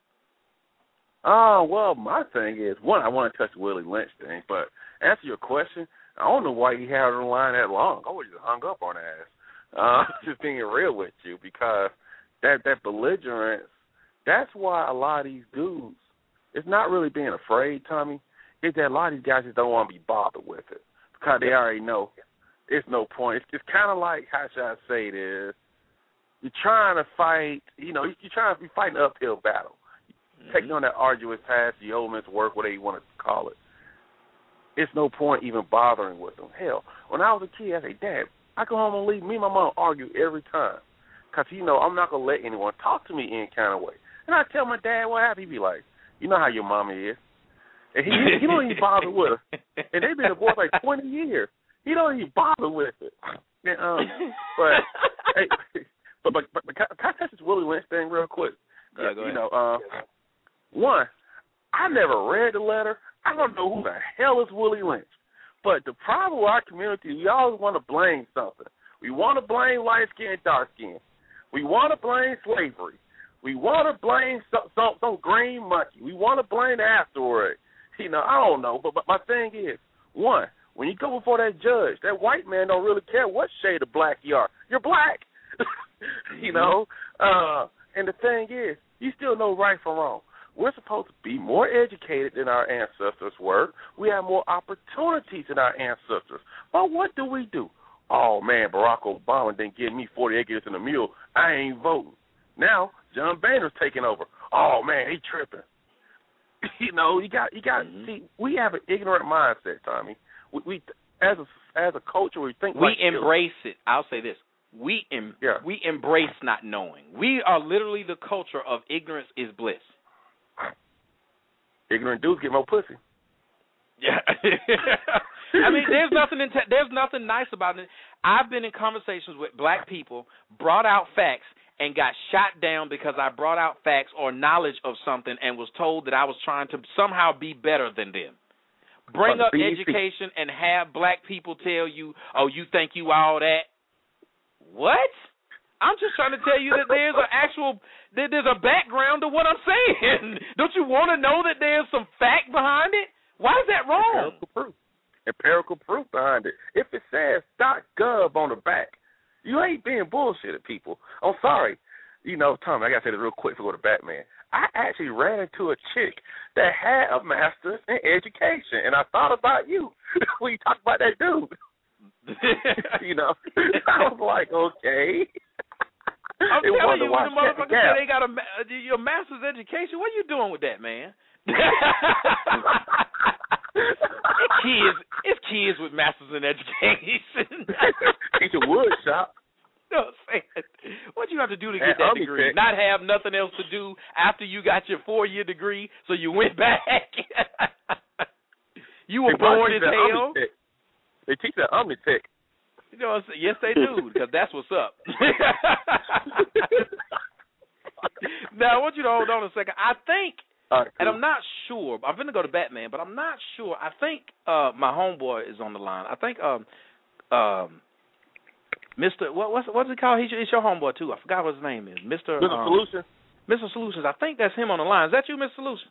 Oh, uh, well, my thing is, one, I want to touch the Willie Lynch thing, but answer your question, I don't know why he had her on the line that long. I would have just hung up on her ass. Uh, just being real with you, because that, that belligerence, that's why a lot of these dudes, it's not really being afraid, Tommy. It's that a lot of these guys just don't want to be bothered with it because they already know it's no point. It's, it's kind of like, how should I say this? You're trying to fight, you know, you're trying to be fighting an uphill battle. You're taking on that arduous task, the old man's work, whatever you want to call it. It's no point even bothering with them. Hell, when I was a kid, I say, Dad, I come home and leave. Me and my mom argue every time because, you know, I'm not going to let anyone talk to me any kind of way. And I tell my dad what happened. He be like, you know how your mama is. And he, he don't even bother with her. And they've been divorced like twenty years. He don't even bother with it. And, um, but, hey, but, but, but, but can I touch this Willie Lynch thing real quick? Yeah, go uh, you ahead. know, uh, one, I never read the letter. I don't know who the hell is Willie Lynch. But the problem with our community, we always want to blame something. We want to blame light skin, dark skin. We want to blame slavery. We want to blame some, some, some green monkey. We want to blame the asteroid. You know, I don't know. But, but my thing is, one, when you go before that judge, that white man don't really care what shade of black you are. You're black. you know? Uh, and the thing is, you still know right from wrong. We're supposed to be more educated than our ancestors were. We have more opportunities than our ancestors. But what do we do? oh, man, Barack Obama didn't give me forty acres and a mule. I ain't voting. Now, John Boehner's taking over. Oh, man, he tripping. You know, you got, you got. Mm-hmm. See, we have an ignorant mindset, Tommy. We, we as a as a culture, we think we like embrace children. it. I'll say this: we em- yeah. we embrace not knowing. We are literally the culture of ignorance is bliss. Ignorant dudes get more pussy. Yeah. I mean, there's nothing in te- there's nothing nice about it. I've been in conversations with black people, brought out facts, and got shot down because I brought out facts or knowledge of something and was told that I was trying to somehow be better than them. Bring up education and have black people tell you, oh, you think you all that? What? I'm just trying to tell you that there's an actual, that there's a background to what I'm saying. Don't you want to know that there's some fact behind it? Why is that wrong? Empirical proof. Empirical proof behind it. If it says .gov on the back, you ain't being bullshitted, people. I'm sorry. You know, Tommy, I got to say this real quick before we go to Batman. I actually ran into a chick that had a master's in education, and I thought about you when you talked about that dude. You know, I was like, okay. I'm it telling you, when the motherfucker say they got a, a master's education, what are you doing with that, man? It's kids, it's kids with masters in education. Teach a wood shop. You know what I'm saying? What you have to do to get and that degree? Tech. Not have nothing else to do after you got your four-year degree, so you went back. You were they bored as hell. They teach that Omnitech. You know what I'm saying? Yes, they do, because that's what's up. Now, I want you to hold on a second. I think, right, cool. and I'm not sure, I'm going to go to Batman, but I'm not sure. I think uh, my homeboy is on the line. I think um, um, Mister What, what's what's it called? He's, he's your homeboy, too. I forgot what his name is. Mister Mister Um, Solution? Mister Solutions. I think that's him on the line. Is that you, Mister Solution?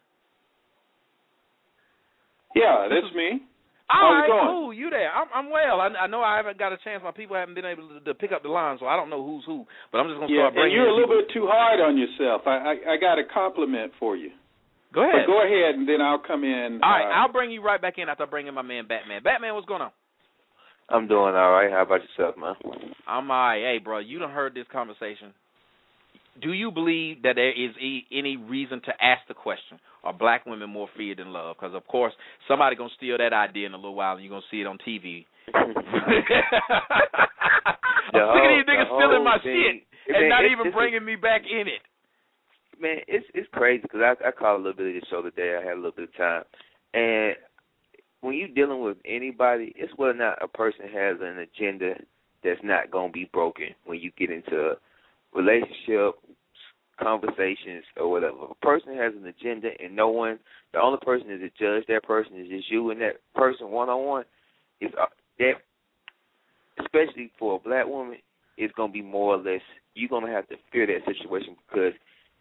Yeah, that's me. All How's right, it going? cool. You there? I'm, I'm well. I, I know I haven't got a chance. My people haven't been able to, to pick up the line, so I don't know who's who. But I'm just going to Yeah, start bringing. and you're a little people. bit too hard on yourself. I, I I got a compliment for you. Go ahead. But go ahead, and then I'll come in. All right, uh, I'll bring you right back in after I bring in my man Batman. Batman, what's going on? I'm doing all right. How about yourself, man? I'm all right. Hey, bro, you done heard this conversation. Do you believe that there is e- any reason to ask the question, are black women more feared than loved? Because, of course, somebody going to steal that idea in a little while, and you're going to see it on T V. I'm whole, sick of these niggas stealing my thing, shit and man, not it's, even it's, bringing me back in it. Man, it's it's crazy because I, I caught a little bit of the show today. I had a little bit of time. And when you're dealing with anybody, it's whether or not a person has an agenda that's not going to be broken when you get into a relationship, conversations, or whatever. If a person has an agenda and no one, the only person is to judge that person is just you and that person one-on-one, it's, uh, that, especially for a black woman, it's going to be more or less, you're going to have to fear that situation because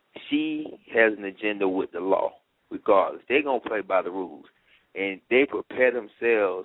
she has an agenda with the law, regardless. They're going to play by the rules. And they prepare themselves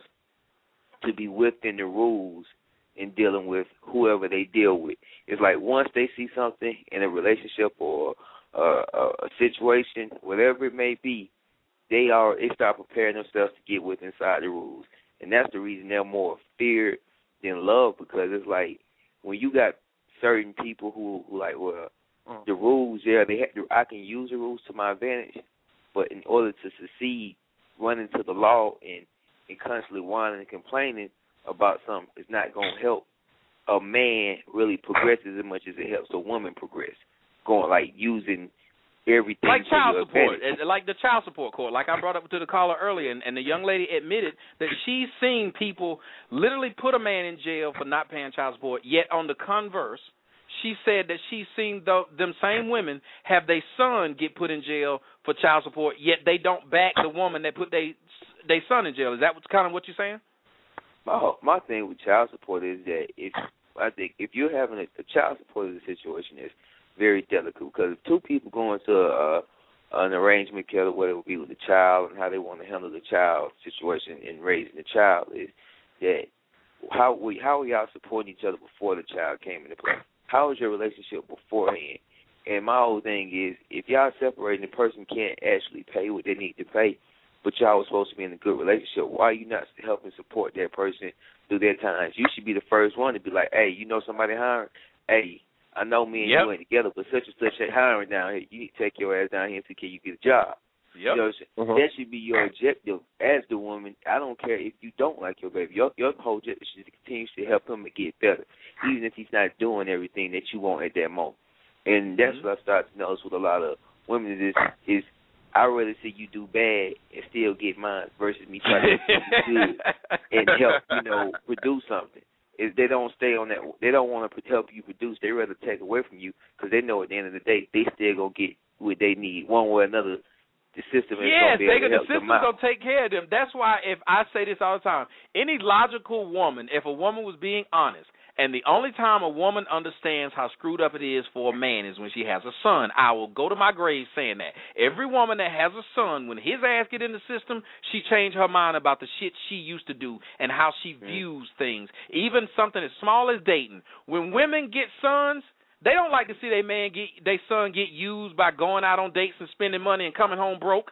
to be within the rules in dealing with whoever they deal with. It's like once they see something in a relationship or uh, a situation, whatever it may be, they are they start preparing themselves to get with inside the rules. And that's the reason they're more feared than loved, because it's like when you got certain people who, who like, well, mm. the rules, yeah, they have to, I can use the rules to my advantage, but in order to succeed, running to the law and, and constantly whining and complaining about something is not going to help a man really progress as much as it helps a woman progress. Going, like, using everything like child your support, advantage. like the child support court. Like I brought up to the caller earlier, and, and the young lady admitted that she's seen people literally put a man in jail for not paying child support, yet on the converse, she said that she's seen the, them same women have their son get put in jail for child support, yet they don't back the woman that put their they son in jail. Is that what's kind of what you're saying? My, my thing with child support is that if I think if you're having a, a child support is a situation that's very delicate, because if two people go into a, an arrangement, together, whether it would be with the child and how they want to handle the child situation in raising the child, is that how we how are y'all supporting each other before the child came into play? How was your relationship beforehand? And my whole thing is, if y'all separating, the person can't actually pay what they need to pay, but y'all was supposed to be in a good relationship. Why are you not helping support that person through their times? You should be the first one to be like, hey, you know somebody hiring? Hey, I know me and yep. you ain't together, but such and such ain't hiring down here. You need to take your ass down here and see can you get a job. Yep. You know what I'm saying? Uh-huh. That should be your objective as the woman. I don't care if you don't like your baby. Your, your whole objective is to continue to help him to get better, even if he's not doing everything that you want at that moment. And that's mm-hmm. what I started to notice with a lot of women is, is I'd rather see you do bad and still get mine versus me trying to do good and help, you know, produce something. If they don't stay on that, they don't want to help you produce. They rather take away from you because they know at the end of the day they still gonna get what they need one way or another. The system is yes, gonna be able they, to the help system's them out. gonna take care of them. That's why if I say this all the time, any logical woman, if a woman was being honest, and the only time a woman understands how screwed up it is for a man is when she has a son. I will go to my grave saying that. Every woman that has a son, when his ass get in the system, she changed her mind about the shit she used to do and how she mm. views things. Even something as small as dating. When women get sons, they don't like to see their man get their son get used by going out on dates and spending money and coming home broke.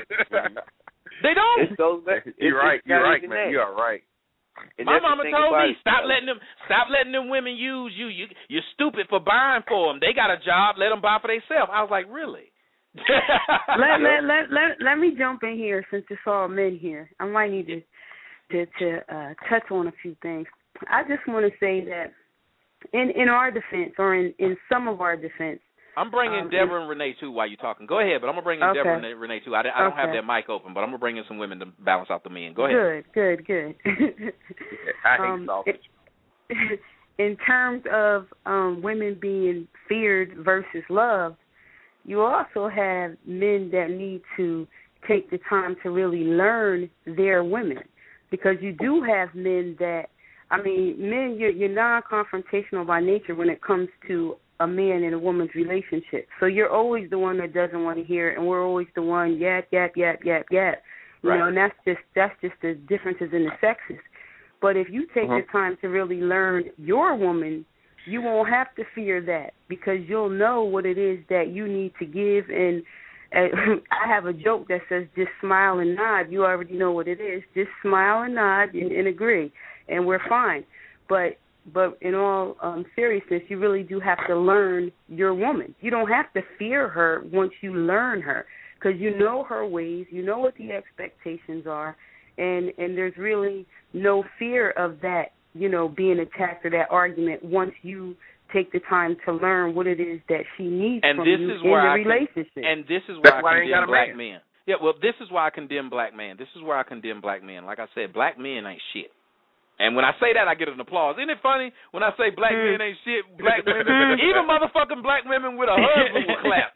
They don't. It goes back, you're right. You're right, man. You are right. And my mama told me, stop it. letting them stop letting them women use you. You you're stupid for buying for them. They got a job. Let them buy for themselves. I was like, really? let, let let let let me jump in here since it's all men here. I might need to to, to uh, touch on a few things. I just want to say that in in our defense, or in, in some of our defense, I'm bringing um, Deborah and Renee too while you're talking. Go ahead, but I'm gonna bring in okay. Deborah and Renee too. I, I don't okay. have that mic open, but I'm gonna bring in some women to balance out the men. Go ahead. Good, good, good. I hate um, sausage. In terms of um, women being feared versus loved, you also have men that need to take the time to really learn their women, because you do have men that, I mean, men, you're, you're non-confrontational by nature when it comes to a man and a woman's relationship. So you're always the one that doesn't want to hear it, and we're always the one yap, yap, yap, yap, yap. You right. know, and that's just that's just the differences in the sexes. But if you take uh-huh. the time to really learn your woman, you won't have to fear that, because you'll know what it is that you need to give. And uh, I have a joke that says, just smile and nod. You already know what it is. Just smile and nod and, and agree, and we're fine. But But in all um, seriousness, you really do have to learn your woman. You don't have to fear her once you learn her, because you know her ways, you know what the expectations are, and, and there's really no fear of that, you know, being attacked or that argument once you take the time to learn what it is that she needs and from this you is in where the I relationship. Can, and this is where That's I condemn I black man. men. Yeah, well, this is why I condemn black men. This is where I condemn black men. Like I said, black men ain't shit. And when I say that, I get an applause. Isn't it funny when I say black mm. men ain't shit, black women, even motherfucking black women with a husband will clap.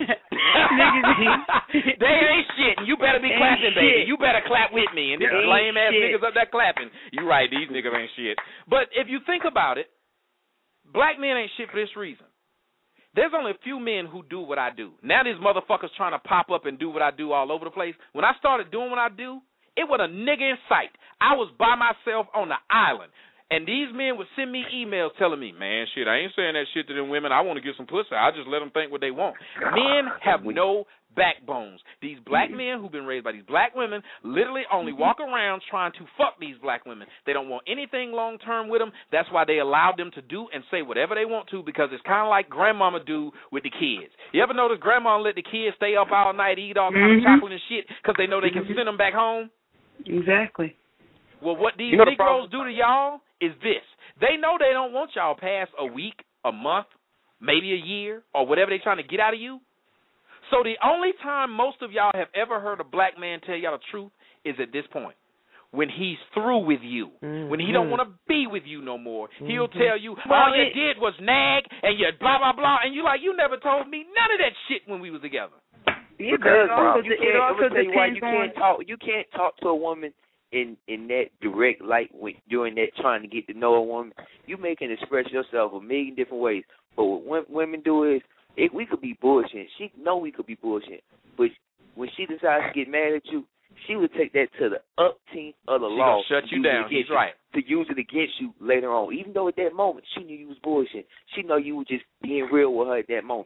They ain't shit, and you better be ain't clapping, shit. baby. You better clap with me. And this is lame-ass niggas up there clapping. You right, these niggas ain't shit. But if you think about it, black men ain't shit for this reason. There's only a few men who do what I do. Now these motherfuckers trying to pop up and do what I do all over the place. When I started doing what I do, it was a nigga in sight. I was by myself on the island. And these men would send me emails telling me, man, shit, I ain't saying that shit to them women. I want to get some pussy. I just let them think what they want. Men have no backbones. These black men who've been raised by these black women literally only walk around trying to fuck these black women. They don't want anything long-term with them. That's why they allowed them to do and say whatever they want to, because it's kind of like grandmama do with the kids. You ever notice grandma let the kids stay up all night, eat all kind mm-hmm. of chocolate and shit because they know they can send them back home? Exactly. Well, what these you know Negroes do to y'all is this. They know they don't want y'all past a week, a month, maybe a year, or whatever they're trying to get out of you. So the only time most of y'all have ever heard a black man tell y'all the truth is at this point. When he's through with you, mm-hmm. when he don't want to be with you no more, mm-hmm. he'll tell you, all well, you it, did was nag and you blah, blah, blah, and you're like, you never told me none of that shit when we was together. Yeah, because it also, you it also tell you why depends you can't on... talk. You can't talk to a woman in in that direct light when during that trying to get to know a woman. You may can express yourself a million different ways, but what women do is, if we could be bullshit. She know we could be bullshit, but when she decides to get mad at you, she would take that to the upteenth of the she law. She gonna shut you down. He's you, right. To use it against you later on, even though at that moment she knew you was bullshit. She know you were just being real with her at that moment.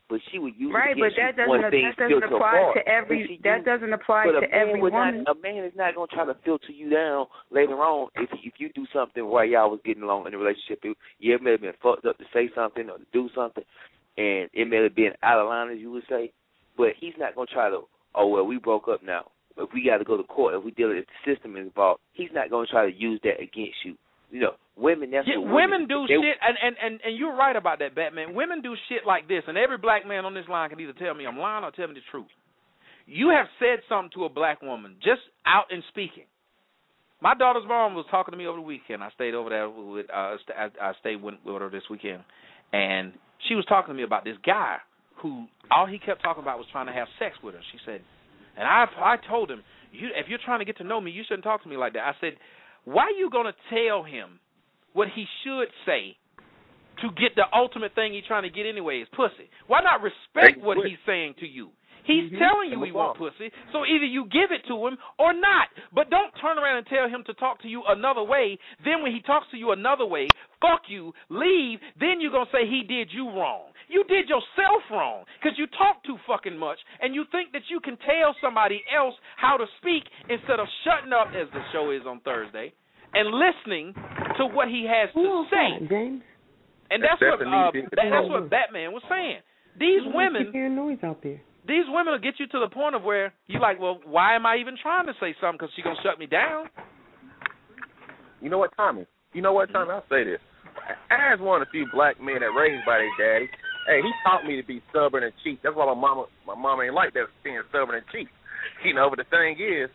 but she would use right, it against but that you when doesn't things that doesn't filter apply apart. to every that used, doesn't apply but to a man every would woman. Not, a man is not going to try to filter you down later on if if you do something while y'all was getting along in the relationship. It, yeah, it may have been fucked up to say something or to do something, and it may have been out of line, as you would say. But he's not going to try to. Oh well, we broke up now. If we got to go to court, if we deal with the system involved, he's not going to try to use that against you. You know, women, that's yeah, what women, women do they, shit, and, and, and, and you're right about that, Batman. Women do shit like this, and every black man on this line can either tell me I'm lying or tell me the truth. You have said something to a black woman just out and speaking. My daughter's mom was talking to me over the weekend. I stayed over there with, uh, I, I stayed with, with her this weekend, and she was talking to me about this guy who all he kept talking about was trying to have sex with her. She said, and I, I told him, you, if you're trying to get to know me, you shouldn't talk to me like that. I said, why are you going to tell him what he should say to get the ultimate thing he's trying to get anyway is pussy? Why not respect what he's saying to you? He's mm-hmm. telling you he wants pussy, so either you give it to him or not. But don't turn around and tell him to talk to you another way. Then when he talks to you another way, fuck you, leave, then you're going to say he did you wrong. You did yourself wrong because you talk too fucking much, and you think that you can tell somebody else how to speak instead of shutting up, as the show is on Thursday, and listening to what he has to Who say. that, James? And that's, that's what uh, that, that's what Batman was saying. These you women... keep hearing noise out there. These women will get you to the point of where you're like, well, why am I even trying to say something because she's going to shut me down? You know what, Tommy? You know what, Tommy? I'll say this. I asked one of the few black men that raised by their daddy. Hey, he taught me to be stubborn and cheap. That's why my mama my mama ain't like that, being stubborn and cheap. You know, but the thing is,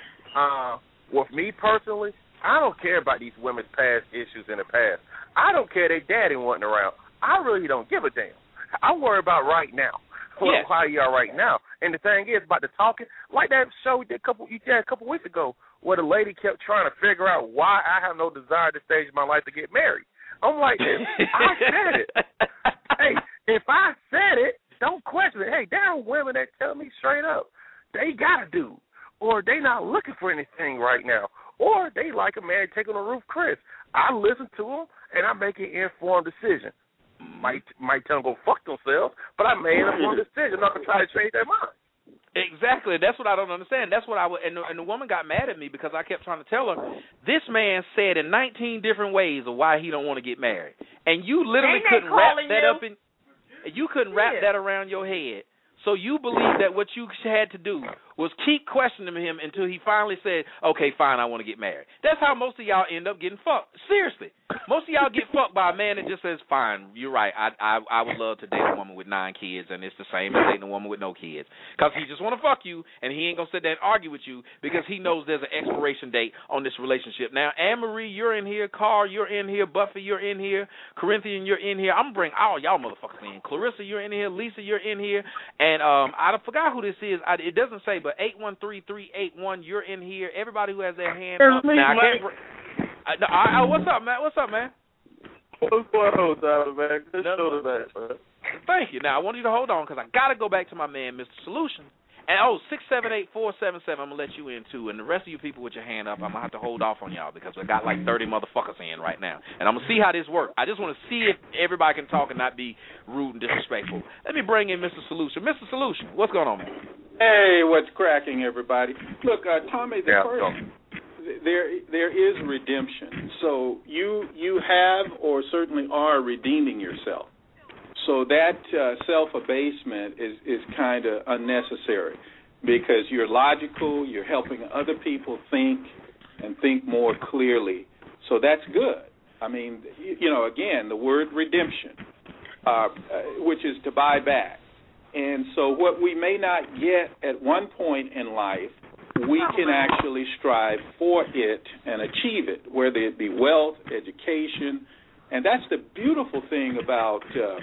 uh, with me personally, I don't care about these women's past issues in the past. I don't care their daddy wasn't around. I really don't give a damn. I worry about right now. Well, yeah. How you are right now. And the thing is about the talking, like that show we did a couple you did a couple weeks ago, where the lady kept trying to figure out why I have no desire at this stage of my life to get married. I'm like, I said it. Hey, if I said it, don't question it. Hey, there are women that tell me straight up they got a dude, or they not looking for anything right now, or they like a man taking a roof Chris. I listen to them and I make an informed decision. Might might tell them go fuck themselves, but I made up one decision not to try to change their mind. Exactly. That's what I don't understand. That's what I would, and the, and the woman got mad at me because I kept trying to tell her this man said in nineteen different ways of why he don't want to get married, and you literally Ain't couldn't wrap you? that up in, you couldn't wrap yeah. that around your head. So you believe that what you had to do was keep questioning him until he finally said, okay, fine, I want to get married. That's how most of y'all end up getting fucked. Seriously. Most of y'all get fucked by a man that just says, fine, you're right, I I, I would love to date a woman with nine kids, and it's the same as dating a woman with no kids. Because he just want to fuck you, and he ain't going to sit there and argue with you because he knows there's an expiration date on this relationship. Now, Anne-Marie, you're in here. Carl, you're in here. Buffy, you're in here. Corinthian, you're in here. I'm going to bring all y'all motherfuckers in. Clarissa, you're in here. Lisa, you're in here. And um, I forgot who this is. I, it doesn't say, but eight one three, three eight one, you're in here. Everybody who has their hand up. Now, I can't br- I, no, I, I, what's up, man? What's up, man? What's going on, Tyler, man? Good show tonight, man. Thank you. Now, I want you to hold on because I got to go back to my man, Mister Solution. And, oh, six seven eight, four seven seven, I'm going to let you in, too. And the rest of you people with your hand up, I'm going to have to hold off on y'all because we got like thirty motherfuckers in right now. And I'm going to see how this works. I just want to see if everybody can talk and not be rude and disrespectful. Let me bring in Mister Solution. Mister Solution, what's going on, man? Hey, what's cracking, everybody? Look, uh, Tommy, the yeah, first, there there is redemption. So you you have or certainly are redeeming yourself. So that uh, self-abasement is, is kind of unnecessary because you're logical, you're helping other people think and think more clearly. So that's good. I mean, you, you know, again, the word redemption, uh, which is to buy back. And so what we may not get at one point in life, we can actually strive for it and achieve it, whether it be wealth, education. And that's the beautiful thing about uh,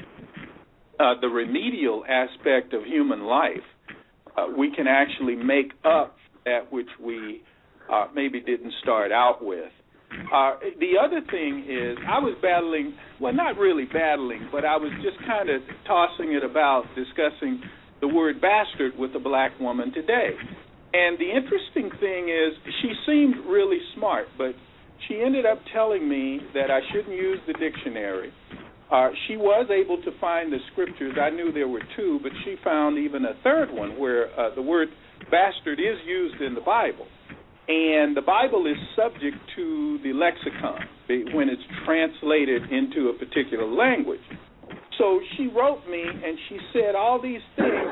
uh, the remedial aspect of human life. Uh, we can actually make up that which we uh, maybe didn't start out with. Uh, the other thing is I was battling, well, not really battling, but I was just kind of tossing it about, discussing the word bastard with a black woman today. And the interesting thing is she seemed really smart, but she ended up telling me that I shouldn't use the dictionary uh, she was able to find the scriptures. I knew there were two, but she found even a third one where uh, the word bastard is used in the Bible. And the Bible is subject to the lexicon when it's translated into a particular language. So she wrote me and she said all these things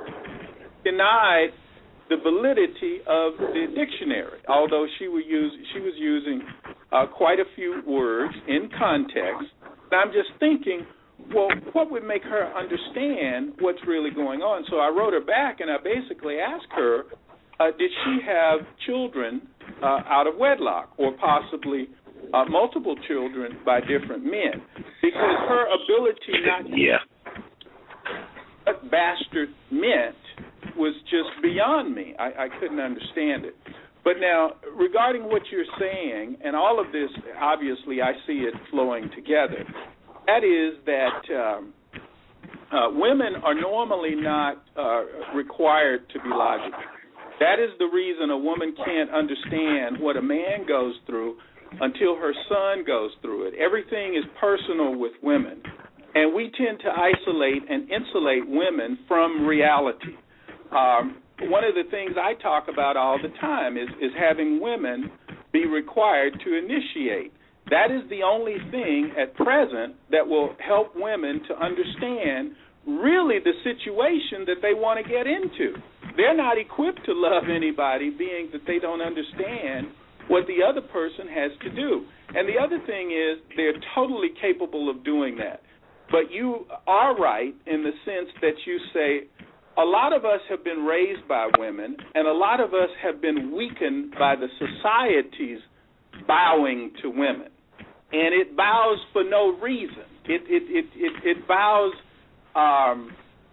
denied the validity of the dictionary, although she, would use, she was using uh, quite a few words in context. And I'm just thinking, well, what would make her understand what's really going on? So I wrote her back and I basically asked her, uh, did she have children uh, out of wedlock or possibly uh, multiple children by different men? Because her ability not to yeah. what bastard meant was just beyond me. I, I couldn't understand it. But now, regarding what you're saying, and all of this, obviously I see it flowing together, that is that um, uh, women are normally not uh, required to be logical. That is the reason a woman can't understand what a man goes through until her son goes through it. Everything is personal with women, and we tend to isolate and insulate women from reality. Um, one of the things I talk about all the time is, is having women be required to initiate. That is the only thing at present that will help women to understand really the situation that they want to get into. They're not equipped to love anybody, being that they don't understand what the other person has to do. And the other thing is they're totally capable of doing that. But you are right in the sense that you say a lot of us have been raised by women, and a lot of us have been weakened by the society's bowing to women. And it bows for no reason. It it it it, it bows um,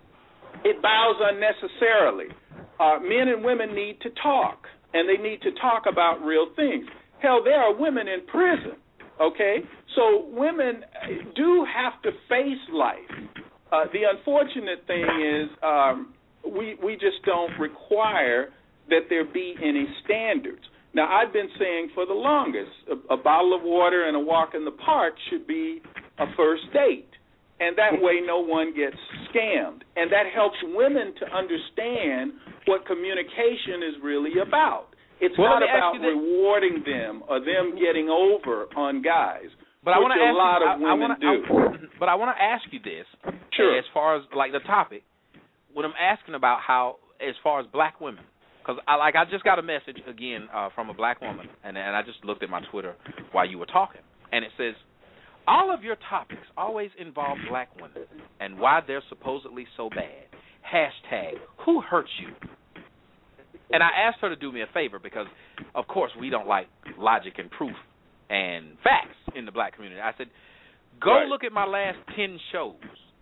it bows unnecessarily. Uh, men and women need to talk, and they need to talk about real things. Hell, there are women in prison, okay? So women do have to face life. Uh, the unfortunate thing is um, we we just don't require that there be any standards. Now, I've been saying for the longest, a, a bottle of water and a walk in the park should be a first date, and that way no one gets scammed. And that helps women to understand what communication is really about. It's well, not about rewarding them or them getting over on guys, but which I a ask lot you, of I, women I wanna, do. I, but I want to ask you this. Sure. As far as, like, the topic, what I'm asking about how, as far as black women, because I, like, I just got a message, again, uh, from a black woman, and, and I just looked at my Twitter while you were talking, and it says, all of your topics always involve black women and why they're supposedly so bad. Hashtag, who hurt you? And I asked her to do me a favor because, of course, we don't like logic and proof and facts in the black community. I said, go right. look at my last ten shows.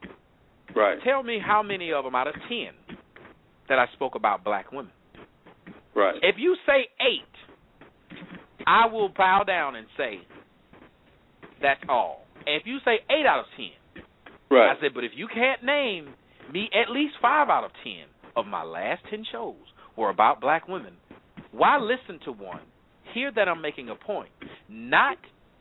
Right. Tell me how many of them out of ten that I spoke about black women. Right. If you say eight, I will bow down and say, that's all. And if you say eight out of ten, right. I said, but if you can't name me at least five out of ten of my last ten shows were about black women, why listen to one, hear that I'm making a point, not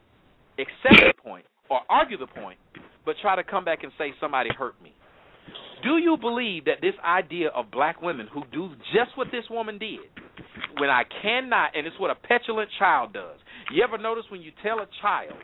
accept the point or argue the point, but try to come back and say somebody hurt me? Do you believe that this idea of black women who do just what this woman did, when I cannot, and it's what a petulant child does. You ever notice when you tell a child,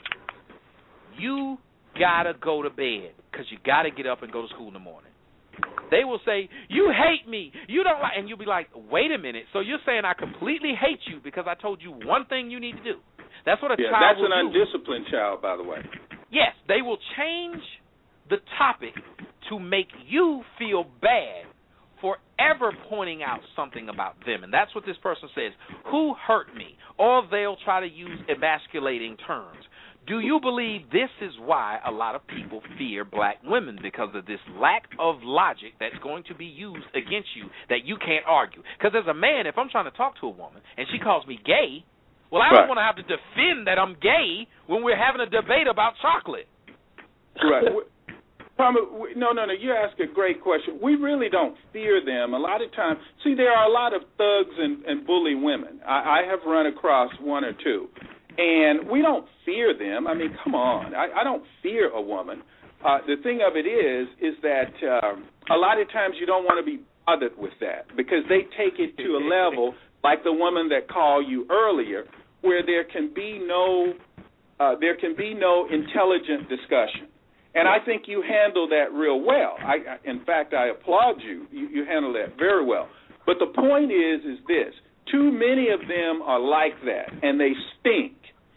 you gotta go to bed because you gotta get up and go to school in the morning, they will say, you hate me, you don't like, and you'll be like, wait a minute, so you're saying I completely hate you because I told you one thing you need to do. That's what a yeah, child that's will an do. undisciplined child, by the way. Yes, they will change the topic to make you feel bad for ever pointing out something about them. And that's what this person says. Who hurt me? Or they'll try to use emasculating terms. Do you believe this is why a lot of people fear black women? Because of this lack of logic that's going to be used against you that you can't argue. Because as a man, if I'm trying to talk to a woman and she calls me gay, well, I don't right. want to have to defend that I'm gay when we're having a debate about chocolate. Right. No, no, no. You ask a great question. We really don't fear them. A lot of times, see, there are a lot of thugs and, and bully women. I, I have run across one or two. And we don't fear them. I mean, come on. I, I don't fear a woman. Uh, the thing of it is, is that um, a lot of times you don't want to be bothered with that because they take it to a level like the woman that called you earlier, where there can be no, uh, there can be no intelligent discussion. And I think you handle that real well. I, I, in fact, I applaud you. you. You handle that very well. But the point is, is this. Too many of them are like that, and they stink.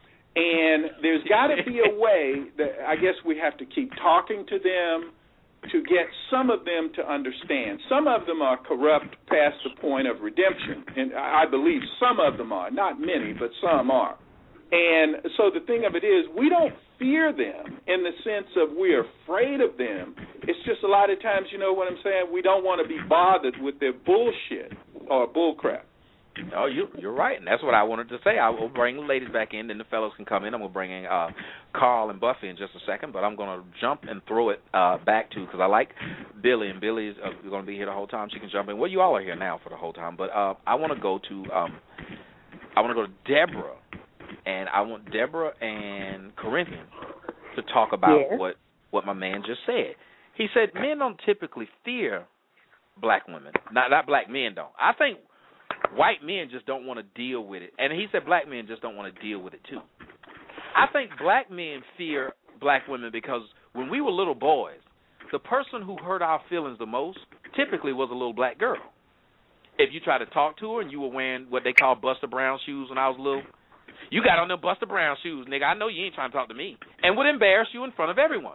And there's got to be a way that I guess we have to keep talking to them to get some of them to understand. Some of them are corrupt past the point of redemption, and I believe some of them are. Not many, but some are. And so the thing of it is, we don't fear them in the sense of we're afraid of them. It's just a lot of times, you know what I'm saying, we don't want to be bothered with their bullshit or bullcrap. Oh, you, you're right, and that's what I wanted to say. I will bring the ladies back in, then the fellows can come in. I'm going to bring in uh, Carl and Buffy in just a second, but I'm going to jump and throw it uh, back to, because I like Billy, and Billy's uh, going to be here the whole time. She can jump in. Well, you all are here now for the whole time, but uh, I want to go to um, I want to go to Deborah, and I want Deborah and Corinthian to talk about yes. what, what my man just said. He said men don't typically fear black women. Not, not black men don't. I think white men just don't want to deal with it. And he said black men just don't want to deal with it, too. I think black men fear black women because when we were little boys, the person who hurt our feelings the most typically was a little black girl. If you tried to talk to her and you were wearing what they call Buster Brown shoes when I was little, you got on them Buster Brown shoes, nigga. I know you ain't trying to talk to me. And would embarrass you in front of everyone.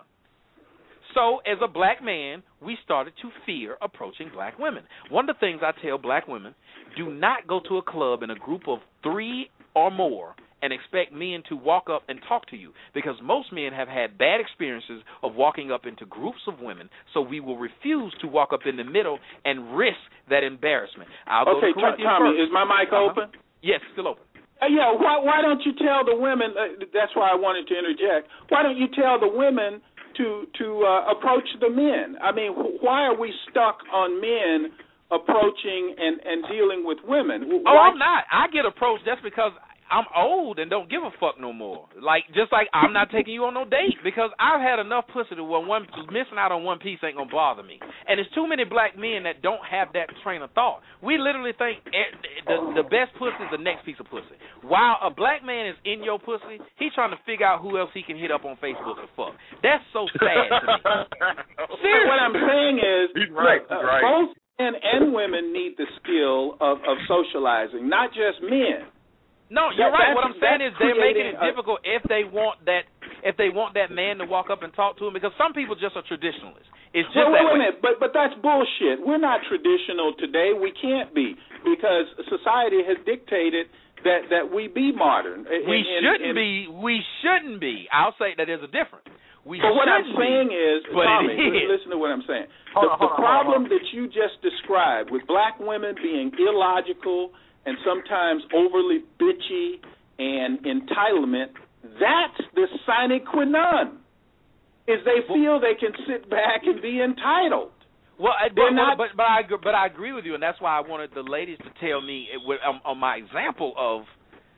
So as a black man, we started to fear approaching black women. One of the things I tell black women, do not go to a club in a group of three or more and expect men to walk up and talk to you, because most men have had bad experiences of walking up into groups of women, so we will refuse to walk up in the middle and risk that embarrassment. I'll okay, go to Corinthians Tommy, first. Is my mic uh-huh. open? Yes, still open. Uh, yeah, why, why don't you tell the women, uh, that's why I wanted to interject, why don't you tell the women to to uh, approach the men? I mean, why are we stuck on men approaching and, and dealing with women? Why? Oh, I'm not. I get approached just because I'm old and don't give a fuck no more. Like, just like I'm not taking you on no date because I've had enough pussy to where one missing out on one piece ain't gonna bother me. And there's too many black men that don't have that train of thought. We literally think the the best pussy is the next piece of pussy. While a black man is in your pussy, he's trying to figure out who else he can hit up on Facebook to fuck. That's so sad to me. Seriously. What I'm saying is, he's right. Look, He's uh, right. both men and women need the skill of, of socializing, not just men. No, you're that, right. What I'm saying is they're making it a, difficult if they want that if they want that man to walk up and talk to him, because some people just are traditionalists. It's just well, wait, that wait way. a minute, but but that's bullshit. We're not traditional today. We can't be, because society has dictated that, that we be modern. We and, shouldn't and, be. We shouldn't be. I'll say that there's a difference. We but what I'm be, saying is, Tommy, listen to what I'm saying. Hold on, the hold the on, problem hold on. that you just described with black women being illogical and sometimes overly bitchy and entitlement, that's the sine qua non, is they feel they can sit back and be entitled. Well, I, They're but, not, but but I but I agree with you, and that's why I wanted the ladies to tell me it, with, um, on my example of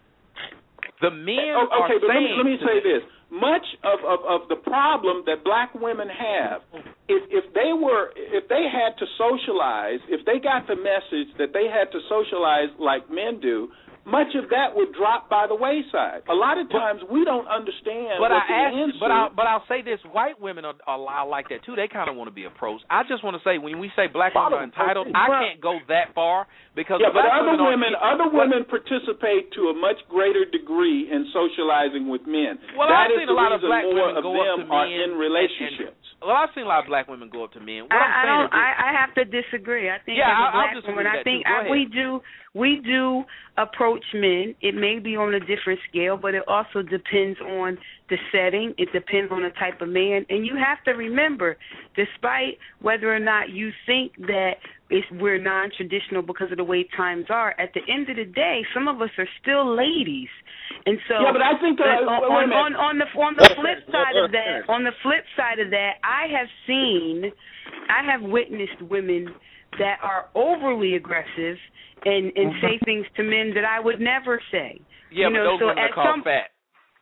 the men oh, okay, are but let me, saying let me say me, this. Much of, of, of the problem that black women have, if if they were if they had to socialize, if they got the message that they had to socialize like men do, much of that would drop by the wayside. A lot of times we don't understand But what I the ask, answer. but I but I'll say this: white women are, are like that too. They kind of want to be approached. I just want to say, when we say black women are entitled, I can't go that far because yeah, but black other women, women, are, other women participate to a much greater degree in socializing with men. Well, that I've is seen a the lot of reason black more women of go them up to are men in relationships. And, and, well, I've seen a lot of black women go up to men. What I, I'm I saying don't. is, this, I, I have to disagree. I think yeah, as a I'll, black I'll disagree woman, with I that think too. Go I, ahead. we do we do approach men. It may be on a different scale, but it also depends on the setting. It depends on the type of man, and you have to remember, despite whether or not you think that it's, we're non-traditional because of the way times are, at the end of the day, some of us are still ladies, and so yeah, but I think uh, on, wait a on, minute. on the on the flip side of that, on the flip side of that, I have seen, I have witnessed women that are overly aggressive and and say things to men that I would never say. Yeah, you know, but those so women at are called some, fat.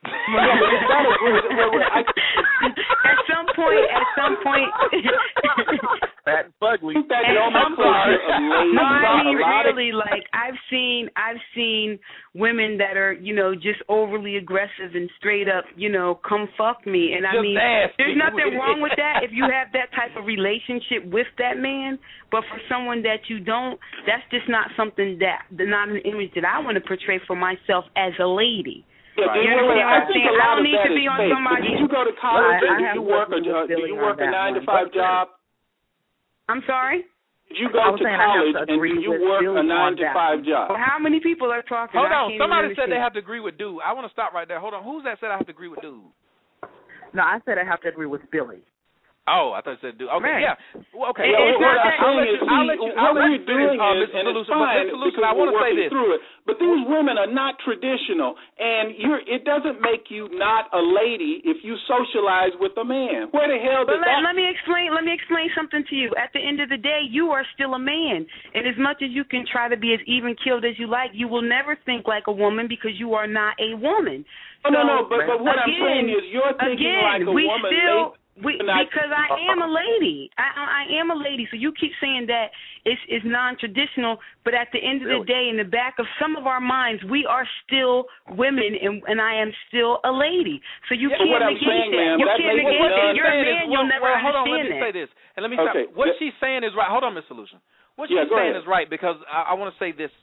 At some point, at some point, Fat and fugly. at some point, no, I mean really, like I've seen, I've seen women that are, you know, just overly aggressive and straight up, you know, come fuck me, and I Just mean, nasty. there's nothing wrong with that if you have that type of relationship with that man. But for someone that you don't, that's just not something that, not an image that I want to portray for myself as a lady. Yeah, you know what understand what I I'm think saying? a I lot don't of need that to be is on fake. somebody's. Did you go to college I, and I did you work a uh, did you work a nine to five job? I'm sorry. Did you go to college and did you work a nine to five job? Well, how many people are talking? Hold I on. can't Somebody even said they understand. have to agree with dude. I want to stop right there. Hold on. Who's that said I have to agree with dude? No, I said I have to agree with Billy. Oh, I thought you said dude. Okay, Right. yeah. Well, okay. Well, Well, what I'll, I'm let saying you, is, I'll see, let you. what I'll let we're you finish, doing uh, is, Mister and it's Solution, but fine Mister Solution, because I want to we're say working this. through it. But these women are not traditional, and you're. It doesn't make you not a lady if you socialize with a man. Where the hell But does let, that? let me explain. Let me explain something to you. At the end of the day, you are still a man, and as much as you can try to be as even-keeled as you like, you will never think like a woman because you are not a woman. Oh, no, no. So, But, but what again, I'm saying is, you're thinking again, like a we woman. Still, they, we, not, because I am a lady. I, I am a lady. So you keep saying that it's, it's non-traditional, but at the end of Really? the day, in the back of some of our minds, we are still women, and, and I am still a lady. So you Yeah, can't what I'm negate saying, that. ma'am, You that can't makes negate it that. none- You're a saying man. is, You'll well, never well, hold on, understand let me that. say this, and let me Okay. stop. What Yeah. she's saying is right. Hold on, Miss Solution. What Yeah, she's go saying ahead. is right because I, I want to say this.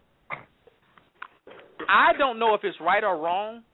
I don't know if it's right or wrong,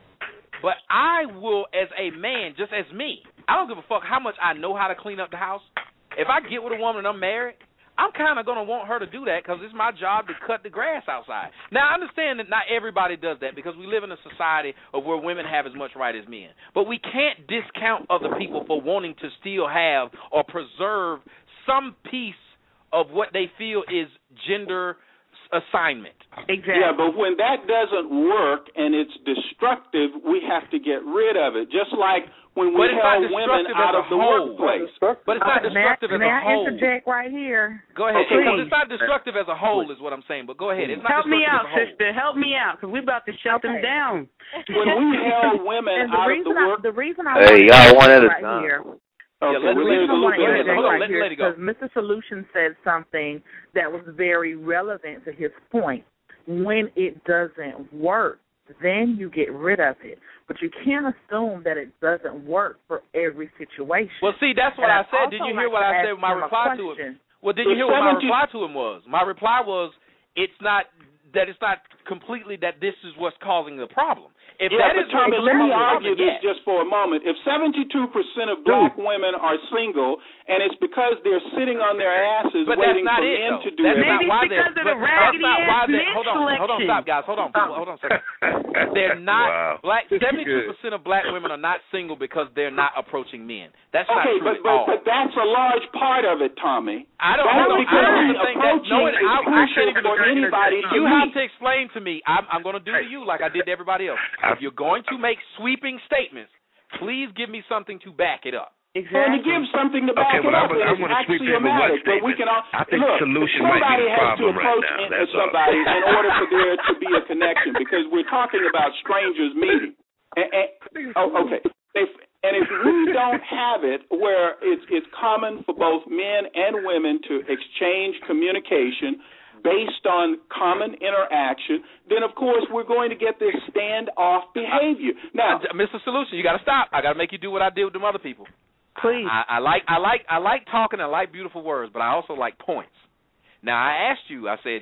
but I will, as a man, just as me, I don't give a fuck how much I know how to clean up the house. If I get with a woman and I'm married, I'm kind of going to want her to do that because it's my job to cut the grass outside. Now, I understand that not everybody does that because we live in a society of where women have as much right as men. But we can't discount other people for wanting to still have or preserve some piece of what they feel is gender assignment. Exactly. Yeah, but when that doesn't work and it's destructive, we have to get rid of it. Just like when we But it's not held women destructive out as of a the whole. workplace. But it's not Uh, destructive may, as may a I whole. interject right here? Go ahead. Okay. Because it's not destructive as a whole is what I'm saying, but go ahead. It's not Help me destructive out, as a whole. sister. Help me out, because we're about to shut them Okay. down. When we held women And the out of reason the I, work, the reason I Hey, want y'all one at a right time. here. okay, Yeah, let well, the there's lady a I little want to bit of interject Hold on, right let the here lady go. because Mister Solution said something that was very relevant to his point. When it doesn't work, then you get rid of it. But you can't assume that it doesn't work for every situation. Well, see, that's what And I I'd said. Did also you hear like what to I said ask with my him a reply to question. him? Well, did you The hear what my seventy reply to him was? My reply was, it's not that it's not completely that this is what's causing the problem. If yeah, that but is Tommy, what's let me causing the argue problem, this yes. just for a moment. If seventy-two percent of black women are single, and it's because they're sitting on their asses But waiting that's not for it, men though. to do That's it. not Maybe why it's because they're, of the but that's raggedy not why ass they. men Hold on, hold on, selection. stop, guys. Hold on, hold on a second. They're not Wow. black. Seventy-two percent of black women are not single because they're not approaching men. That's not Okay, true but, at but all. but that's a large part of it, Tommy. I don't That's know. because I don't the think that. No, it, approaching I, is I can't crucial even for agree. anybody to You have meet. to explain to me. I'm, I'm going to do to you like I did to everybody else. If you're going to make sweeping statements, please give me something to back it up. Exactly. And to give something to back Okay, it but up, I'm, and I'm it's going to sweep in with one axiomatic. But we statement. can all, I think look, solution might somebody be the has to problem right approach now. in- That's all. somebody in order for there to be a connection, because we're talking about strangers meeting. And, and, oh, okay. If, and if we don't have it where it's, it's common for both men and women to exchange communication based on common interaction, then of course we're going to get this standoff behavior. Now, Mister Solution, you got to stop. I got to make you do what I did with them other people. Please. I, I like, I like, I like talking. I like beautiful words, but I also like points. Now, I asked you. I said,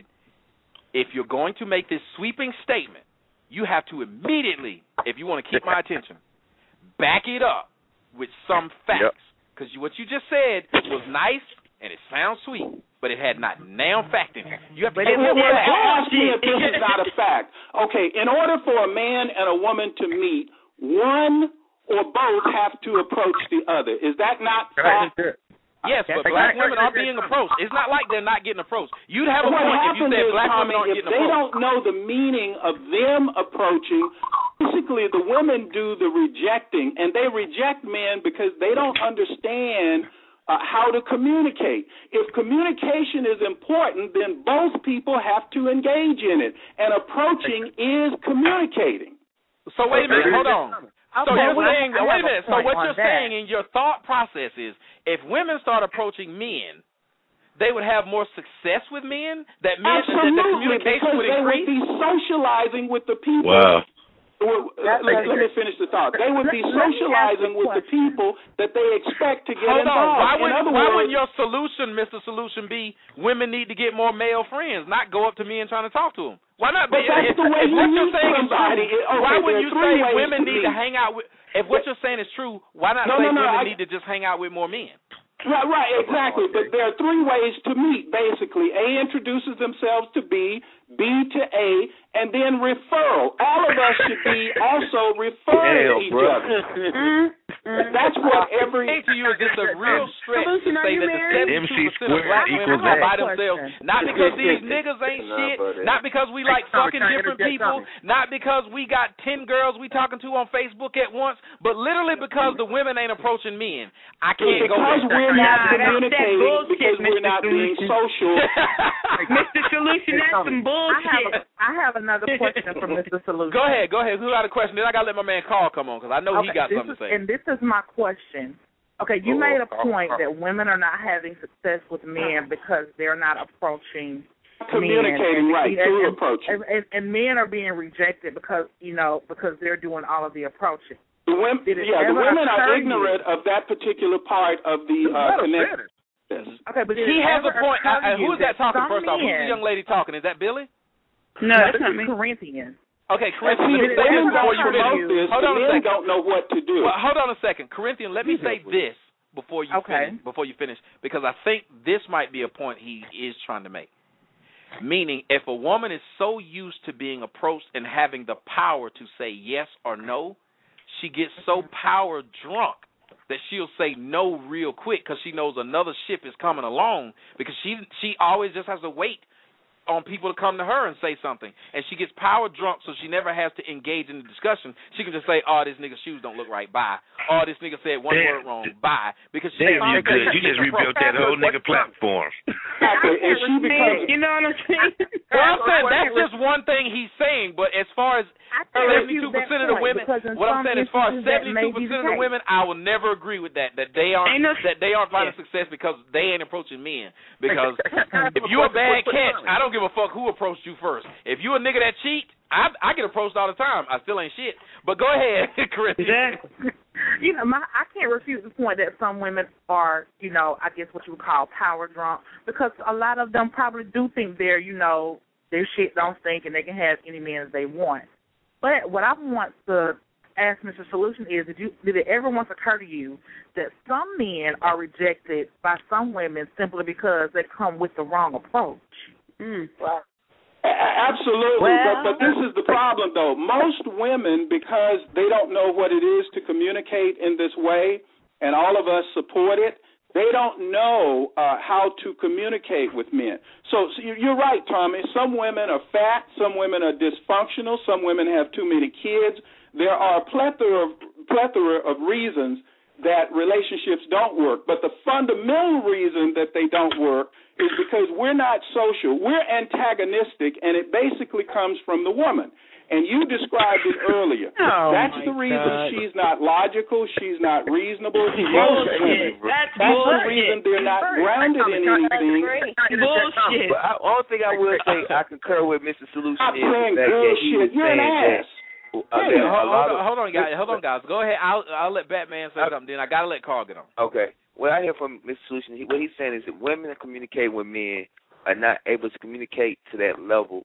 if you're going to make this sweeping statement, you have to immediately, if you want to keep my attention, back it up with some facts. Because what you just said was nice and it sounds sweet, but it had not now fact in it. You have to But give it, me well, a fact. ask me if this is not a fact. Okay, in order for a man and a woman to meet, one or both have to approach the other. Is that not fact? Yes, but black women are being approached. It's not like they're not getting approached. You'd have a what point if you happens said is, black Tommy, women aren't if getting they approached. don't know the meaning of them approaching, basically the women do the rejecting, and they reject men because they don't understand uh, how to communicate. If communication is important, then both people have to engage in it, and approaching is communicating. So wait a minute, hold on. So Okay, you're well, saying, I wait a have a minute. So point what on you're that. saying in your thought process is, if women start approaching men, they would have more success with men. That men, that the Absolutely, communication because would they increase. would be socializing with the people. Wow. Well, let, let me finish the thought. They would be Let- let me ask socializing you a with the people that they expect to get Hold on. involved. Why In would other why words, wouldn't your solution, Mister Solution, be women need to get more male friends, not go up to men trying to talk to them? Why not? But be, that's if, the way if you what you're meet saying is somebody. true, Okay, why there wouldn't are you three say ways women to need to meet. hang out with? If what you're saying is true, why not No, say no, no, women I- need to just hang out with more men? Right, right, exactly. But there are three ways to meet, basically. A introduces themselves to B, B to A, and then referral. All of us should be also referring Hell, each bro. other. That's what every... Saying to you is it's a real stretch to Solution, are say you that the married? seventy-two percent of M C black squared women equals are by that. themselves, not because these niggas ain't Nah, shit, buddy. not because we like Hey, Tommy, fucking can I different interject people, something? not because we got ten girls we talking to on Facebook at once, but literally because the women ain't approaching men. I can't go Because there. we're Nah, not that's that communicating, bullshit, because we're Mister not being Solution. social. Mister Solution, that's some I have, bullshit. a, I have another question for Mister Solution. Go ahead, go ahead. Who got a question? Then I gotta let my man Carl come on because I know he Okay, got this something is, to say. And this is my question. Okay, you Uh-oh. made a Carl, point Carl. that women are not having success with men because they're not approaching Communicating, men. right, and, through and, approaching. And, and, and men are being rejected because, you know, because they're doing all of the approaching. The women, Did it yeah, the ever women occur are to ignorant you? of that particular part of the uh, Let her connection. finish. Okay, but did He it has ever a point. occur I, I, to who you is that talking some first off? Who's the men- young lady talking? Is that Billy? No, No, that's this not is me. Corinthians. Okay, And Corinthian, see, let me if say this women before don't you promote finish. this, Hold the on a men second. don't know what to do. Well, hold on a second, Corinthian. Let me say this before you Okay. finish. Before you finish, because I think this might be a point he is trying to make. Meaning, if a woman is so used to being approached and having the power to say yes or no, she gets so power drunk that she'll say no real quick because she knows another ship is coming along because she she always just has to wait on people to come to her and say something. And she gets power drunk so she never has to engage in the discussion. She can just say, oh, this nigga's shoes don't look right, bye. Oh, this nigga said one Damn. word wrong, bye. Because she Damn, gets you good. You just rebuilt that whole nigga platform. Exactly. And she becomes, You know what I'm saying? Well, I'm saying that's just one thing he's saying, but as far as seventy-two percent of the women, what I'm saying, as far as seventy-two percent of the women, I will never agree with that. That they aren't Ain't no- that they aren't finding success because they ain't approaching men. Because if you a bad catch, I don't give a fuck who approached you first. If you a nigga that cheat, I I get approached all the time. I still ain't shit. But go ahead, Chris. Exactly. You know, my I can't refute the point that some women are, you know, I guess what you would call power drunk, because a lot of them probably do think they're, you know, their shit don't stink and they can have any man as they want. But what I want to ask Mister Solution is, did you did it ever once occur to you that some men are rejected by some women simply because they come with the wrong approach? Mm. A- Absolutely, Well- but, but this is the problem, though. Most women, because they don't know what it is to communicate in this way, and all of us support it, they don't know uh, how to communicate with men. So, so you're right, Tommy. Some women are fat, some women are dysfunctional, some women have too many kids. There are a plethora of, plethora of reasons that relationships don't work, but the fundamental reason that they don't work is because we're not social. We're antagonistic, and it basically comes from the woman. And you described it earlier. Oh, That's my the reason God. she's not logical, she's not reasonable. Most Bullshit. women. That's That's the bullshit. reason they're not grounded in anything. Bullshit. But I, only thing I will say, I concur with Mister Solution Stop is the saying fact that he bullshit. was You're an saying that. ass. Uh, Hey, that hold, a lot hold, of- on, hold on, guys. Hold on, guys. Go ahead. I'll I'll let Batman say something. Then I gotta let Carl get on. Okay. What I hear from Mister Solution, he, what he's saying is that women that communicate with men are not able to communicate to that level,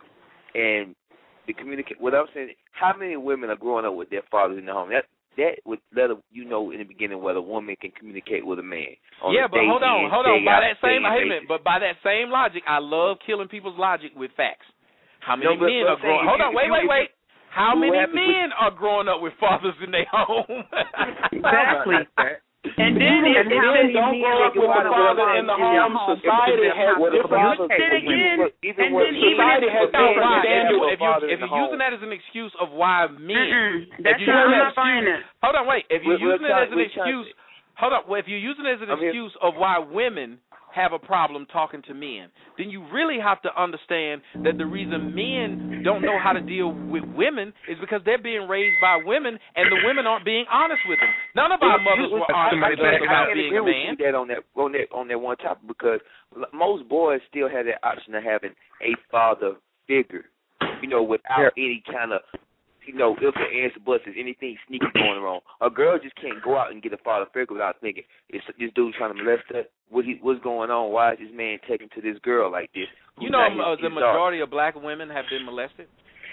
and the communicate. What I'm saying, how many women are growing up with their fathers in the home? That that would let a, you know in the beginning whether a woman can communicate with a man. On Yeah, a but day hold on, in, hold on. day By out, that same, day in wait a minute. basis. But by that same logic, I love killing people's logic with facts. How many No, but- men but are growing? I'm Hold saying on, if wait, you- wait, if wait. How what many happens with- men are growing up with fathers in their home? Exactly. And then Even if if men don't grow up with a father in the home, society has different. Then again, even and what then even society if has No, different why? If, standards. you, if, you, Father if in the you're using home. that as an excuse of why men, Mm-mm. if That's you're not, using I'm that not buying excuse, it. hold on, wait. If you're We're- we're using it as trying- an we're trying excuse, hold on. Well, if you're using it as an I'm here. excuse of why women have a problem talking to men, then you really have to understand that the reason men don't know how to deal with women is because they're being raised by women, and the women aren't being honest with them. None of our mothers were honest with us about being a man. That on that on that on that one topic, because most boys still have that option of having a father figure, you know, without any kind of, you know, if the answer buts is anything sneaky going wrong. A girl just can't go out and get a father figure without thinking, is this dude trying to molest her? What he, what's going on? Why is this man taking to this girl like this? You know, uh, the majority of black women have been molested.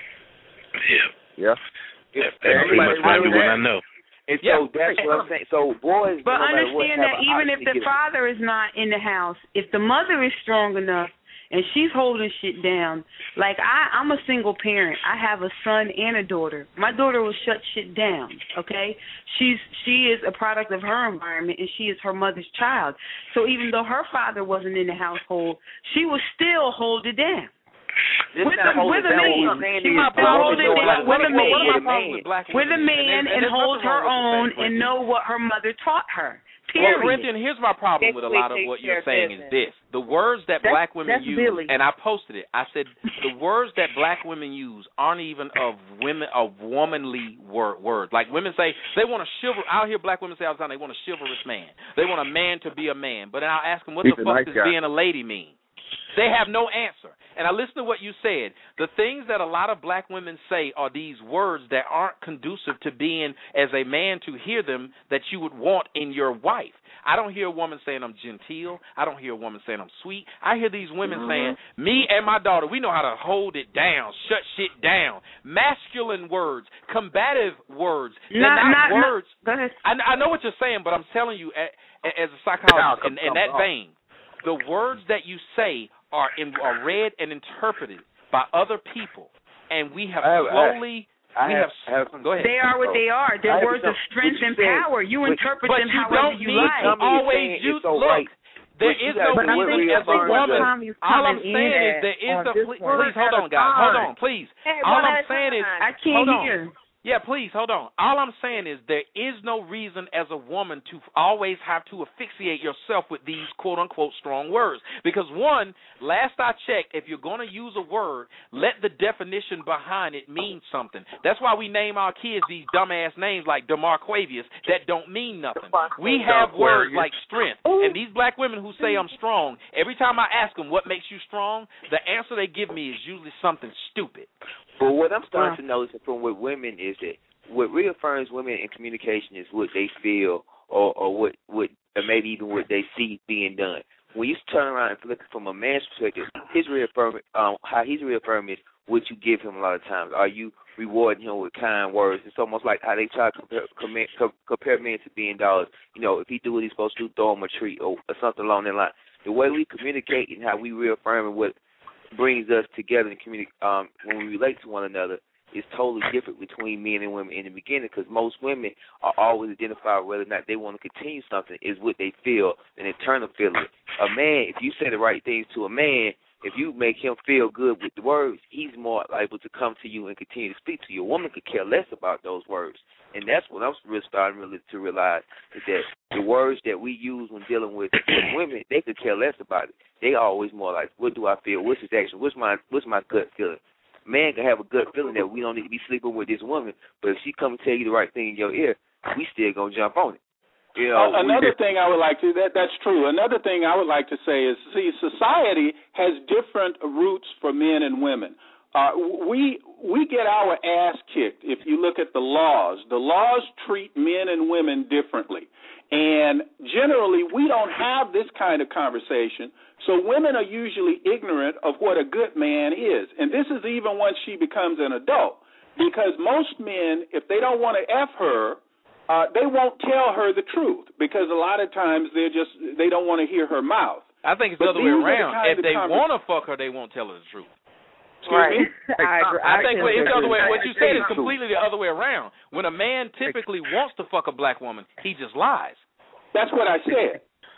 Yeah. Yeah. That's pretty much what I know. And so yeah. that's what I'm saying. So boys, but no understand what, that even if the father is not in the house, if the mother is strong enough and she's holding shit down, like I, I'm a single parent. I have a son and a daughter. My daughter will shut shit down. Okay, she's she is a product of her environment, and she is her mother's child. So even though her father wasn't in the household, she will still hold it down. This with the, with a man, she will hold it down with a man, with a man, and hold her own and know what her mother taught her. Period. Well, Corinthian, here's my problem with a lot of what you're saying is this. The words that that's, black women use, Billy. and I posted it, I said the words that black women use aren't even of women of womanly word, words. Like women say, they want a chivalry. I'll hear black women say all the time, they want a chivalrous man. They want a man to be a man. But then I'll ask them, what He's the fuck nice does guy. being a lady mean? They have no answer. And I listen to what you said. The things that a lot of black women say are these words that aren't conducive to being, as a man, to hear them that you would want in your wife. I don't hear a woman saying I'm genteel. I don't hear a woman saying I'm sweet. I hear these women mm-hmm. saying, me and my daughter, we know how to hold it down, shut shit down. Masculine words, combative words. They're not, not, not words. Not, go ahead. I, I know what you're saying, but I'm telling you, as a psychologist, in, in that vein, the words that you say are, in, are read and interpreted by other people, and we have I, slowly. I, I we have, have, have, go ahead. They are what they are. They're words of strength and power. You interpret them however you like. But you don't need to always use. Look, right. there is no reason as a woman. All I'm saying is there is the. Please hold on, guys. Hold on, please. All I'm saying is I can't hear. Yeah, please, hold on. All I'm saying is there is no reason as a woman to always have to asphyxiate yourself with these quote-unquote strong words. Because, one, last I checked, if you're going to use a word, let the definition behind it mean something. That's why we name our kids these dumbass names like DeMarquavius that don't mean nothing. We have words like strength. And these black women who say I'm strong, every time I ask them what makes you strong, the answer they give me is usually something stupid. But what I'm starting to notice from with women is that what reaffirms women in communication is what they feel or, or what, what or maybe even what they see being done. When you turn around and look from a man's perspective, his reaffirm um, how he's reaffirming is what you give him a lot of times. Are you rewarding him with kind words? It's almost like how they try to compare, compare, compare men to being dollars. You know, if he do what he's supposed to do, throw him a treat or, or something along that line. The way we communicate and how we reaffirm what brings us together and communi- um, when we relate to one another is totally different between men and women in the beginning, because most women are always identified whether or not they want to continue something is what they feel, an internal feeling. A man, if you say the right things to a man, if you make him feel good with the words, he's more able to come to you and continue to speak to you. A woman could care less about those words. And that's what I'm really starting really to realize, is that the words that we use when dealing with, with women, they could care less about it. They are always more like, what do I feel? What's his action? What's my what's my gut feeling? Man can have a gut feeling that we don't need to be sleeping with this woman, but if she come and tell you the right thing in your ear, we still gonna jump on it. You know, uh, another we, thing I would like to that that's true. Another thing I would like to say is, see, society has different roots for men and women. Uh, we we get our ass kicked if you look at the laws. The laws treat men and women differently. And generally, we don't have this kind of conversation, so women are usually ignorant of what a good man is. And this is even once she becomes an adult, because most men, if they don't want to F her, uh, they won't tell her the truth, because a lot of times they're just they don't want to hear her mouth. I think it's but the other way the around. If they want to fuck her, they won't tell her the truth. Right. I, I think it's the other way. What you said is completely the other way around. When a man typically wants to fuck a black woman, he just lies. That's what I said.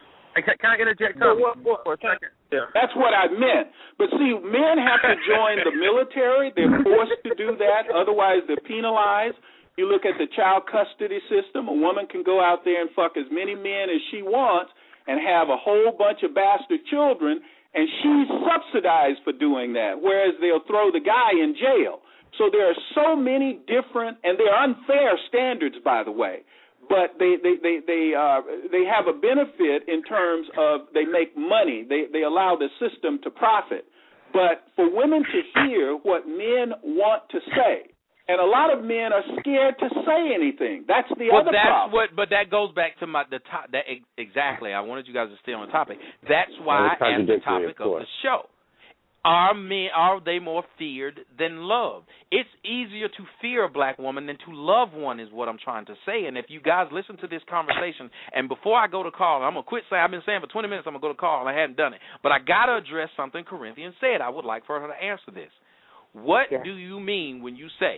Can I interject for a second? That's what I meant. But see, men have to join the military. They're forced to do that. Otherwise, they're penalized. You look at the child custody system. A woman can go out there and fuck as many men as she wants, and have a whole bunch of bastard children, and she's subsidized for doing that, whereas they'll throw the guy in jail. So there are so many different, and they're unfair standards, by the way, but they they they they, uh, they have a benefit in terms of they make money. They they allow the system to profit. But for women to hear what men want to say, and a lot of men are scared to say anything. That's the well, other that's problem. What, but that goes back to my the top. That exactly. I wanted you guys to stay on the topic. That's why I asked the topic of, of the show. Are men are they more feared than loved? It's easier to fear a black woman than to love one, is what I'm trying to say. And if you guys listen to this conversation, and before I go to call, I'm gonna quit saying I've been saying for twenty minutes I'm gonna go to call, and I hadn't done it. But I gotta address something Corinthian said. I would like for her to answer this. What yeah. do you mean when you say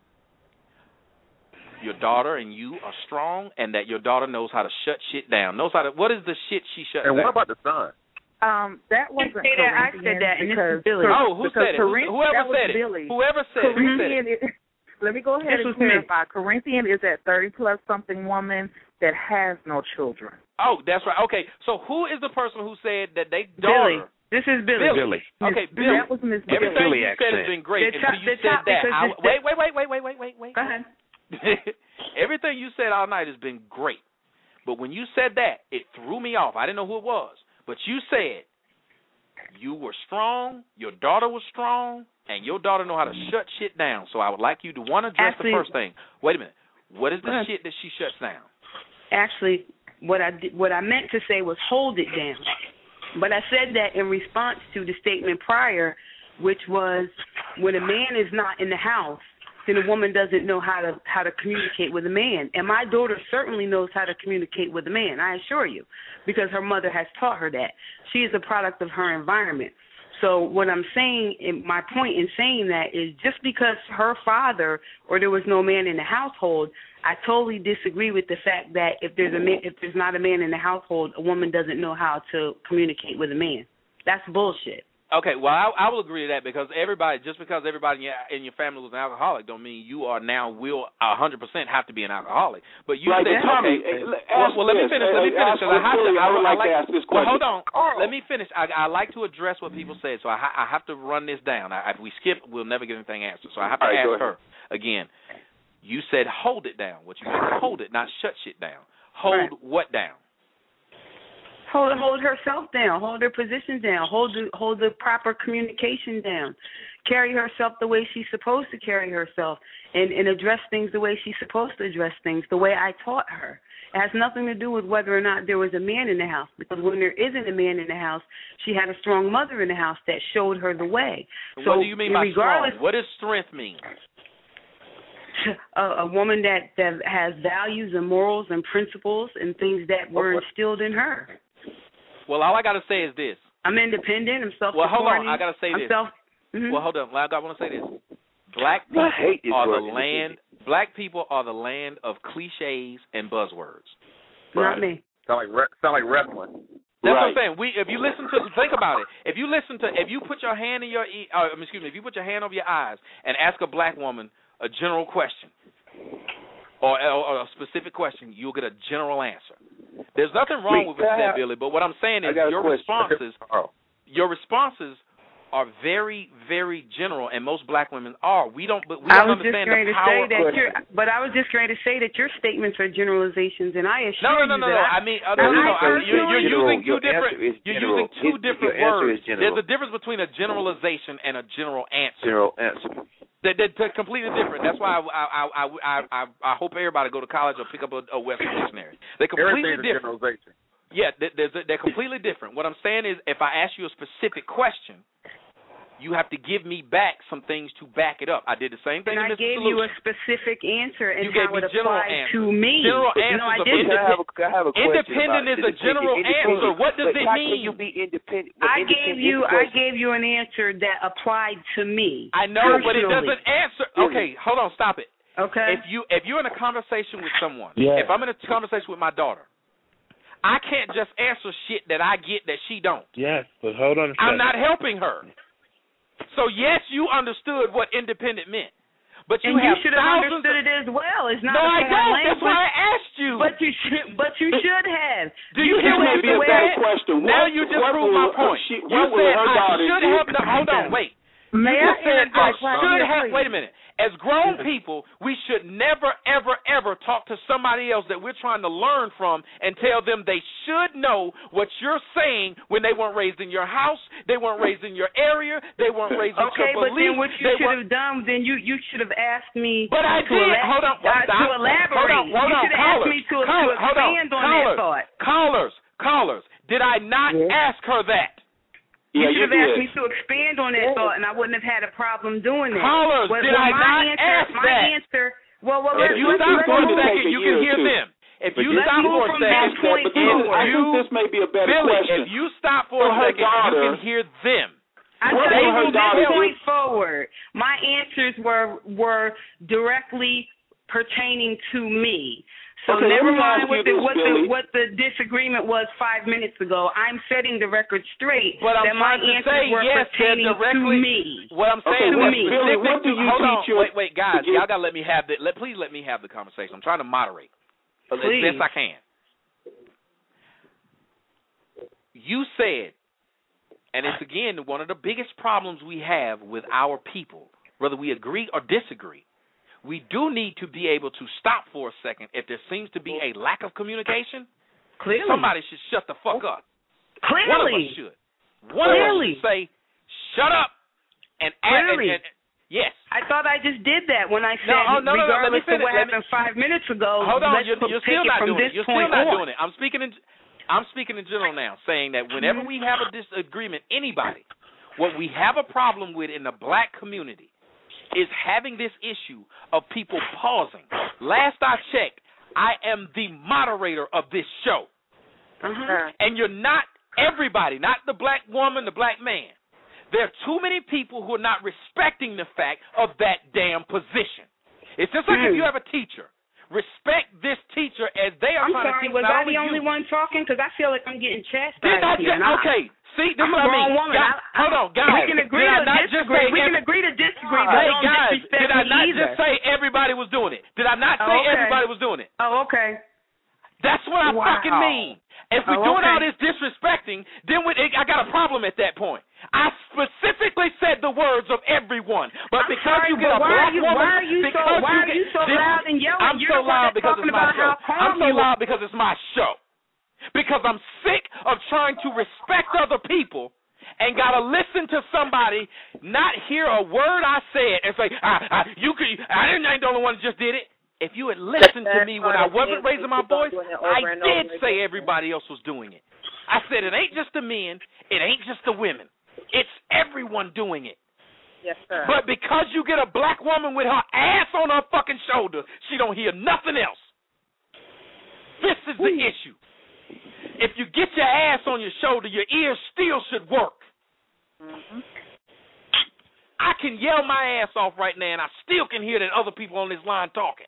your daughter and you are strong, and that your daughter knows how to shut shit down? Knows how to. What is the shit she shuts and down? And what about the son? Um, that wasn't say that. I said that, and this is Billy. Oh, who because said it? Corinth, Whoever said it. Billy. Whoever said Corinthian it. Who said it? Is, let me go ahead this and clarify. Me. Corinthian is that thirty-plus something woman that has no children. Oh, that's right. Okay, so who is the person who said that they daughter? Billy. This is Billy. Billy. Okay, Billy. That was Miss Billy. Everything Billy you said has been great. The Until you said top, that. I, the, wait, wait, wait, wait, wait, wait, wait, wait. Go ahead. Everything you said all night has been great. But when you said that, it threw me off. I didn't know who it was. But you said you were strong, your daughter was strong, and your daughter know how to shut shit down. So I would like you to, one, address Actually, the first thing. Wait a minute. What is the uh, shit that she shuts down? Actually, what I, did, what I meant to say was hold it down. But I said that in response to the statement prior, which was when a man is not in the house, then a woman doesn't know how to how to communicate with a man. And my daughter certainly knows how to communicate with a man, I assure you, because her mother has taught her that. She is a product of her environment. So what I'm saying, and my point in saying that is just because her father or there was no man in the household, I totally disagree with the fact that if there's a man, if there's not a man in the household, a woman doesn't know how to communicate with a man. That's bullshit. Okay, well, I, I will agree to that because everybody, just because everybody in your, in your family was an alcoholic, don't mean you are now will one hundred percent have to be an alcoholic. But you right, said, Tommy, okay, well, well, let me finish. Let me finish. I, I, have really, to, I, I would I like, like to ask this question. Well, hold on. Carl. Let me finish. I, I like to address what people said, so I, I have to run this down. I, if we skip, we'll never get anything answered. So I have to right, ask her again. You said hold it down. What you mean hold it, not shut shit down. Hold right. what down? Hold hold herself down. Hold her position down. Hold the, hold the proper communication down. Carry herself the way she's supposed to carry herself, and, and address things the way she's supposed to address things, the way I taught her. It has nothing to do with whether or not there was a man in the house, because when there isn't a man in the house, she had a strong mother in the house that showed her the way. So what do you mean by regardless, strong? What does strength mean? A, a woman that, that has values and morals and principles and things that were instilled in her. Well, all I got to say is this. I'm independent. I'm self-supporting. Well, hold on. I got to say I'm this. Self, mm-hmm. Well, hold on. I want to say this. Black people are the land. Black people are the land of cliches and buzzwords. Not me. Sound like sound like wrestling. That's right. what I'm saying. We, if you listen to, think about it. If you listen to, if you put your hand in your, uh, excuse me, if you put your hand over your eyes and ask a black woman a general question, or, or a specific question, you'll get a general answer. There's nothing wrong Wait, with what you said, Billy, but what I'm saying is your responses, your responses are very, very general, and most black women are. We don't, but we don't understand the power. That you're, but I was just going to say that your statements are generalizations, and I assure no, no, no, you no, that no. I mean, uh, no, no, no. I, you're, you're using two different. You're using two different words. There's a difference between a generalization and a general answer. General answer. They're, they're completely different. That's why I I I I I, I hope everybody go to college or pick up a, a Western dictionary. They're completely different. Yeah, they're, they're completely different. What I'm saying is, if I ask you a specific question, you have to give me back some things to back it up. I did the same thing. And I gave Solution. you a specific answer and you how gave me it general applies answers. to me. General no, answers I of didn't. I have a, I have a independent is a general answer. What does but it how mean? Can you be independent? I gave you. I gave you an answer that applied to me. I know, personally. but it doesn't answer. Okay, hold on, stop it. Okay. If you if you're in a conversation with someone, yeah. if I'm in a conversation with my daughter, I can't just answer shit that I get that she don't. Yes, but hold on a second. I'm not helping her. So, yes, you understood what independent meant. But you and have you should have thousands understood it as well. It's not no, a I don't. language. That's why I asked you. But you should. But you should have. Do you, you hear what you said? Question. Now what, you just what proved my will, point. She, you said I should have. No, hold on, wait. May you I said I should have. please? Wait a minute. As grown people, we should never, ever, ever talk to somebody else that we're trying to learn from and tell them they should know what you're saying when they weren't raised in your house, they weren't raised in your area, they weren't raised with okay, your beliefs. Okay, but then what you should have done, then you you should have asked me. But I to did. Elab- hold on. uh, Stop. to elaborate. Hold on. Hold you on. should have Callers. asked me to, Callers. to expand on, on Callers. that thought. Callers. Callers. Did I not yes. ask her that? You yeah, should you have asked did. me to expand on that yes. thought, and I wouldn't have had a problem doing that. Callers, well, did well, I my not answer, ask my that? answer. Well, well, if let's, you let's, stop let's for a move second, you can hear too. them. If but you stop for a second, point but this, I you, think this may be a better Billy, question. if you stop for, for a second, daughter, you can hear them. I what tell you her from daughter this point forward, my answers were were directly pertaining to me. So okay, never mind what the this, what Billy. the what the disagreement was five minutes ago. I'm setting the record straight but I'm that my trying to answers say, were yes, pertaining directly, to me. What I'm saying okay, was me. Billy, what do you hold teach on, your, wait, wait, guys, y'all gotta let me have the. Let please let me have the conversation. I'm trying to moderate as Please. best I can. You said, and it's again one of the biggest problems we have with our people, whether we agree or disagree. We do need to be able to stop for a second if there seems to be a lack of communication. Clearly. Somebody should shut the fuck up. Clearly. One of us should. One Clearly. of us should say, shut up. And, Clearly. and, and, and yes. I thought I just did that when I said, no, oh, no, no, regardless no, of what me, happened five minutes ago, hold on, let's you're, you're take still it not from doing this it. You're point still not on. doing it. I'm speaking in I'm speaking in general now, saying that whenever we have a disagreement, anybody, what we have a problem with in the black community is having this issue of people pausing. Last I checked, I am the moderator of this show. Uh-huh. And you're not everybody, not the black woman, the black man. There are too many people who are not respecting the fact of that damn position. It's just like mm. if you have a teacher. Respect this teacher as they are I'm trying sorry, to teach. was I the you. only one talking? Because I feel like I'm getting chastised Did I here. just, I, okay, see, this I'm is a what I mean. grown woman. God, I, hold on, guys. We can agree did to I not disagree. Just say we every, can agree to disagree, hey, but don't guys, disrespect did I not me either. just say everybody was doing it? Did I not oh, say okay. everybody was doing it? Oh, okay. That's what I wow. fucking mean. If we're oh, doing okay. all this disrespecting, then we, I got a problem at that point. I specifically said the words of everyone, but I'm because sorry, you get a why black are you, woman, why are you so why are you so this, loud and yelling? I'm You're so the one loud that's because talking it's my about show. how calm I'm so you loud are. because it's my show. Because I'm sick of trying to respect other people and gotta listen to somebody not hear a word I said and say, I, I, "You could, I didn't ain't the only one that just did it." If you had listened to me when I wasn't raising my voice, I did say everybody else was doing it. I said it ain't just the men, it ain't just the women. It's everyone doing it. Yes, sir. But because you get a black woman with her ass on her fucking shoulder, she don't hear nothing else. This is the Ooh. issue. If you get your ass on your shoulder, your ears still should work. Mm-hmm. I can yell my ass off right now, and I still can hear that other people on this line talking.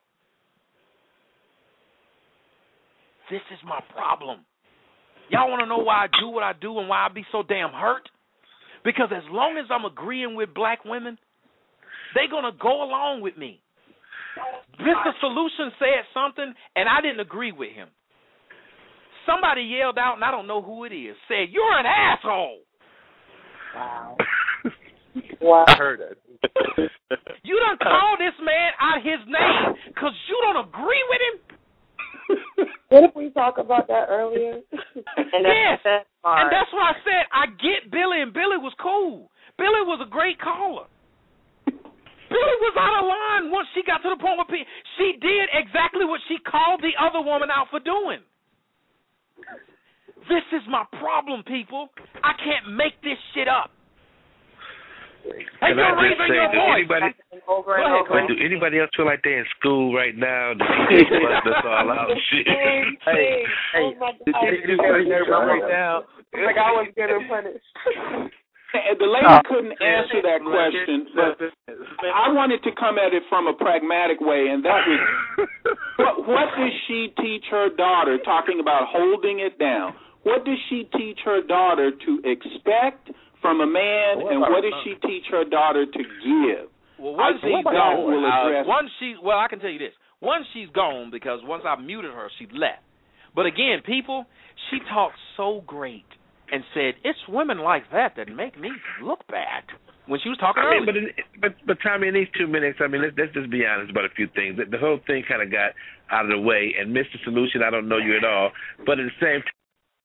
This is my problem. Y'all want to know why I do what I do and why I be so damn hurt? Because as long as I'm agreeing with black women, they're going to go along with me. Mister Solution said something, and I didn't agree with him. Somebody yelled out, and I don't know who it is, said, "You're an asshole." Wow. Wow. I heard that. You done called this man out his name because you don't agree with him? What if we talk about that earlier? and yes, that's and that's why I said I get Billy, and Billy was cool. Billy was a great caller. Billy was out of line once she got to the point where pe- she did exactly what she called the other woman out for doing. This is my problem, people. I can't make this shit up. Hey, Can I you're just raising say, your do voice. anybody, over and over. but do anybody else feel like they're in school right now? The teachers busting us all out and shit. Hey, hey, oh my the teachers busting everybody down. Like I was getting punished. The lady oh. couldn't answer that question, but I wanted to come at it from a pragmatic way, and that was, what, what does she teach her daughter, talking about holding it down? What does she teach her daughter to expect from a man, and what does she teach her daughter to give? Well, once I she's think gone, will address. uh, once she, well, I can tell you this. Once she's gone, because once I muted her, she left. But again, people, she talked so great and said, it's women like that that make me look bad. When she was talking I mean, earlier. but, in, but but Tommy, in these two minutes, I mean, let's, let's just be honest about a few things. The, the whole thing kind of got out of the way. And Mister Solution, I don't know you at all, but at the same